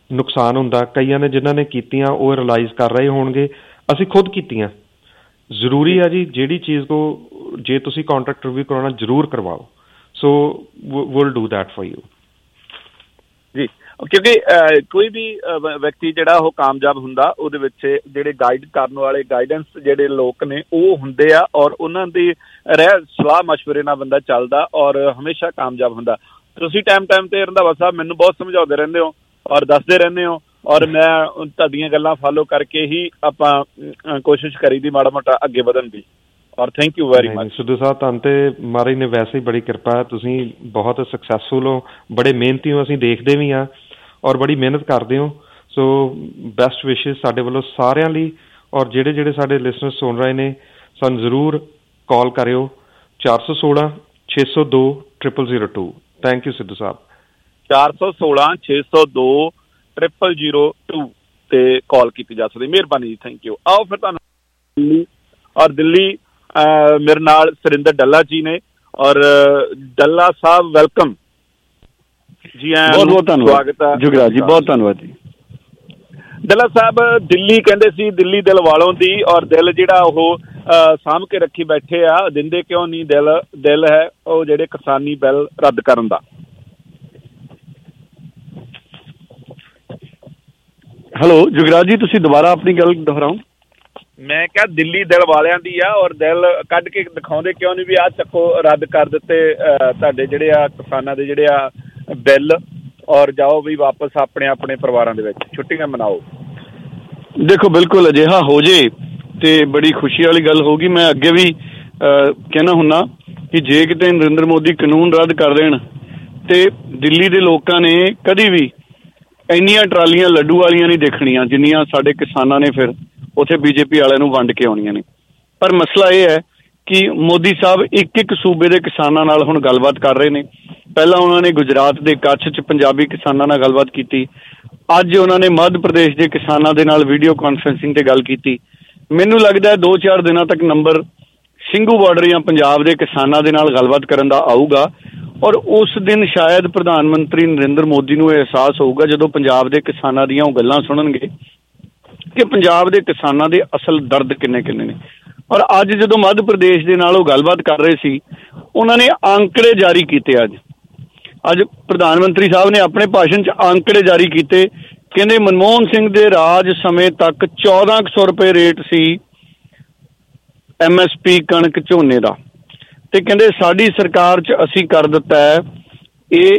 ਨੁਕਸਾਨ ਹੁੰਦਾ, ਕਈਆਂ ਨੇ ਜਿਨ੍ਹਾਂ ਨੇ ਕੀਤੀਆਂ ਉਹ ਰਿਅਲਾਈਜ਼ ਕਰ ਰਹੇ ਹੋਣਗੇ, ਅਸੀਂ ਖੁਦ ਕੀਤੀਆਂ। ਜ਼ਰੂਰੀ ਆ ਜੀ ਜਿਹੜੀ ਚੀਜ਼ ਕੋ ਜੇ ਤੁਸੀਂ ਕੰਟਰੈਕਟ ਰਿਵਿਊ ਕਰਾਉਣਾ ਜ਼ਰੂਰ ਕਰਵਾਓ। So will do that for you ji. ਕਿਉਂਕਿ ਕੋਈ ਵੀ ਵਿਅਕਤੀ ਜਿਹੜਾ ਉਹ ਕਾਮਯਾਬ ਹੁੰਦਾ ਉਹਦੇ ਵਿੱਚ ਜਿਹੜੇ ਗਾਈਡ ਕਰਨ ਵਾਲੇ ਗਾਈਡੈਂਸ ਜਿਹੜੇ ਲੋਕ ਨੇ ਉਹ ਹੁੰਦੇ ਆ, ਔਰ ਉਹਨਾਂ ਦੀ ਸਲਾਹ ਮਸ਼ਵਰੇ ਨਾਲ ਬੰਦਾ ਚੱਲਦਾ ਔਰ ਹਮੇਸ਼ਾ ਕਾਮਯਾਬ ਹੁੰਦਾ। ਤੁਸੀਂ ਟਾਈਮ ਤੇ ਰੰਧਾਵਾ ਸਾਹਿਬ ਮੈਨੂੰ ਬਹੁਤ ਸਮਝਾਉਂਦੇ ਰਹਿੰਦੇ ਹੋ ਔਰ ਦੱਸਦੇ ਰਹਿੰਦੇ ਹੋ, ਔਰ ਮੈਂ ਤੁਹਾਡੀਆਂ ਗੱਲਾਂ ਫਾਲੋ ਕਰਕੇ ਹੀ ਆਪਾਂ ਕੋਸ਼ਿਸ਼ ਕਰੀ ਦੀ ਮਾੜਾ ਮੋਟਾ ਅੱਗੇ ਵਧਣ ਦੀ। ਔਰ thank you very much. Sidhu Sahib, ਤੁਹਾਨੂੰ ਤੇ ਮਹਾਰਾਜ ਨੇ ਵੈਸੇ ਹੀ ਬੜੀ ਕਿਰਪਾ ਹੈ, ਤੁਸੀਂ ਬਹੁਤ ਸਕਸੈਸਫੁਲ ਹੋ, ਬੜੇ ਮਿਹਨਤੀ ਹੋ, ਅਸੀਂ ਦੇਖਦੇ ਵੀ ਹਾਂ ਔਰ ਬੜੀ ਮਿਹਨਤ ਕਰਦੇ ਹੋ। ਸੋ ਬੈਸਟ ਵਿਸ਼ੇਸ ਸਾਡੇ ਵੱਲੋਂ ਸਾਰਿਆਂ ਲਈ। ਔਰ ਜਿਹੜੇ ਸਾਡੇ ਲਿਸਨਰ ਸੁਣ ਰਹੇ ਨੇ, ਸਾਨੂੰ ਜ਼ਰੂਰ ਕਾਲ ਕਰਿਓ 416 602 0002। ਥੈਂਕ ਯੂ ਸਿੱਧੂ ਸਾਹਿਬ। 416 602 0002 ਤੇ ਕਾਲ ਕੀਤੀ ਜਾ ਸਕਦੀ। ਮਿਹਰਬਾਨੀ ਜੀ, ਥੈਂਕ ਯੂ। ਆਓ ਫਿਰ ਤੁਹਾਨੂੰ ਔਰ ਦਿੱਲੀ ਮੇਰੇ ਨਾਲ ਸੁਰਿੰਦਰ ਡੱਲਾ ਜੀ ਨੇ। ਔਰ ਡੱਲਾ ਸਾਹਿਬ ਵੈਲਕਮ ਜੀ। ਬਹੁਤ ਧੰਨਵਾਦ ਜੁਗਰਾਜ ਜੀ, ਬਹੁਤ ਧੰਨਵਾਦ ਜੀ। ਡੱਲਾ ਸਾਹਿਬ, ਦਿੱਲੀ ਕਹਿੰਦੇ ਸੀ ਦਿੱਲੀ ਦਿਲ ਵਾਲੋਂ ਦੀ, ਔਰ ਦਿਲ ਜਿਹੜਾ ਉਹ ਸਾਂਭ ਕੇ ਰੱਖੀ ਬੈਠੇ ਆ, ਦਿੰਦੇ ਕਿਉਂ ਨਹੀਂ? ਦਿਲ ਹੈ ਉਹ ਜਿਹੜੇ ਕਿਸਾਨੀ ਬਿੱਲ ਰੱਦ ਕਰਨ ਦਾ। ਹੈਲੋ ਜੁਗਰਾਜ ਜੀ, ਤੁਸੀਂ ਦੁਬਾਰਾ ਆਪਣੀ ਗੱਲ ਦੁਹਰਾਓ। ਮੈਂ ਕਿਹਾ ਦਿੱਲੀ ਦਿਲ ਵਾਲਿਆਂ ਦੀ ਆ, ਔਰ ਦਿਲ ਕੱਢ ਕੇ ਦਿਖਾਉਂਦੇ ਕਿਉਂ ਨਹੀਂ ਵੀ ਆਹ ਚੱਕੋ ਰੱਦ ਕਰ ਦਿੱਤੇ ਤੁਹਾਡੇ ਜਿਹੜੇ ਆ ਕਿਸਾਨਾਂ ਦੇ ਜਿਹੜੇ ਆ ਬਿੱਲ, ਔਰ ਜਾਓ ਵੀ ਵਾਪਸ ਆਪਣੇ ਪਰਿਵਾਰਾਂ ਦੇ ਵਿੱਚ ਛੁੱਟੀਆਂ ਮਨਾਓ। ਦੇਖੋ, ਬਿਲਕੁਲ ਅਜਿਹਾ ਹੋ ਜੇ ਤੇ ਬੜੀ ਖੁਸ਼ੀ ਵਾਲੀ ਗੱਲ ਹੋਊਗੀ। ਮੈਂ ਅੱਗੇ ਵੀ ਕਹਿਣਾ ਹੁੰਦਾ ਕਿ ਜੇ ਕਿਤੇ ਨਰਿੰਦਰ ਮੋਦੀ ਕਾਨੂੰਨ ਰੱਦ ਕਰ ਦੇਣ ਤੇ ਦਿੱਲੀ ਦੇ ਲੋਕਾਂ ਨੇ ਕਦੀ ਵੀ ਇੰਨੀਆਂ ਟਰਾਲੀਆਂ ਲੱਡੂ ਵਾਲੀਆਂ ਨਹੀਂ ਦੇਖਣੀਆਂ ਜਿੰਨੀਆਂ ਸਾਡੇ ਕਿਸਾਨਾਂ ਨੇ ਫਿਰ ਉੱਥੇ ਬੀਜੇਪੀ ਵਾਲਿਆਂ ਨੂੰ ਵੰਡ ਕੇ ਆਉਣੀਆਂ ਨੇ। ਪਰ ਮਸਲਾ ਇਹ ਹੈ ਕਿ ਮੋਦੀ ਸਾਹਿਬ ਇੱਕ ਸੂਬੇ ਦੇ ਕਿਸਾਨਾਂ ਨਾਲ ਹੁਣ ਗੱਲਬਾਤ ਕਰ ਰਹੇ ਨੇ। ਪਹਿਲਾਂ ਉਹਨਾਂ ਨੇ ਗੁਜਰਾਤ ਦੇ ਕੱਛ 'ਚ ਪੰਜਾਬੀ ਕਿਸਾਨਾਂ ਨਾਲ ਗੱਲਬਾਤ ਕੀਤੀ, ਅੱਜ ਉਹਨਾਂ ਨੇ ਮੱਧ ਪ੍ਰਦੇਸ਼ ਦੇ ਕਿਸਾਨਾਂ ਦੇ ਨਾਲ ਵੀਡੀਓ ਕਾਨਫਰੰਸਿੰਗ ਤੇ ਗੱਲ ਕੀਤੀ। ਮੈਨੂੰ ਲੱਗਦਾ ਹੈ 2-4 ਦਿਨਾਂ ਤੱਕ ਨੰਬਰ ਸਿੰਘੂ ਬਾਰਡਰ ਜਾਂ ਪੰਜਾਬ ਦੇ ਕਿਸਾਨਾਂ ਦੇ ਨਾਲ ਗੱਲਬਾਤ ਕਰਨ ਦਾ ਆਊਗਾ, ਔਰ ਉਸ ਦਿਨ ਸ਼ਾਇਦ ਪ੍ਰਧਾਨ ਮੰਤਰੀ ਨਰਿੰਦਰ ਮੋਦੀ ਨੂੰ ਇਹ ਅਹਿਸਾਸ ਹੋਊਗਾ ਜਦੋਂ ਪੰਜਾਬ ਦੇ ਕਿਸਾਨਾਂ ਦੀਆਂ ਉਹ ਗੱਲਾਂ ਸੁਣਨਗੇ ਕਿ ਪੰਜਾਬ ਦੇ ਕਿਸਾਨਾਂ ਦੇ ਅਸਲ ਦਰਦ ਕਿੰਨੇ ਨੇ। ਔਰ ਅੱਜ ਜਦੋਂ ਮੱਧ ਪ੍ਰਦੇਸ਼ ਦੇ ਨਾਲ ਉਹ ਗੱਲਬਾਤ ਕਰ ਰਹੇ ਸੀ, ਉਹਨਾਂ ਨੇ ਅੰਕੜੇ ਜਾਰੀ ਕੀਤੇ। ਅੱਜ ਪ੍ਰਧਾਨ ਮੰਤਰੀ ਸਾਹਿਬ ਨੇ ਆਪਣੇ ਭਾਸ਼ਣ 'ਚ ਅੰਕੜੇ ਜਾਰੀ ਕੀਤੇ। ਕਹਿੰਦੇ ਮਨਮੋਹਨ ਸਿੰਘ ਦੇ ਰਾਜ ਸਮੇਂ ਤੱਕ 1400 ਰੁਪਏ ਰੇਟ ਸੀ MSP ਕਣਕ ਝੋਨੇ ਦਾ, ਤੇ ਕਹਿੰਦੇ ਸਾਡੀ ਸਰਕਾਰ 'ਚ ਅਸੀਂ ਕਰ ਦਿੱਤਾ ਹੈ ਇਹ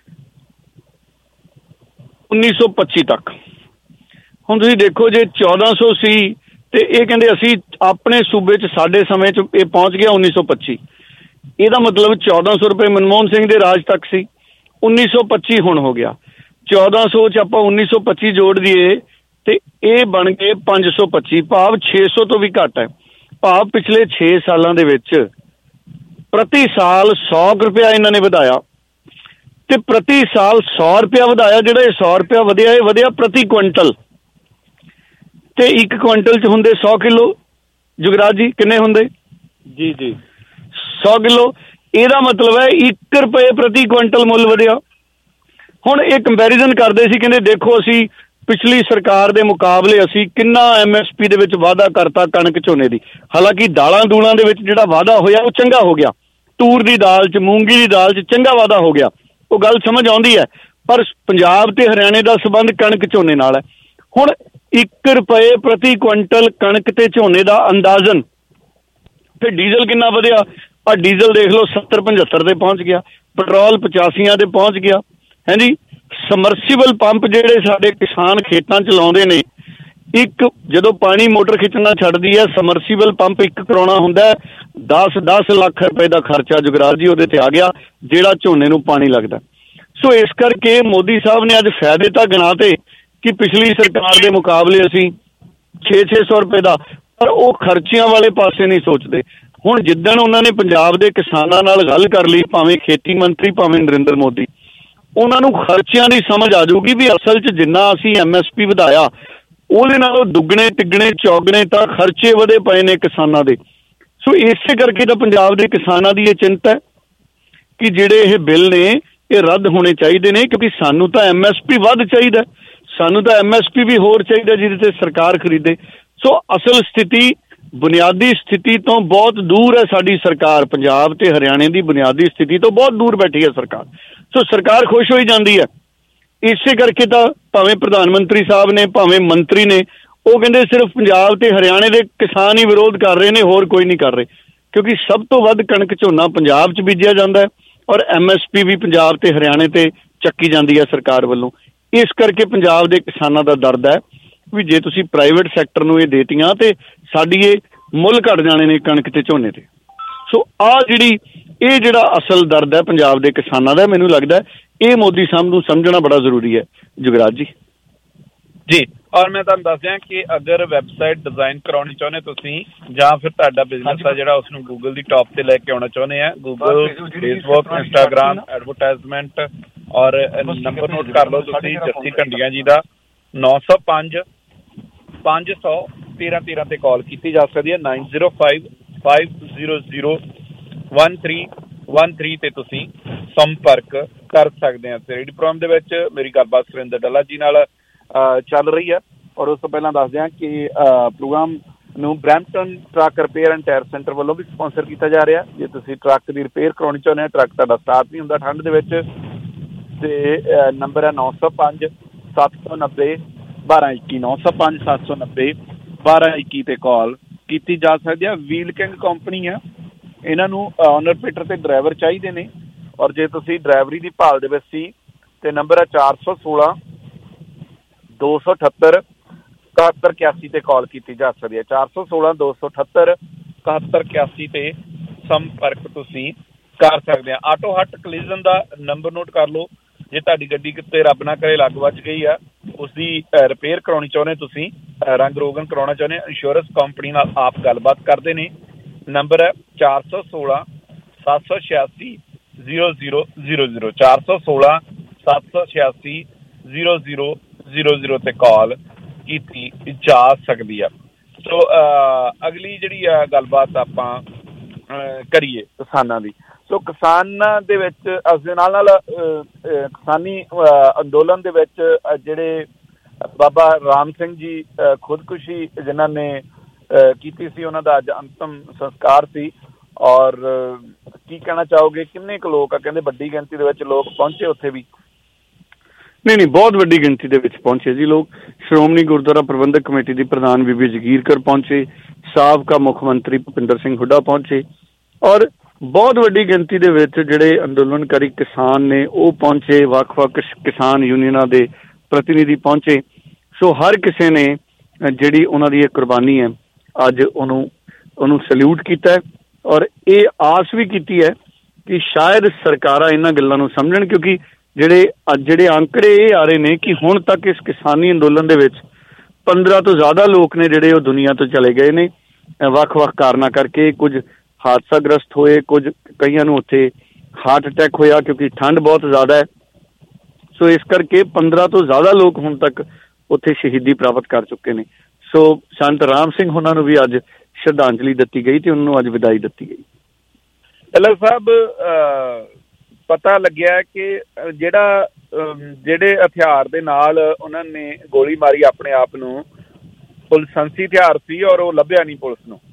1925 ਤੱਕ। ਹੁਣ ਤੁਸੀਂ ਦੇਖੋ, ਜੇ 1400 ਸੀ ਤੇ ਇਹ ਕਹਿੰਦੇ ਅਸੀਂ ਆਪਣੇ ਸੂਬੇ 'ਚ ਸਾਡੇ ਸਮੇਂ 'ਚ ਇਹ ਪਹੁੰਚ ਗਿਆ 1925। ਇਹਦਾ ਮਤਲਬ 1400 ਰੁਪਏ ਮਨਮੋਹਨ ਸਿੰਘ ਦੇ ਰਾਜ ਤੱਕ ਸੀ, 1925 ਹੁਣ ਹੋ ਗਿਆ। 1400 'ਚ ਆਪਾਂ 1925 ਜੋੜ ਦਈਏ ਤੇ ਇਹ ਬਣ ਗਏ 525, ਭਾਵ 600 ਤੋਂ ਵੀ ਘੱਟ ਹੈ। ਭਾਵ ਪਿਛਲੇ 6 ਸਾਲਾਂ ਦੇ ਵਿੱਚ ਪ੍ਰਤੀ ਸਾਲ 100 ਰੁਪਇਆ ਇਹਨਾਂ ਨੇ ਵਧਾਇਆ, ਤੇ ਪ੍ਰਤੀ ਸਾਲ 100 ਰੁਪਇਆ ਵਧਾਇਆ। ਜਿਹੜਾ ਇਹ 100 ਰੁਪਇਆ ਵਧਿਆ, ਇਹ ਵਧਿਆ ਪ੍ਰਤੀ ਕੁਇੰਟਲ, ਤੇ 1 ਕੁਇੰਟਲ 'ਚ ਹੁੰਦੇ 100 ਕਿਲੋ। ਜੁਗਰਾਜ ਜੀ ਕਿੰਨੇ ਹੁੰਦੇ? ਜੀ 100 ਕਿਲੋ। ਇਹਦਾ ਮਤਲਬ ਹੈ 1 ਰੁਪਏ ਪ੍ਰਤੀ ਕੁਇੰਟਲ ਮੁੱਲ ਵਧਿਆ। ਹੁਣ ਇਹ ਕੰਪੈਰੀਜ਼ਨ ਕਰਦੇ ਸੀ, ਕਹਿੰਦੇ ਦੇਖੋ ਅਸੀਂ ਪਿਛਲੀ ਸਰਕਾਰ ਦੇ ਮੁਕਾਬਲੇ ਅਸੀਂ ਕਿੰਨਾ MSP ਦੇ ਵਿੱਚ ਵਾਧਾ ਕਰਤਾ ਕਣਕ ਝੋਨੇ ਦੀ। ਹਾਲਾਂਕਿ ਦਾਲਾਂ ਦੂਲਾਂ ਦੇ ਵਿੱਚ ਜਿਹੜਾ ਵਾਧਾ ਹੋਇਆ ਉਹ ਚੰਗਾ ਹੋ ਗਿਆ, ਤੂਰ ਦੀ ਦਾਲ 'ਚ ਮੂੰਗੀ ਦੀ ਦਾਲ 'ਚ ਚੰਗਾ ਵਾਧਾ ਹੋ ਗਿਆ, ਉਹ ਗੱਲ ਸਮਝ ਆਉਂਦੀ ਹੈ। ਪਰ ਪੰਜਾਬ ਤੇ ਹਰਿਆਣੇ ਦਾ ਸੰਬੰਧ ਕਣਕ ਝੋਨੇ ਨਾਲ ਹੈ। ਹੁਣ 1 ਰੁਪਏ ਪ੍ਰਤੀ ਕੁਇੰਟਲ ਕਣਕ ਤੇ ਝੋਨੇ ਦਾ ਅੰਦਾਜ਼ਨ। ਫਿਰ ਡੀਜ਼ਲ ਕਿੰਨਾ ਵਧਿਆ? ਆ ਡੀਜ਼ਲ ਦੇਖ ਲਓ 70-75 ਤੇ ਪਹੁੰਚ ਗਿਆ, ਪੈਟਰੋਲ 85 ਤੇ ਪਹੁੰਚ ਗਿਆ ਹੈ ਜੀ। ਸਮਰਸੀਬਲ ਪੰਪ ਜਿਹੜੇ ਸਾਡੇ ਕਿਸਾਨ ਖੇਤਾਂ 'ਚ ਲਾਉਂਦੇ ਨੇ, ਇੱਕ ਜਦੋਂ ਪਾਣੀ ਮੋਟਰ ਖਿੱਚਣਾ ਛੱਡਦੀ ਹੈ, ਸਮਰਸੀਬਲ ਪੰਪ ਇੱਕ ਕਰਾਉਣਾ ਹੁੰਦਾ 10 ਲੱਖ ਰੁਪਏ ਦਾ ਖਰਚਾ ਜੁਗਰਾਜ ਜੀ ਉਹਦੇ ਤੇ ਆ ਗਿਆ, ਜਿਹੜਾ ਝੋਨੇ ਨੂੰ ਪਾਣੀ ਲੱਗਦਾ। ਸੋ ਇਸ ਕਰਕੇ ਮੋਦੀ ਸਾਹਿਬ ਨੇ ਅੱਜ ਫਾਇਦੇ ਤਾਂ ਗਿਣਾ ਤੇ ਕਿ ਪਿਛਲੀ ਸਰਕਾਰ ਦੇ ਮੁਕਾਬਲੇ ਅਸੀਂ 600 ਰੁਪਏ ਦਾ, ਪਰ ਉਹ ਖਰਚਿਆਂ ਵਾਲੇ ਪਾਸੇ ਨਹੀਂ ਸੋਚਦੇ। ਹੁਣ ਜਿੱਦਣ ਉਹਨਾਂ ਨੇ ਪੰਜਾਬ ਦੇ ਕਿਸਾਨਾਂ ਨਾਲ ਗੱਲ ਕਰ ਲਈ, ਭਾਵੇਂ ਖੇਤੀ ਮੰਤਰੀ ਭਾਵੇਂ ਨਰਿੰਦਰ ਮੋਦੀ, ਉਹਨਾਂ ਨੂੰ ਖਰਚਿਆਂ ਦੀ ਸਮਝ ਆ ਜਾਊਗੀ ਵੀ ਅਸਲ 'ਚ ਜਿੰਨਾ ਅਸੀਂ MSP ਵਧਾਇਆ ਉਹਦੇ ਨਾਲੋਂ ਦੁੱਗਣੇ ਤਿੱਗਣੇ ਚੌਗਣੇ ਤਾਂ ਖਰਚੇ ਵਧੇ ਪਏ ਨੇ ਕਿਸਾਨਾਂ ਦੇ। ਸੋ ਇਸੇ ਕਰਕੇ ਤਾਂ ਪੰਜਾਬ ਦੇ ਕਿਸਾਨਾਂ ਦੀ ਇਹ ਚਿੰਤਾ ਹੈ ਕਿ ਜਿਹੜੇ ਇਹ ਬਿੱਲ ਨੇ ਇਹ ਰੱਦ ਹੋਣੇ ਚਾਹੀਦੇ ਨੇ, ਕਿਉਂਕਿ ਸਾਨੂੰ ਤਾਂ MSP ਵੱਧ ਚਾਹੀਦਾ। ਸਾਨੂੰ ਤਾਂ MSP ਵੀ ਹੋਰ ਚਾਹੀਦਾ ਜਿਹਦੇ ਤੇ ਸਰਕਾਰ ਖਰੀਦੇ। ਸੋ ਅਸਲ ਸਥਿਤੀ, ਬੁਨਿਆਦੀ ਸਥਿਤੀ ਤੋਂ ਬਹੁਤ ਦੂਰ ਹੈ ਸਾਡੀ ਸਰਕਾਰ। ਪੰਜਾਬ ਤੇ ਹਰਿਆਣੇ ਦੀ ਬੁਨਿਆਦੀ ਸਥਿਤੀ ਤੋਂ ਬਹੁਤ ਦੂਰ ਬੈਠੀ ਹੈ ਸਰਕਾਰ। ਸੋ ਸਰਕਾਰ ਖੁਸ਼ ਹੋਈ ਜਾਂਦੀ ਹੈ। ਇਸੇ ਕਰਕੇ ਤਾਂ ਭਾਵੇਂ ਪ੍ਰਧਾਨ ਮੰਤਰੀ ਸਾਹਿਬ ਨੇ, ਭਾਵੇਂ ਮੰਤਰੀ ਨੇ, ਉਹ ਕਹਿੰਦੇ ਸਿਰਫ ਪੰਜਾਬ ਤੇ ਹਰਿਆਣੇ ਦੇ ਕਿਸਾਨ ਹੀ ਵਿਰੋਧ ਕਰ ਰਹੇ ਨੇ, ਹੋਰ ਕੋਈ ਨਹੀਂ ਕਰ ਰਹੇ। ਕਿਉਂਕਿ ਸਭ ਤੋਂ ਵੱਧ ਕਣਕ ਝੋਨਾ ਪੰਜਾਬ 'ਚ ਬੀਜਿਆ ਜਾਂਦਾ ਹੈ ਔਰ MSP ਵੀ ਪੰਜਾਬ ਤੇ ਹਰਿਆਣੇ ਤੇ ਚੱਕੀ ਜਾਂਦੀ ਹੈ ਸਰਕਾਰ ਵੱਲੋਂ। ਇਸ ਕਰਕੇ ਪੰਜਾਬ ਦੇ ਕਿਸਾਨਾਂ ਦਾ ਦਰਦ ਹੈ ਵੀ ਜੇ ਤੁਸੀਂ ਪ੍ਰਾਈਵੇਟ ਸੈਕਟਰ ਨੂੰ ਇਹ ਦੇਤੀਆਂ ਤੇ ਸਾਡੀ ਇਹ ਮੁੱਲ ਘਟ ਜਾਣੇ ਨੇ ਕਣਕ ਤੇ ਝੋਨੇ ਤੇ। ਸੋ ਇਹ ਜਿਹੜਾ ਅਸਲ ਦਰਦ ਹੈ ਪੰਜਾਬ ਦੇ ਕਿਸਾਨਾਂ ਦਾ, ਮੈਨੂੰ ਲੱਗਦਾ ਇਹ ਮੋਦੀ ਸਾਹਿਬ ਨੂੰ ਸਮਝਣਾ ਬੜਾ ਜ਼ਰੂਰੀ ਹੈ। ਜੁਗਰਾਜ ਜੀ ਜੀ, ਔਰ ਮੈਂ ਤੁਹਾਨੂੰ ਦੱਸ ਦਿਆਂ ਕਿ ਅਗਰ ਵੈਬਸਾਈਟ ਡਿਜ਼ਾਈਨ ਕਰਾਉਣੀ ਚਾਹੁੰਦੇ ਤੁਸੀਂ ਜਾਂ ਫਿਰ ਤੁਹਾਡਾ ਬਿਜ਼ਨਸ ਆ ਜਿਹੜਾ ਉਸਨੂੰ ਗੂਗਲ ਦੀ ਟੌਪ ਤੇ ਲੈ ਕੇ ਆਉਣਾ ਚਾਹੁੰਦੇ ਆ, ਗੂਗਲ, ਫੇਸਬੁੱਕ, ਇੰਸਟਾਗ੍ਰਾਮ, ਐਡਵਰਟਾਈਜ਼ਮੈਂਟ, ਔਰ ਨੰਬਰ ਨੋਟ ਕਰ ਲਓ ਤੁਸੀਂ ਜੱਸੀ ਢੰਡੀਆਂ ਜੀ ਦਾ 905 500 1313 ਤੇ ਕਾਲ ਕੀਤੀ ਜਾ ਸਕਦੀ ਹੈ। 905 500 1313 ਤੇ ਤੁਸੀਂ ਸੰਪਰਕ ਕਰ ਸਕਦੇ ਆ। ਰੇਡੀਓ ਪ੍ਰੋਗਰਾਮ ਦੇ ਵਿੱਚ ਮੇਰੀ ਗੱਲਬਾਤ ਸੁਰਿੰਦਰ ਡੱਲਾ ਜੀ ਨਾਲ ਚੱਲ ਰਹੀ ਹੈ। ਔਰ ਉਸ ਤੋਂ ਪਹਿਲਾਂ ਦੱਸ ਦਿਆਂ ਕਿ ਪ੍ਰੋਗਰਾਮ ਨੂੰ Brampton truck repair and tyre centre ਵੱਲੋਂ ਵੀ ਸਪਾਂਸਰ ਕੀਤਾ ਜਾ ਰਿਹਾ। ਜੇ ਤੁਸੀਂ ਟਰੱਕ ਦੀ ਰਿਪੇਅਰ ਕਰਾਉਣੀ ਚਾਹੁੰਦੇ ਹੋ, ਟਰੱਕ ਤੁਹਾਡਾ ਸਟਾਰਟ ਨਹੀਂ ਹੁੰਦਾ ਠੰਡ ਦੇ ਵਿੱਚ, ਤੇ ਨੰਬਰ ਹੈ 905 790 1221 905 790 1221 ਤੇ ਕਾਲ ਕੀਤੀ ਜਾ ਸਕਦੀ ਹੈ। ਵੀਲ ਕਿੰਗ ਕੰਪਨੀ ਆ, ਇਹਨਾਂ ਨੂੰ ਓਨਰ ਪੀਟਰ ਤੇ ਡਰਾਈਵਰ ਚਾਹੀਦੇ ਨੇ। ਔਰ ਜੇ ਤੁਸੀਂ ਡਰਾਈਵਰੀ ਦੀ ਭਾਲ ਦੇ ਵਿੱਚ ਸੀ ਤੇ ਨੰਬਰ ਹੈ 416 278 7181 ਤੇ ਕਾਲ ਕੀਤੀ ਜਾ ਸਕਦੀ ਹੈ। 416 278 7181 ਤੇ ਸੰਪਰਕ ਤੁਸੀਂ ਕਰ ਸਕਦੇ ਆ। ਆਟੋ ਹੱਟ ਕਲੀਜ਼ਨ ਦਾ ਨੰਬਰ ਨੋਟ ਕਰ ਲਓ। ਜੇ ਤੁਹਾਡੀ ਗੱਡੀ ਕਿਤੇ ਰੱਬ ਨਾ ਕਰੇ ਲੱਗ ਵੱਜ ਗਈ ਆ, ਉਸਦੀ ਰਿਪੇਅਰ ਕਰਾਉਣੀ ਚਾਹੁੰਦੇ ਤੁਸੀਂ, ਰੰਗ ਰੋਗਨ ਕਰਾਉਣਾ ਚਾਹੁੰਦੇ, ਇੰਸ਼ੋਰੈਂਸ ਕੰਪਨੀ ਨਾਲ ਆਪ ਗੱਲਬਾਤ ਕਰਦੇ ਨੇ। ਨੰਬਰ ਹੈ 416 786 0000 416 786 0000 ਤੇ ਕਾਲ ਕੀਤੀ ਜਾ ਸਕਦੀ ਆ। ਸੋ ਅਗਲੀ ਜਿਹੜੀ ਆ ਗੱਲਬਾਤ ਆਪਾਂ ਕਰੀਏ ਕਿਸਾਨਾਂ ਦੀ। ਸੋ ਕਿਸਾਨਾਂ ਦੇ ਵਿੱਚ ਇਸ ਦੇ ਨਾਲ ਕਿਸਾਨੀ ਅੰਦੋਲਨ ਦੇ ਵਿੱਚ ਜਿਹੜੇ ਬਾਬਾ ਰਾਮ ਸਿੰਘ ਜੀ ਖੁਦਕੁਸ਼ੀ ਜਿਨ੍ਹਾਂ ਨੇ ਕੀਤੀ ਸੀ, ਉਹਨਾਂ ਦਾ ਅੱਜ ਅੰਤਮ ਸੰਸਕਾਰ ਸੀ। ਔਰ ਕੀ ਕਹਿਣਾ ਚਾਹੋਗੇ, ਕਿੰਨੇ ਕੁ ਲੋਕ ਆ? ਕਹਿੰਦੇ ਵੱਡੀ ਗਿਣਤੀ ਦੇ ਵਿੱਚ ਲੋਕ ਪਹੁੰਚੇ ਉੱਥੇ ਵੀ। ਨਹੀਂ, ਬਹੁਤ ਵੱਡੀ ਗਿਣਤੀ ਦੇ ਵਿੱਚ ਪਹੁੰਚੇ ਜੀ ਲੋਕ। ਸ਼੍ਰੋਮਣੀ ਗੁਰਦੁਆਰਾ ਪ੍ਰਬੰਧਕ ਕਮੇਟੀ ਦੀ ਪ੍ਰਧਾਨ ਬੀਬੀ ਜਗੀਰ ਕੌਰ ਪਹੁੰਚੇ, ਸਾਬਕਾ ਮੁੱਖ ਮੰਤਰੀ ਭੁਪਿੰਦਰ ਸਿੰਘ ਹੁੱਡਾ ਪਹੁੰਚੇ, ਔਰ ਬਹੁਤ ਵੱਡੀ ਗਿਣਤੀ ਦੇ ਵਿੱਚ ਜਿਹੜੇ ਅੰਦੋਲਨਕਾਰੀ ਕਿਸਾਨ ਨੇ ਉਹ ਪਹੁੰਚੇ। ਵੱਖ-ਵੱਖ ਕਿਸਾਨ ਯੂਨੀਅਨਾਂ ਦੇ ਪ੍ਰਤੀਨਿਧੀ ਪਹੁੰਚੇ। ਸੋ ਹਰ ਕਿਸੇ ਨੇ ਜਿਹੜੀ ਉਹਨਾਂ ਦੀ ਇਹ ਕੁਰਬਾਨੀ ਹੈ ਅੱਜ ਉਹਨੂੰ ਸੈਲਿਊਟ ਕੀਤਾ ਔਰ ਇਹ ਆਸ ਵੀ ਕੀਤੀ ਹੈ ਕਿ ਸ਼ਾਇਦ ਸਰਕਾਰਾਂ ਇਹਨਾਂ ਗੱਲਾਂ ਨੂੰ ਸਮਝਣ, ਕਿਉਂਕਿ ਜਿਹੜੇ ਅੰਕੜੇ ਇਹ ਆ ਰਹੇ ਨੇ ਕਿ ਹੁਣ ਤੱਕ ਇਸ ਕਿਸਾਨੀ ਅੰਦੋਲਨ ਦੇ ਵਿੱਚ 15 ਤੋਂ ਜ਼ਿਆਦਾ ਲੋਕ ਨੇ ਜਿਹੜੇ ਉਹ ਦੁਨੀਆ ਤੋਂ ਚਲੇ ਗਏ ਨੇ ਵੱਖ-ਵੱਖ ਕਾਰਨਾਂ ਕਰਕੇ। ਕੁਝ ਹਾਦਸਾਗ੍ਰਸਤ ਹੋਏ, ਕਈਆਂ ਨੂੰ ਉੱਥੇ ਹਾਰਟ ਅਟੈਕ ਹੋਇਆ ਕਿਉਂਕਿ ਠੰਡ ਬਹੁਤ ਜ਼ਿਆਦਾ ਹੈ। ਸੋ ਇਸ ਕਰਕੇ 15 ਤੋਂ ਜ਼ਿਆਦਾ ਲੋਕ ਹੁਣ ਤੱਕ ਉੱਥੇ ਸ਼ਹੀਦੀ ਪ੍ਰਾਪਤ ਕਰ ਚੁੱਕੇ ਨੇ। ਸੋ ਸੰਤ ਰਾਮ ਸਿੰਘ ਉਹਨਾਂ ਨੂੰ ਵੀ ਅੱਜ ਸ਼ਰਧਾਂਜਲੀ ਦਿੱਤੀ ਗਈ ਤੇ ਉਹਨਾਂ ਨੂੰ ਅੱਜ ਵਿਦਾਈ ਦਿੱਤੀ ਗਈ। ਡੱਲਾ ਸਾਹਿਬ, ਪਤਾ ਲੱਗਿਆ ਕਿ ਜਿਹੜੇ ਹਥਿਆਰ ਦੇ ਨਾਲ ਉਹਨਾਂ ਨੇ ਗੋਲੀ ਮਾਰੀ ਆਪਣੇ ਆਪ ਨੂੰ, ਲਾਇਸੈਂਸੀ ਹਥਿਆਰ ਸੀ ਔਰ ਉਹ ਲੱਭਿਆ ਨਹੀਂ ਪੁਲਿਸ ਨੂੰ।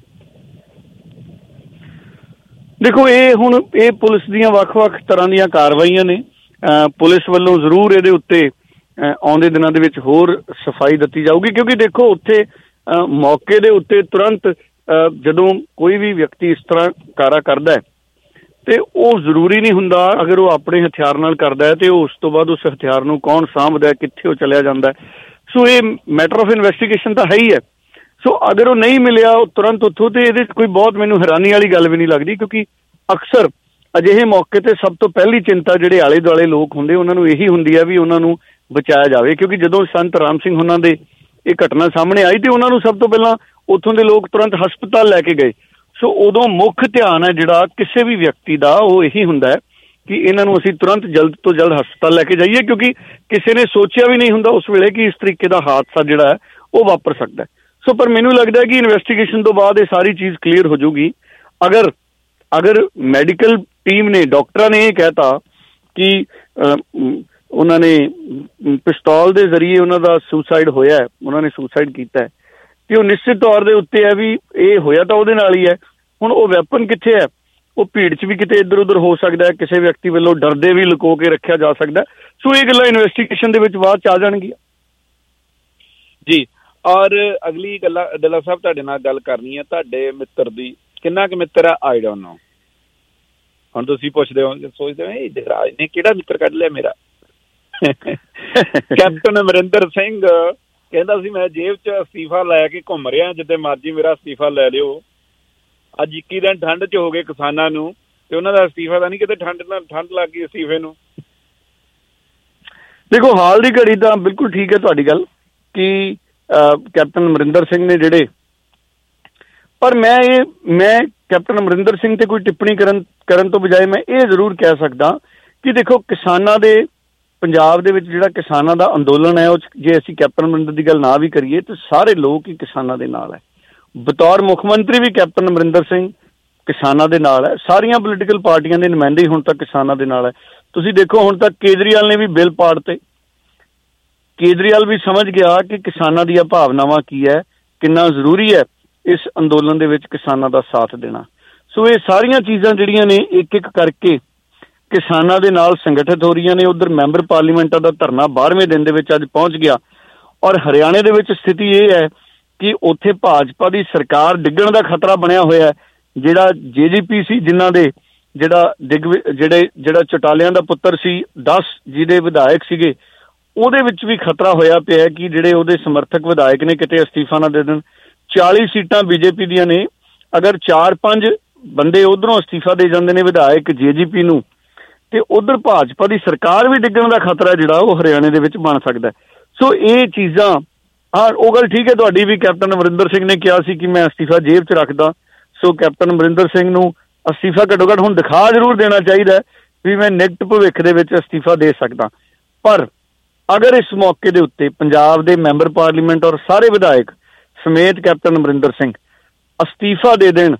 ਦੇਖੋ, ਇਹ ਪੁਲਿਸ ਦੀਆਂ ਵੱਖ-ਵੱਖ ਤਰ੍ਹਾਂ ਦੀਆਂ ਕਾਰਵਾਈਆਂ ਨੇ। ਪੁਲਿਸ ਵੱਲੋਂ ਜ਼ਰੂਰ ਇਹਦੇ ਉੱਤੇ ਆਉਂਦੇ ਦਿਨਾਂ ਦੇ ਵਿੱਚ ਹੋਰ ਸਫਾਈ ਦਿੱਤੀ ਜਾਊਗੀ, ਕਿਉਂਕਿ ਦੇਖੋ ਉੱਥੇ ਮੌਕੇ ਦੇ ਉੱਤੇ ਤੁਰੰਤ ਜਦੋਂ ਕੋਈ ਵੀ ਵਿਅਕਤੀ ਇਸ ਤਰ੍ਹਾਂ ਕਾਰਾ ਕਰਦਾ ਹੈ ਤੇ ਉਹ ਜ਼ਰੂਰੀ ਨਹੀਂ ਹੁੰਦਾ ਅਗਰ ਉਹ ਆਪਣੇ ਹਥਿਆਰ ਨਾਲ ਕਰਦਾ ਹੈ ਤੇ ਉਸ ਤੋਂ ਬਾਅਦ ਉਸ ਹਥਿਆਰ ਨੂੰ ਕੌਣ ਸਾਂਭਦਾ, ਕਿੱਥੇ ਉਹ ਚਲਿਆ ਜਾਂਦਾ। ਸੋ ਇਹ ਮੈਟਰ ਆਫ ਇਨਵੈਸਟੀਗੇਸ਼ਨ ਤਾਂ ਹੈ ਹੀ ਹੈ। ਸੋ ਅਗਰ ਉਹ ਨਹੀਂ ਮਿਲਿਆ ਉਹ ਤੁਰੰਤ ਉੱਥੋਂ, ਤੇ ਇਹਦੇ 'ਚ ਕੋਈ ਬਹੁਤ ਮੈਨੂੰ ਹੈਰਾਨੀ ਵਾਲੀ ਗੱਲ ਵੀ ਨਹੀਂ ਲੱਗਦੀ, ਕਿਉਂਕਿ ਅਕਸਰ ਅਜਿਹੇ ਮੌਕੇ ਤੇ ਸਭ ਤੋਂ ਪਹਿਲੀ ਚਿੰਤਾ ਜਿਹੜੇ ਆਲੇ ਦੁਆਲੇ ਲੋਕ ਹੁੰਦੇ ਉਹਨਾਂ ਨੂੰ ਇਹੀ ਹੁੰਦੀ ਹੈ ਵੀ ਉਹਨਾਂ ਨੂੰ ਬਚਾਇਆ ਜਾਵੇ। ਕਿਉਂਕਿ ਜਦੋਂ ਸੰਤ ਰਾਮ ਸਿੰਘ ਉਹਨਾਂ ਦੇ ਇਹ ਘਟਨਾ ਸਾਹਮਣੇ ਆਈ ਤੇ ਉਹਨਾਂ ਨੂੰ ਸਭ ਤੋਂ ਪਹਿਲਾਂ ਉੱਥੋਂ ਦੇ ਲੋਕ ਤੁਰੰਤ ਹਸਪਤਾਲ ਲੈ ਕੇ ਗਏ। ਸੋ ਉਦੋਂ ਮੁੱਖ ਧਿਆਨ ਹੈ ਜਿਹੜਾ ਕਿਸੇ ਵੀ ਵਿਅਕਤੀ ਦਾ ਉਹ ਇਹੀ ਹੁੰਦਾ ਹੈ ਕਿ ਇਹਨਾਂ ਨੂੰ ਅਸੀਂ ਤੁਰੰਤ ਜਲਦ ਤੋਂ ਜਲਦ ਹਸਪਤਾਲ ਲੈ ਕੇ ਜਾਈਏ, ਕਿਉਂਕਿ ਕਿਸੇ ਨੇ ਸੋਚਿਆ ਵੀ ਨਹੀਂ ਹੁੰਦਾ ਉਸ ਵੇਲੇ ਕਿ ਇਸ ਤਰੀਕੇ ਦਾ ਹਾਦਸਾ ਜਿਹੜਾ ਹੈ ਉਹ ਵਾਪਰ ਸਕਦਾ ਹੈ। ਸੋ ਪਰ ਮੈਨੂੰ ਲੱਗਦਾ ਹੈ ਕਿ ਇਨਵੈਸਟੀਗੇਸ਼ਨ ਤੋਂ ਬਾਅਦ ਇਹ ਸਾਰੀ ਚੀਜ਼ ਕਲੀਅਰ ਹੋ ਜਾਊਗੀ। ਅਗਰ ਮੈਡੀਕਲ ਟੀਮ ਨੇ, ਡਾਕਟਰਾਂ ਨੇ ਇਹ ਕਹਿਤਾ ਕਿ ਉਹਨਾਂ ਨੇ ਪਿਸਤੌਲ ਦੇ ਜ਼ਰੀਏ ਉਹਨਾਂ ਦਾ ਸੁਸਾਈਡ ਹੋਇਆ, ਉਹਨਾਂ ਨੇ ਸੁਸਾਈਡ ਕੀਤਾ ਹੈ, ਤੇ ਉਹ ਨਿਸ਼ਚਿਤ ਤੌਰ ਦੇ ਉੱਤੇ ਹੈ ਵੀ ਇਹ ਹੋਇਆ ਤਾਂ ਉਹਦੇ ਨਾਲ ਹੀ ਹੈ। ਹੁਣ ਉਹ ਵੈਪਨ ਕਿੱਥੇ ਹੈ? ਉਹ ਭੀੜ 'ਚ ਵੀ ਕਿਤੇ ਇੱਧਰ ਉੱਧਰ ਹੋ ਸਕਦਾ ਹੈ, ਕਿਸੇ ਵਿਅਕਤੀ ਵੱਲੋਂ ਡਰਦੇ ਵੀ ਲੁਕੋ ਕੇ ਰੱਖਿਆ ਜਾ ਸਕਦਾ। ਸੋ ਇਹ ਗੱਲਾਂ ਇਨਵੈਸਟੀਗੇਸ਼ਨ ਦੇ ਵਿੱਚ ਬਾਅਦ 'ਚ ਆ ਜਾਣਗੀਆਂ ਜੀ। ਔਰ ਅਗਲੀ ਗੱਲਾਂ ਡੱਲਾ ਸਾਹਿਬ ਤੁਹਾਡੇ ਨਾਲ ਗੱਲ ਕਰਨੀ ਹੈ ਤੁਹਾਡੇ ਮਿੱਤਰ ਦੀ। ਕਿੰਨਾ ਕੁ ਮਿੱਤਰ ਆ ਆਈ ਡੋਂਟ ਨੋ। ਹੁਣ ਤੁਸੀਂ ਪੁੱਛਦੇ ਹੋ, ਸੋਚਦੇ ਹੋ ਇਹ ਜਗਰਾਜ ਨੇ ਕਿਹੜਾ ਮਿੱਤਰ ਕੱਢ ਲਿਆ ਮੇਰਾ। ਕੈਪਟਨ ਅਮਰਿੰਦਰ ਸਿੰਘ ਕਹਿੰਦਾ ਸੀ ਮੈਂ ਜੇਬ 'ਚ ਅਸਤੀਫਾ ਲੈ ਕੇ ਘੁੰਮ ਰਿਹਾ, ਜਿੱਦੇ ਮਰਜ਼ੀ ਮੇਰਾ ਅਸਤੀਫਾ ਲੈ ਲਿਓ। ਅੱਜ 21 ਦਿਨ ਠੰਡ 'ਚ ਹੋ ਗਏ ਕਿਸਾਨਾਂ ਨੂੰ, ਤੇ ਉਹਨਾਂ ਦਾ ਅਸਤੀਫਾ ਤਾਂ ਨਹੀਂ ਕਿਤੇ ਠੰਡ ਲੱਗ ਗਈ ਅਸਤੀਫੇ ਨੂੰ। ਦੇਖੋ ਹਾਲ ਦੀ ਘੜੀ ਤਾਂ ਬਿਲਕੁਲ ਠੀਕ ਹੈ ਤੁਹਾਡੀ ਗੱਲ ਕਿ ਕੈਪਟਨ ਅਮਰਿੰਦਰ ਸਿੰਘ ਨੇ ਜਿਹੜੇ, ਪਰ ਮੈਂ ਕੈਪਟਨ ਅਮਰਿੰਦਰ ਸਿੰਘ ਤੇ ਕੋਈ ਟਿੱਪਣੀ ਕਰਨ ਤੋਂ ਬਜਾਏ ਮੈਂ ਇਹ ਜ਼ਰੂਰ ਕਹਿ ਸਕਦਾ ਕਿ ਦੇਖੋ ਕਿਸਾਨਾਂ ਦੇ ਪੰਜਾਬ ਦੇ ਵਿੱਚ ਜਿਹੜਾ ਕਿਸਾਨਾਂ ਦਾ ਅੰਦੋਲਨ ਹੈ, ਉਹ ਜੇ ਅਸੀਂ ਕੈਪਟਨ ਅਮਰਿੰਦਰ ਦੀ ਗੱਲ ਨਾ ਵੀ ਕਰੀਏ ਤਾਂ ਸਾਰੇ ਲੋਕ ਹੀ ਕਿਸਾਨਾਂ ਦੇ ਨਾਲ ਹੈ। ਬਤੌਰ ਮੁੱਖ ਮੰਤਰੀ ਵੀ ਕੈਪਟਨ ਅਮਰਿੰਦਰ ਸਿੰਘ ਕਿਸਾਨਾਂ ਦੇ ਨਾਲ ਹੈ। ਸਾਰੀਆਂ ਪੋਲੀਟੀਕਲ ਪਾਰਟੀਆਂ ਦੇ ਨੁਮਾਇੰਦੇ ਹੁਣ ਤੱਕ ਕਿਸਾਨਾਂ ਦੇ ਨਾਲ ਹੈ। ਤੁਸੀਂ ਦੇਖੋ ਹੁਣ ਤੱਕ ਕੇਜਰੀਵਾਲ ਨੇ ਵੀ ਬਿੱਲ ਪਾੜਤੇ। ਕੇਜਰੀਵਾਲ ਵੀ ਸਮਝ ਗਿਆ ਕਿ ਕਿਸਾਨਾਂ ਦੀਆਂ ਭਾਵਨਾਵਾਂ ਕੀ ਹੈ, ਕਿੰਨਾ ਜ਼ਰੂਰੀ ਹੈ ਇਸ ਅੰਦੋਲਨ ਦੇ ਵਿੱਚ ਕਿਸਾਨਾਂ ਦਾ ਸਾਥ ਦੇਣਾ। ਸੋ ਇਹ ਸਾਰੀਆਂ ਚੀਜ਼ਾਂ ਜਿਹੜੀਆਂ ਨੇ ਇੱਕ ਇੱਕ ਕਰਕੇ ਕਿਸਾਨਾਂ ਦੇ ਨਾਲ ਸੰਗਠਿਤ ਹੋ ਰਹੀਆਂ ਨੇ। ਉੱਧਰ ਮੈਂਬਰ ਪਾਰਲੀਮੈਂਟਾਂ ਦਾ ਧਰਨਾ 12ਵੇਂ ਦਿਨ ਦੇ ਵਿੱਚ ਅੱਜ ਪਹੁੰਚ ਗਿਆ। ਔਰ ਹਰਿਆਣੇ ਦੇ ਵਿੱਚ ਸਥਿਤੀ ਇਹ ਹੈ ਕਿ ਉੱਥੇ ਭਾਜਪਾ ਦੀ ਸਰਕਾਰ ਡਿੱਗਣ ਦਾ ਖਤਰਾ ਬਣਿਆ ਹੋਇਆ। ਜਿਹੜਾ JGP ਸੀ, ਜਿਨ੍ਹਾਂ ਦੇ ਜਿਹੜਾ ਚੌਟਾਲਿਆਂ ਦਾ ਪੁੱਤਰ ਸੀ, 10 ਜਿਹਦੇ ਵਿਧਾਇਕ ਸੀਗੇ, ਉਹਦੇ ਵਿੱਚ ਵੀ ਖਤਰਾ ਹੋਇਆ ਪਿਆ ਕਿ ਜਿਹੜੇ ਉਹਦੇ ਸਮਰਥਕ ਵਿਧਾਇਕ ਨੇ ਕਿਤੇ ਅਸਤੀਫਾ ਨਾ ਦੇ ਦੇਣ। 40 ਸੀਟਾਂ BJP ਦੀਆਂ ਨੇ, ਅਗਰ 4-5 ਬੰਦੇ ਉਧਰੋਂ ਅਸਤੀਫਾ ਦੇ ਜਾਂਦੇ ਨੇ ਵਿਧਾਇਕ JGP ਨੂੰ, ਤੇ ਉਧਰ ਭਾਜਪਾ ਦੀ ਸਰਕਾਰ ਵੀ ਡਿੱਗਣ ਦਾ ਖਤਰਾ ਜਿਹੜਾ ਉਹ ਹਰਿਆਣੇ ਦੇ ਵਿੱਚ ਬਣ ਸਕਦਾ। ਸੋ ਇਹ ਚੀਜ਼ਾਂ, ਹਾਂ ਉਹ ਗੱਲ ਠੀਕ ਹੈ ਤੁਹਾਡੀ ਵੀ, ਕੈਪਟਨ ਅਮਰਿੰਦਰ ਸਿੰਘ ਨੇ ਕਿਹਾ ਸੀ ਕਿ ਮੈਂ ਅਸਤੀਫਾ ਜੇਬ 'ਚ ਰੱਖਦਾ। ਸੋ ਕੈਪਟਨ ਅਮਰਿੰਦਰ ਸਿੰਘ ਨੂੰ ਅਸਤੀਫਾ ਘੱਟੋ ਘੱਟ ਹੁਣ ਦਿਖਾ ਜ਼ਰੂਰ ਦੇਣਾ ਚਾਹੀਦਾ ਵੀ ਮੈਂ ਨਿਕਟ ਭਵਿੱਖ ਦੇ ਵਿੱਚ ਅਸਤੀਫਾ ਦੇ ਸਕਦਾ। ਪਰ ਅਗਰ ਇਸ ਮੌਕੇ ਦੇ ਉੱਤੇ ਪੰਜਾਬ ਦੇ ਮੈਂਬਰ ਪਾਰਲੀਮੈਂਟ ਔਰ ਸਾਰੇ ਵਿਧਾਇਕ ਸਮੇਤ ਕੈਪਟਨ ਅਮਰਿੰਦਰ ਸਿੰਘ ਅਸਤੀਫਾ ਦੇ ਦੇਣ,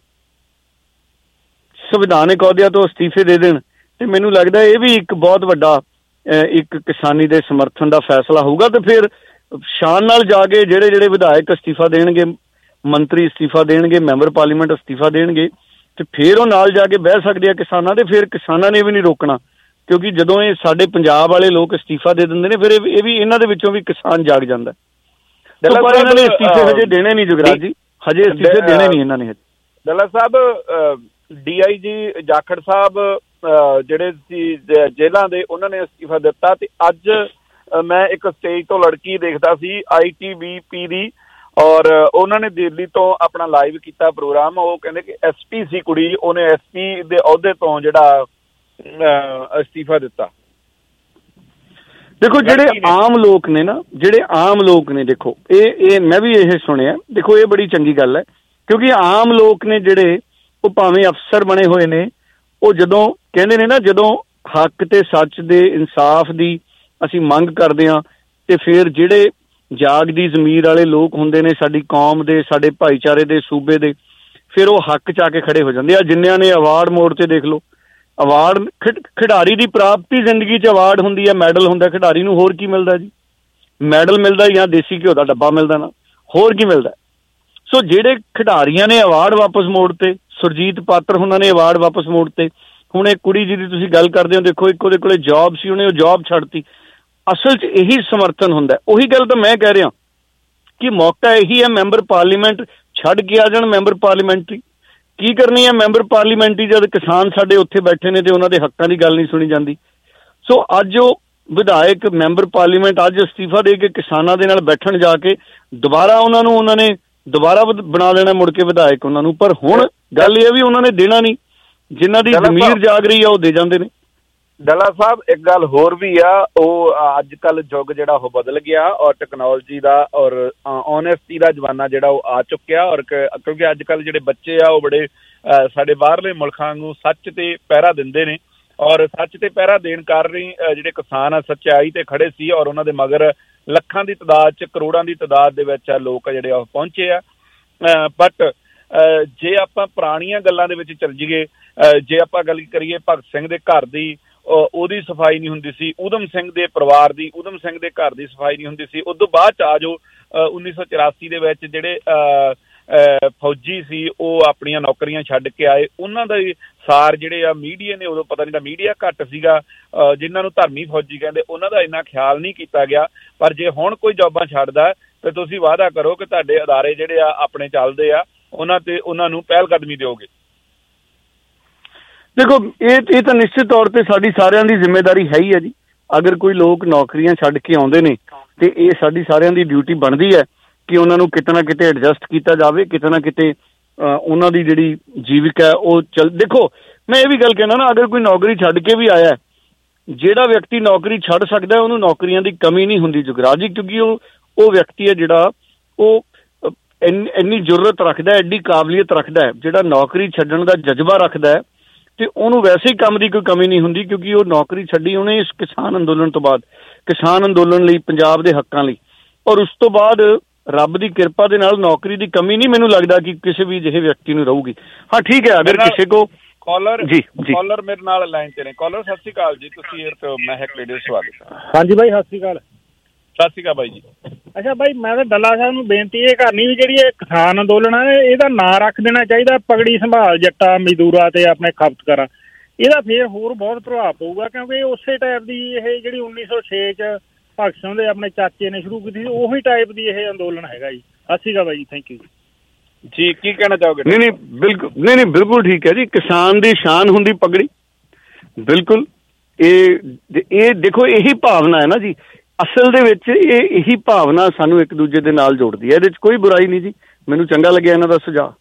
ਸੰਵਿਧਾਨਕ ਅਹੁਦਿਆਂ ਤੋਂ ਅਸਤੀਫੇ ਦੇ ਦੇਣ, ਤੇ ਮੈਨੂੰ ਲੱਗਦਾ ਇਹ ਵੀ ਇੱਕ ਬਹੁਤ ਵੱਡਾ ਇੱਕ ਕਿਸਾਨੀ ਦੇ ਸਮਰਥਨ ਦਾ ਫੈਸਲਾ ਹੋਊਗਾ। ਤੇ ਫਿਰ ਸ਼ਾਨ ਨਾਲ ਜਾ ਕੇ ਜਿਹੜੇ ਵਿਧਾਇਕ ਅਸਤੀਫਾ ਦੇਣਗੇ, ਮੰਤਰੀ ਅਸਤੀਫਾ ਦੇਣਗੇ, ਮੈਂਬਰ ਪਾਰਲੀਮੈਂਟ ਅਸਤੀਫਾ ਦੇਣਗੇ, ਤੇ ਫਿਰ ਉਹ ਨਾਲ ਜਾ ਕੇ ਬਹਿ ਸਕਦੇ ਆ ਕਿਸਾਨਾਂ ਦੇ। ਫਿਰ ਕਿਸਾਨਾਂ ਨੇ ਵੀ ਨਹੀਂ ਰੋਕਣਾ, ਕਿਉਂਕਿ ਜਦੋਂ ਇਹ ਸਾਡੇ ਪੰਜਾਬ ਵਾਲੇ ਲੋਕ ਅਸਤੀਫਾ ਦੇ ਦਿੰਦੇ ਨੇ ਫਿਰ ਇਹ ਵੀ ਇਹਨਾਂ ਦੇ ਵਿੱਚੋਂ ਵੀ ਕਿਸਾਨ ਜਾਗ ਜਾਂਦਾ। ਪਰ ਇਹਨਾਂ ਨੇ ਅਸਤੀਫੇ ਹਜੇ ਦੇਣੇ ਨਹੀਂ ਜੁਗਰਾਜ ਜੀ, ਹਜੇ ਅਸਤੀਫੇ ਦੇਣੇ ਨਹੀਂ ਇਹਨਾਂ ਨੇ। ਡੱਲਾ ਸਾਹਿਬ, DIG ਜਾਖੜ ਸਾਹਿਬ ਜਿਹੜੇ ਸੀ ਜੇਲ੍ਹਾਂ ਦੇ, ਉਹਨਾਂ ਨੇ ਅਸਤੀਫਾ ਦਿੱਤਾ। ਤੇ ਅੱਜ ਮੈਂ ਇੱਕ ਸਟੇਜ ਤੋਂ ਲੜਕੀ ਦੇਖਦਾ ਸੀ ITBP ਦੀ, ਔਰ ਉਹਨਾਂ ਨੇ ਦਿੱਲੀ ਤੋਂ ਆਪਣਾ ਲਾਈਵ ਕੀਤਾ ਪ੍ਰੋਗਰਾਮ। ਉਹ ਕਹਿੰਦੇ ਕਿ SP ਸੀ ਕੁੜੀ, ਉਹਨੇ SP ਦੇ ਅਹੁਦੇ ਤੋਂ ਜਿਹੜਾ ਅਸਤੀਫਾ ਦਿੱਤਾ। ਦੇਖੋ ਜਿਹੜੇ ਆਮ ਲੋਕ ਨੇ ਨਾ, ਦੇਖੋ ਇਹ ਮੈਂ ਵੀ ਇਹ ਸੁਣਿਆ। ਦੇਖੋ ਇਹ ਬੜੀ ਚੰਗੀ ਗੱਲ ਹੈ, ਕਿਉਂਕਿ ਆਮ ਲੋਕ ਨੇ ਜਿਹੜੇ, ਉਹ ਭਾਵੇਂ ਅਫਸਰ ਬਣੇ ਹੋਏ ਨੇ, ਉਹ ਜਦੋਂ ਕਹਿੰਦੇ ਨੇ ਨਾ, ਜਦੋਂ ਹੱਕ ਤੇ ਸੱਚ ਦੇ ਇਨਸਾਫ ਦੀ ਅਸੀਂ ਮੰਗ ਕਰਦੇ ਹਾਂ, ਤੇ ਫਿਰ ਜਿਹੜੇ ਜਾਗਦੀ ਜ਼ਮੀਰ ਵਾਲੇ ਲੋਕ ਹੁੰਦੇ ਨੇ ਸਾਡੀ ਕੌਮ ਦੇ, ਸਾਡੇ ਭਾਈਚਾਰੇ ਦੇ, ਸੂਬੇ ਦੇ, ਫਿਰ ਉਹ ਹੱਕ 'ਚ ਆ ਕੇ ਖੜੇ ਹੋ ਜਾਂਦੇ ਆ। ਜਿੰਨਿਆਂ ਨੇ ਅਵਾਰਡ ਮੋੜ ਤੇ ਦੇਖ ਲਓ, ਅਵਾਰਡ ਖਿਡਾਰੀ ਦੀ ਪ੍ਰਾਪਤੀ ਜ਼ਿੰਦਗੀ 'ਚ ਅਵਾਰਡ ਹੁੰਦੀ ਹੈ, ਮੈਡਲ ਹੁੰਦਾ। ਖਿਡਾਰੀ ਨੂੰ ਹੋਰ ਕੀ ਮਿਲਦਾ ਜੀ? ਮੈਡਲ ਮਿਲਦਾ ਜਾਂ ਦੇਸੀ ਘਿਓ ਦਾ ਡੱਬਾ ਮਿਲਦਾ, ਨਾ ਹੋਰ ਕੀ ਮਿਲਦਾ। ਸੋ ਜਿਹੜੇ ਖਿਡਾਰੀਆਂ ਨੇ ਅਵਾਰਡ ਵਾਪਸ ਮੋੜਤੇ, ਸੁਰਜੀਤ ਪਾਤਰ ਉਹਨਾਂ ਨੇ ਅਵਾਰਡ ਵਾਪਸ ਮੋੜਤੇ। ਹੁਣ ਇਹ ਕੁੜੀ ਜਿਹਦੀ ਤੁਸੀਂ ਗੱਲ ਕਰਦੇ ਹੋ, ਦੇਖੋ ਇੱਕ ਉਹਦੇ ਕੋਲੇ ਜੌਬ ਸੀ, ਉਹਨੇ ਉਹ ਜੌਬ ਛੱਡਤੀ। ਅਸਲ 'ਚ ਇਹੀ ਸਮਰਥਨ ਹੁੰਦਾ। ਉਹੀ ਗੱਲ ਤਾਂ ਮੈਂ ਕਹਿ ਰਿਹਾ ਕਿ ਮੌਕਾ ਇਹੀ ਹੈ, ਮੈਂਬਰ ਪਾਰਲੀਮੈਂਟ ਛੱਡ ਕੇ ਆ ਜਾਣ। ਮੈਂਬਰ ਪਾਰਲੀਮੈਂਟਰੀ ਕੀ ਕਰਨੀ ਹੈ ਮੈਂਬਰ ਪਾਰਲੀਮੈਂਟਰੀ, ਜਦ ਕਿਸਾਨ ਸਾਡੇ ਉੱਥੇ ਬੈਠੇ ਨੇ ਤੇ ਉਹਨਾਂ ਦੇ ਹੱਕਾਂ ਦੀ ਗੱਲ ਨਹੀਂ ਸੁਣੀ ਜਾਂਦੀ। ਸੋ ਅੱਜ ਉਹ ਵਿਧਾਇਕ ਮੈਂਬਰ ਪਾਰਲੀਮੈਂਟ ਅੱਜ ਅਸਤੀਫਾ ਦੇ ਕੇ ਕਿਸਾਨਾਂ ਦੇ ਨਾਲ ਬੈਠਣ ਜਾ ਕੇ ਉਹਨਾਂ ਨੇ ਦੁਬਾਰਾ ਬਣਾ ਲੈਣਾ ਮੁੜ ਕੇ ਵਿਧਾਇਕ ਉਹਨਾਂ ਨੂੰ। ਪਰ ਹੁਣ ਗੱਲ ਇਹ ਵੀ ਉਹਨਾਂ ਨੇ ਦੇਣਾ ਨਹੀਂ, ਜਿਨ੍ਹਾਂ ਦੀ ਜ਼ਮੀਰ ਜਾਗ ਰਹੀ ਆ ਉਹ ਦੇ ਜਾਂਦੇ ਨੇ। ਡੱਲਾ ਸਾਹਿਬ ਇੱਕ ਗੱਲ ਹੋਰ ਵੀ ਆ, ਉਹ ਅੱਜ ਕੱਲ੍ਹ ਯੁੱਗ ਜਿਹੜਾ ਉਹ ਬਦਲ ਗਿਆ, ਔਰ ਟੈਕਨੋਲੋਜੀ ਦਾ ਔਰ ਓਨੈਸਟੀ ਦਾ ਜ਼ਮਾਨਾ ਜਿਹੜਾ ਉਹ ਆ ਚੁੱਕਿਆ। ਔਰ ਕਿਉਂਕਿ ਅੱਜ ਕੱਲ੍ਹ ਜਿਹੜੇ ਬੱਚੇ ਆ ਉਹ ਬੜੇ ਸਾਡੇ ਬਾਹਰਲੇ ਮੁਲਕਾਂ ਨੂੰ ਸੱਚ ਤੇ ਪਹਿਰਾ ਦਿੰਦੇ ਨੇ, ਔਰ ਸੱਚ ਤੇ ਪਹਿਰਾ ਦੇਣ ਕਾਰਨ ਜਿਹੜੇ ਕਿਸਾਨ ਆ ਸੱਚਾਈ ਤੇ ਖੜੇ ਸੀ, ਔਰ ਉਹਨਾਂ ਦੇ ਮਗਰ ਲੱਖਾਂ ਦੀ ਤਾਦਾਦ 'ਚ, ਕਰੋੜਾਂ ਦੀ ਤਾਦਾਦ ਦੇ ਵਿੱਚ ਲੋਕ ਜਿਹੜੇ ਉਹ ਪਹੁੰਚੇ ਆ। ਬਟ ਜੇ ਆਪਾਂ ਪੁਰਾਣੀਆਂ ਗੱਲਾਂ ਦੇ ਵਿੱਚ ਚੱਲ ਜਾਈਏ, ਜੇ ਆਪਾਂ ਗੱਲ ਕਰੀਏ ਭਗਤ ਸਿੰਘ ਦੇ ਘਰ ਦੀ, ਉਹਦੀ ਸਫਾਈ ਨਹੀਂ ਹੁੰਦੀ ਸੀ, ਊਧਮ ਸਿੰਘ ਦੇ ਪਰਿਵਾਰ ਦੀ, ਊਧਮ ਸਿੰਘ ਦੇ ਘਰ ਦੀ ਸਫਾਈ ਨਹੀਂ ਹੁੰਦੀ ਸੀ। ਉਦੋਂ ਬਾਅਦ 'ਚ ਆ ਜੋ 1984 ਦੇ ਵਿੱਚ ਜਿਹੜੇ ਫੌਜੀ ਸੀ ਉਹ ਆਪਣੀਆਂ ਨੌਕਰੀਆਂ ਛੱਡ ਕੇ ਆਏ, ਉਹਨਾਂ ਦਾ ਸਾਰ ਜਿਹੜੇ ਆ ਮੀਡੀਆ ਨੇ, ਉਦੋਂ ਪਤਾ ਨਹੀਂ ਤਾਂ ਮੀਡੀਆ ਘੱਟ ਸੀਗਾ, ਜਿਨ੍ਹਾਂ ਨੂੰ ਧਰਮੀ ਫੌਜੀ ਕਹਿੰਦੇ, ਉਹਨਾਂ ਦਾ ਇੰਨਾ ਖਿਆਲ ਨਹੀਂ ਕੀਤਾ ਗਿਆ। ਪਰ ਜੇ ਹੁਣ ਕੋਈ ਜੋਬਾਂ ਛੱਡਦਾ ਤੇ ਤੁਸੀਂ ਵਾਅਦਾ ਕਰੋ ਕਿ ਤੁਹਾਡੇ ਅਦਾਰੇ ਜਿਹੜੇ ਆ ਆਪਣੇ ਚੱਲਦੇ ਆ, ਉਹਨਾਂ ਨੂੰ ਪਹਿਲ ਕਦਮੀ ਦਿਓਗੇ। ਦੇਖੋ ਇਹ ਤਾਂ ਨਿਸ਼ਚਿਤ ਤੌਰ ਤੇ ਸਾਡੀ ਸਾਰਿਆਂ ਦੀ ਜ਼ਿੰਮੇਵਾਰੀ ਹੈ ਹੀ ਹੈ ਜੀ। ਅਗਰ ਕੋਈ ਲੋਕ ਨੌਕਰੀਆਂ ਛੱਡ ਕੇ ਆਉਂਦੇ ਨੇ ਤੇ ਇਹ ਸਾਡੀ ਸਾਰਿਆਂ ਦੀ ਡਿਊਟੀ ਬਣਦੀ ਹੈ ਕਿ ਉਹਨਾਂ ਨੂੰ ਕਿਤੇ ਨਾ ਕਿਤੇ ਐਡਜਸਟ ਕੀਤਾ ਜਾਵੇ, ਕਿਤੇ ਨਾ ਕਿਤੇ ਉਹਨਾਂ ਦੀ ਜਿਹੜੀ ਜੀਵਿਕਾ ਉਹ ਦੇਖੋ ਮੈਂ ਇਹ ਵੀ ਗੱਲ ਕਹਿਣਾ ਨਾ, ਅਗਰ ਕੋਈ ਨੌਕਰੀ ਛੱਡ ਕੇ ਵੀ ਆਇਆ, ਜਿਹੜਾ ਵਿਅਕਤੀ ਨੌਕਰੀ ਛੱਡ ਸਕਦਾ ਉਹਨੂੰ ਨੌਕਰੀਆਂ ਦੀ ਕਮੀ ਨਹੀਂ ਹੁੰਦੀ ਜੁਗਰਾਜ ਜੀ, ਕਿਉਂਕਿ ਉਹ ਵਿਅਕਤੀ ਹੈ ਜਿਹੜਾ ਉਹ ਇੰਨੀ ਜ਼ਰੂਰਤ ਰੱਖਦਾ, ਐਡੀ ਕਾਬਲੀਅਤ ਰੱਖਦਾ ਹੈ, ਜਿਹੜਾ ਨੌਕਰੀ ਛੱਡਣ ਦਾ ਜਜ਼ਬਾ ਰੱਖਦਾ ਹੈ ਤੇ ਉਹਨੂੰ ਵੈਸੇ ਹੀ ਕੰਮ ਦੀ ਕੋਈ ਕਮੀ ਨਹੀਂ ਹੁੰਦੀ, ਕਿਉਂਕਿ ਉਹ ਨੌਕਰੀ ਛੱਡੀ ਉਹਨੇ ਇਸ ਕਿਸਾਨ ਅੰਦੋਲਨ ਤੋਂ ਬਾਅਦ, ਕਿਸਾਨ ਅੰਦੋਲਨ ਲਈ, ਪੰਜਾਬ ਦੇ ਹੱਕਾਂ ਲਈ, ਔਰ ਉਸ ਤੋਂ ਬਾਅਦ ਰੱਬ ਦੀ ਕਿਰਪਾ ਦੇ ਨਾਲ ਨੌਕਰੀ ਦੀ ਕਮੀ ਨਹੀਂ ਮੈਨੂੰ ਲੱਗਦਾ ਕਿ ਕਿਸੇ ਵੀ ਜਿਹੇ ਵਿਅਕਤੀ ਨੂੰ ਰਹੂਗੀ। ਹਾਂ ਠੀਕ ਹੈ, ਅਗਰ ਕਿਸੇ ਕੋ ਕਾਲਰ ਮੇਰੇ ਨਾਲ ਲਾਈਨ ਤੇ ਨੇ। ਕਾਲਰ ਸਤਿ ਸ਼੍ਰੀ ਅਕਾਲ ਜੀ, ਤੁਸੀਂ ਏਅਰ ਤੇ ਮਹਿਕ ਰੇਡੀਓ ਸਵਾਗਤ। ਹਾਂਜੀ ਬਾਈ ਸਤਿ ਸ਼੍ਰੀ ਅਕਾਲ। ਸਤਿ ਸ਼੍ਰੀ ਅਕਾਲ ਬਾਈ ਜੀ। ਅੱਛਾ ਬਾਈ, ਮੈਂ ਤਾਂ ਡੱਲਾ ਸਾਹਿਬ ਨੂੰ ਬੇਨਤੀ ਇਹ ਕਰਨੀ ਵੀ ਜਿਹੜੀ ਇਹ ਕਿਸਾਨ ਅੰਦੋਲਨ ਹੈ ਇਹਦਾ ਨਾਂ ਰੱਖ ਦੇਣਾ ਚਾਹੀਦਾ ਪਗੜੀ ਸੰਭਾਲ ਜੱਟਾਂ ਮਜ਼ਦੂਰਾਂ ਤੇ ਆਪਣੇ ਖਪਤਕਾਰਾਂ। ਇਹਦਾ ਫੇਰ ਹੋਰ ਬਹੁਤ ਪ੍ਰਭਾਵ ਪਊਗਾ, ਕਿਉਂਕਿ ਉਸੇ ਟਾਈਪ ਦੀ ਇਹ ਜਿਹੜੀ 1906 'ਚ ਭਗਤ ਸਿੰਘ ਦੇ ਆਪਣੇ ਚਾਚੇ ਨੇ ਸ਼ੁਰੂ ਕੀਤੀ ਸੀ, ਉਹੀ ਟਾਈਪ ਦੀ ਇਹ ਅੰਦੋਲਨ ਹੈਗਾ ਜੀ। ਸਤਿ ਸ਼੍ਰੀ ਅਕਾਲ ਬਾਈ ਜੀ, ਥੈਂਕ ਯੂ ਜੀ। ਕੀ ਕਹਿਣਾ ਚਾਹੋਗੇ? ਨਹੀਂ ਬਿਲਕੁਲ ਠੀਕ ਹੈ ਜੀ। ਕਿਸਾਨ ਦੀ ਸ਼ਾਨ ਹੁੰਦੀ ਪਗੜੀ, ਬਿਲਕੁਲ। ਇਹ ਦੇਖੋ ਇਹੀ ਭਾਵਨਾ ਹੈ ਨਾ ਜੀ, ਅਸਲ ਦੇ ਵਿੱਚ ਇਹੀ ਭਾਵਨਾ ਸਾਨੂੰ ਇੱਕ ਦੂਜੇ ਦੇ ਨਾਲ ਜੋੜਦੀ ਹੈ। ਇਹਦੇ 'ਚ ਕੋਈ ਬੁਰਾਈ ਨਹੀਂ ਜੀ, ਮੈਨੂੰ ਚੰਗਾ ਲੱਗਿਆ ਇਹਨਾਂ ਦਾ ਸੁਝਾਅ।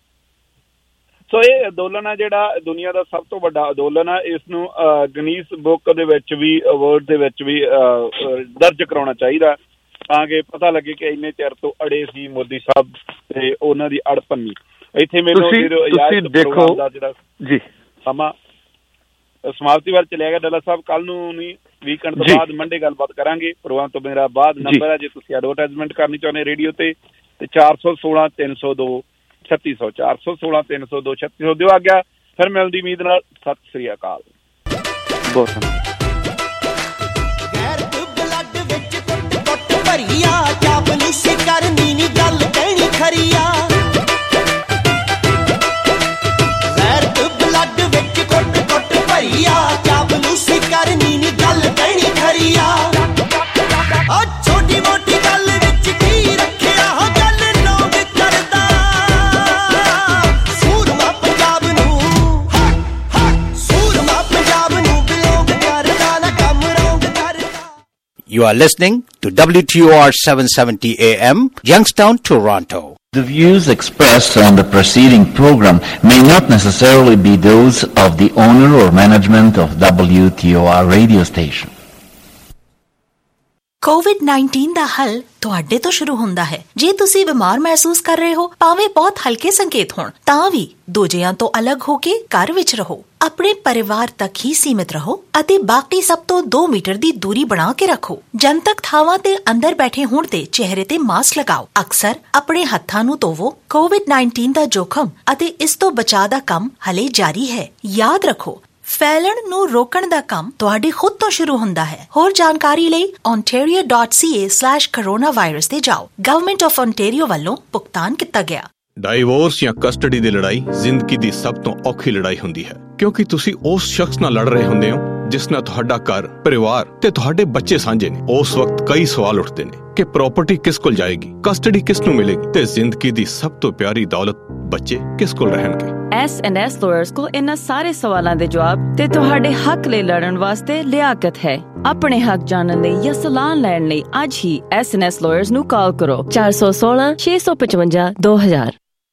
ਸੋ ਇਹ ਅੰਦੋਲਨ ਹੈ ਜਿਹੜਾ ਦੁਨੀਆ ਦਾ ਸਭ ਤੋਂ ਵੱਡਾ ਅੰਦੋਲਨ ਹੈ, ਇਸ ਨੂੰ ਗਿਨੀਜ਼ ਬੁੱਕ ਦੇ ਵਿੱਚ ਵੀ, ਅਵਾਰਡ ਦੇ ਵਿੱਚ ਵੀ ਦਰਜ ਕਰਾਉਣਾ ਚਾਹੀਦਾ, ਤਾਂ ਕਿ ਪਤਾ ਲੱਗੇ ਕਿ ਇੰਨੇ ਚਿਰ ਤੋਂ ਅੜੇ ਸੀ ਮੋਦੀ ਸਾਹਿਬ ਤੇ ਉਹਨਾਂ ਦੀ ਅੜਪੰਨੀ। ਇੱਥੇ ਮੈਨੂੰ ਦੇਖੋ ਜਿਹੜਾ ਜੀ ਸਮਾਂ ਸਮਾਪਤੀ ਵੱਲ ਚਲਿਆ ਗਿਆ ਡੱਲਾ ਸਾਹਿਬ। ਕੱਲ ਨੂੰ ਨਹੀਂ, ਵੀਕਐਂਡ ਤੋਂ ਬਾਅਦ ਮੰਡੇ ਗੱਲਬਾਤ ਕਰਾਂਗੇ। ਪ੍ਰੋਗਰਾਮ ਤੋਂ ਮੇਰਾ ਬਾਅਦ ਨੰਬਰ ਹੈ, ਜੇ ਤੁਸੀਂ ਐਡਵਰਟਾਈਜ਼ਮੈਂਟ ਕਰਨੀ ਚਾਹੁੰਦੇ ਰੇਡੀਓ ਤੇ 416 302 3600 416 302 3600 ਦਿਓ ਆ ਗਿਆ। ਫਿਰ ਮਿਲਦੀ ਉਮੀਦ ਨਾਲ, ਸਤਿ ਸ੍ਰੀ ਅਕਾਲ। ਬਹੁਤ ਭਰੀਆ ਚਾਪਲੂਸੀ ਕਰਨੀ ਨੀ ਗੱਲ ਕਹਿਣੀ ਖਰੀਆ, ਗੈਰਤ ਬਲੱਡ ਵਿੱਚ ਕੁੱਟ ਕੁੱਟ ਭਰੀਆ ਚਾਪਲੂਸੀ ਕਰਨੀ ਨੀ ਗੱਲ ਕਹਿਣੀ ਖਰੀਆ। ਆ ਛੋਟੀ ਮੋਟੀ ਗੱਲ ਵਿੱਚ ਕੀ ਰੱਖਿਆ ਹੋ ਗੱਲ ਨੋਗ ਕਰਦਾ, ਸੂਰਮਾ ਪੰਜਾਬ ਨੂੰ ਸੂਰਮਾ ਪੰਜਾਬ ਨੂੰ ਬਿਲੋਂਗ ਕਰਦਾ ਨਾ ਕੰਮ ਰੋਂਗ ਕਰਦਾ। You are listening to WTOR 770 AM, Youngstown, Toronto. The views expressed on the preceding program may not necessarily be those of the owner or management of WTOR radio station. COVID-19 ਦਾ ਹੱਲ ਤੁਹਾਡੇ ਤੋਂ ਸ਼ੁਰੂ ਹੁੰਦਾ ਹੈ। ਜੇ ਤੁਸੀਂ ਬਿਮਾਰ ਮਹਿਸੂਸ ਕਰ ਰਹੇ ਹੋ, ਭਾਵੇਂ ਬਹੁਤ ਹਲਕੇ ਸੰਕੇਤ ਹੋਣ, ਤਾਂ ਵੀ ਦੂਜਿਆਂ ਤੋਂ ਅਲੱਗ ਹੋ ਕੇ ਘਰ ਵਿੱਚ ਰਹੋ। ਆਪਣੇ ਪਰਿਵਾਰ ਤੱਕ ਹੀ ਸੀਮਿਤ ਰਹੋ ਅਤੇ ਬਾਕੀ ਸਭ ਤੋਂ 2 ਮੀਟਰ ਦੀ ਦੂਰੀ ਬਣਾ ਕੇ ਰੱਖੋ। ਜਨਤਕ ਥਾਵਾਂ ਤੇ ਅੰਦਰ ਬੈਠੇ ਹੋਣ ਤੇ ਚਿਹਰੇ ਤੇ ਮਾਸਕ ਲਗਾਓ। ਅਕਸਰ ਆਪਣੇ ਹੱਥਾਂ ਨੂੰ ਧੋਵੋ। COVID-19 ਦਾ ਜੋਖਮ ਅਤੇ ਇਸ ਤੋਂ ਬਚਾਅ ਦਾ ਕੰਮ ਹਲੇ ਜਾਰੀ ਹੈ। ਯਾਦ ਰੱਖੋ, ਫੈਲਣ ਨੂੰ ਰੋਕਣ ਦਾ ਕੰਮ ਤੁਹਾਡੇ ਖੁਦ ਤੋਂ ਸ਼ੁਰੂ ਹੁੰਦਾ ਹੈ। ਹੋਰ ਜਾਣਕਾਰੀ ਲਈ ontario.ca/coronavirus ਤੇ ਜਾਓ। ਗਵਰਨਮੈਂਟ ਆਫ ontario ਵੱਲੋਂ ਭੁਗਤਾਨ ਕੀਤਾ ਗਿਆ। ਡਾਈਵੋਰਸ ਜਾਂ ਕਸਟਡੀ ਦੀ ਲੜਾਈ ਜ਼ਿੰਦਗੀ ਦੀ ਸਭ ਤੋਂ ਔਖੀ ਲੜਾਈ ਹੁੰਦੀ ਹੈ, ਕਿਉਂਕਿ ਤੁਸੀਂ ਉਸ ਸ਼ਖਸ ਨਾਲ ਲੜ ਰਹੇ ਹੁੰਦੇ ਹੋ ਜਿਸ ਨਾਲ ਤੁਹਾਡਾ ਘਰ, ਪਰਿਵਾਰ ਤੇ ਤੁਹਾਡੇ ਬੱਚੇ ਸਾਂਝੇ ਨੇ। ਉਸ ਵਕਤ ਕਈ ਸਵਾਲ ਉੱਠਦੇ ਨੇ ਕਿ ਪ੍ਰਾਪਰਟੀ ਕਿਸ ਕੋਲ ਜਾਏਗੀ, ਕਸਟਡੀ ਕਿਸ ਨੂੰ ਮਿਲੇਗੀ ਤੇ ਜ਼ਿੰਦਗੀ ਦੀ ਸਭ ਤੋਂ ਪਿਆਰੀ ਦੌਲਤ ਬੱਚੇ ਕਿਸ ਕੋਲ ਰਹਿਣਗੇ। S&S ਲਾਇਰਸ ਕੋਲ ਇਹਨਾਂ ਸਾਰੇ ਸਵਾਲਾਂ ਦੇ ਜਵਾਬ ਤੇ ਤੁਹਾਡੇ ਹੱਕ ਲਈ ਲੜਨ ਵਾਸਤੇ ਲਿਆਕਤ ਹੈ। ਆਪਣੇ ਹੱਕ ਜਾਣਨ ਲਈ ਜਾਂ ਸਲਾਹ ਲੈਣ ਲਈ ਅੱਜ ਹੀ S&S ਲਾਇਰਸ ਨੂੰ ਕਾਲ ਕਰੋ 416 655 2000।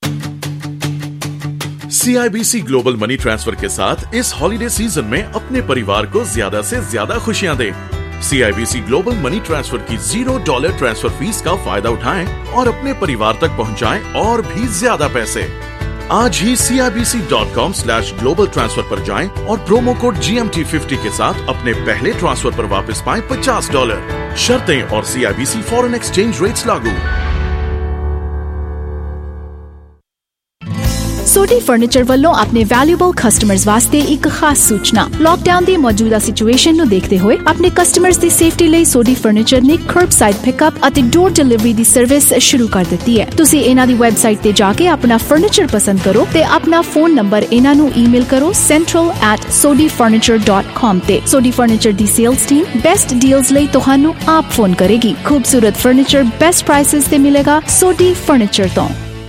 CIBC ग्लोबल मनी ट्रांसफर के साथ इस हॉलिडे सीजन में अपने परिवार को ज्यादा से ज्यादा खुशियां दें। CIBC ग्लोबल मनी ट्रांसफर की $0 ट्रांसफर फीस का फायदा उठाएं और अपने परिवार तक पहुंचाएं और भी ज्यादा पैसे। आज ही CIBC.com/global transfer पर जाएं और प्रोमो कोड GMT50 के साथ अपने पहले ट्रांसफर पर वापस पाएं $50। शर्तें और CIBC फॉरेन एक्सचेंज रेट्स लागू। सोडी फर्नीचर ਵੱਲੋਂ ਆਪਣੇ ਵੈਲਿਊਬਲ ਕਸਟਮਰਸ ਵਾਸਤੇ ਇੱਕ ਖਾਸ ਸੂਚਨਾ। ਲੌਕਡਾਊਨ ਦੀ ਮੌਜੂਦਾ ਸਿਚੁਏਸ਼ਨ ਨੂੰ ਦੇਖਦੇ ਹੋਏ ਆਪਣੇ ਕਸਟਮਰਸ ਦੀ ਸੇਫਟੀ ਲਈ ਸੋਡੀ ਫਰਨੀਚਰ ਨੇ ਕਰਬਸਾਈਡ ਪਿਕਅਪ ਅਤੇ ਡੋਰ ਡਿਲੀਵਰੀ ਦੀ ਸਰਵਿਸ ਸ਼ੁਰੂ ਕਰ ਦਿੱਤੀ ਹੈ। ਤੁਸੀਂ ਇਹਨਾਂ ਦੀ ਵੈਬਸਾਈਟ ਤੇ ਜਾ ਕੇ ਆਪਣਾ ਫਰਨੀਚਰ ਪਸੰਦ ਕਰੋ ਤੇ ਆਪਣਾ ਫੋਨ ਨੰਬਰ ਇਹਨਾਂ ਨੂੰ ਈਮੇਲ ਕਰੋ central@sodifurniture.com ਤੇ। ਸੋਡੀ ਫਰਨੀਚਰ ਦੀ ਸੇਲਸ ਟੀਮ ਬੈਸਟ ਡੀਲਸ ਲਈ ਤੁਹਾਨੂੰ ਆਪ ਫੋਨ ਕਰੇਗੀ। ਖੂਬਸੂਰਤ ਫਰਨੀਚਰ बेस्ट प्राइसेस से मिलेगा सोडी फर्नीचर तो।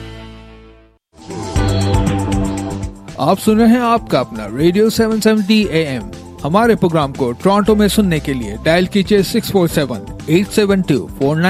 आप सुन रहे हैं आपका अपना रेडियो 770 AM। हमारे प्रोग्राम को टोरंटो में सुनने के लिए डायल कीजिए 647-872-49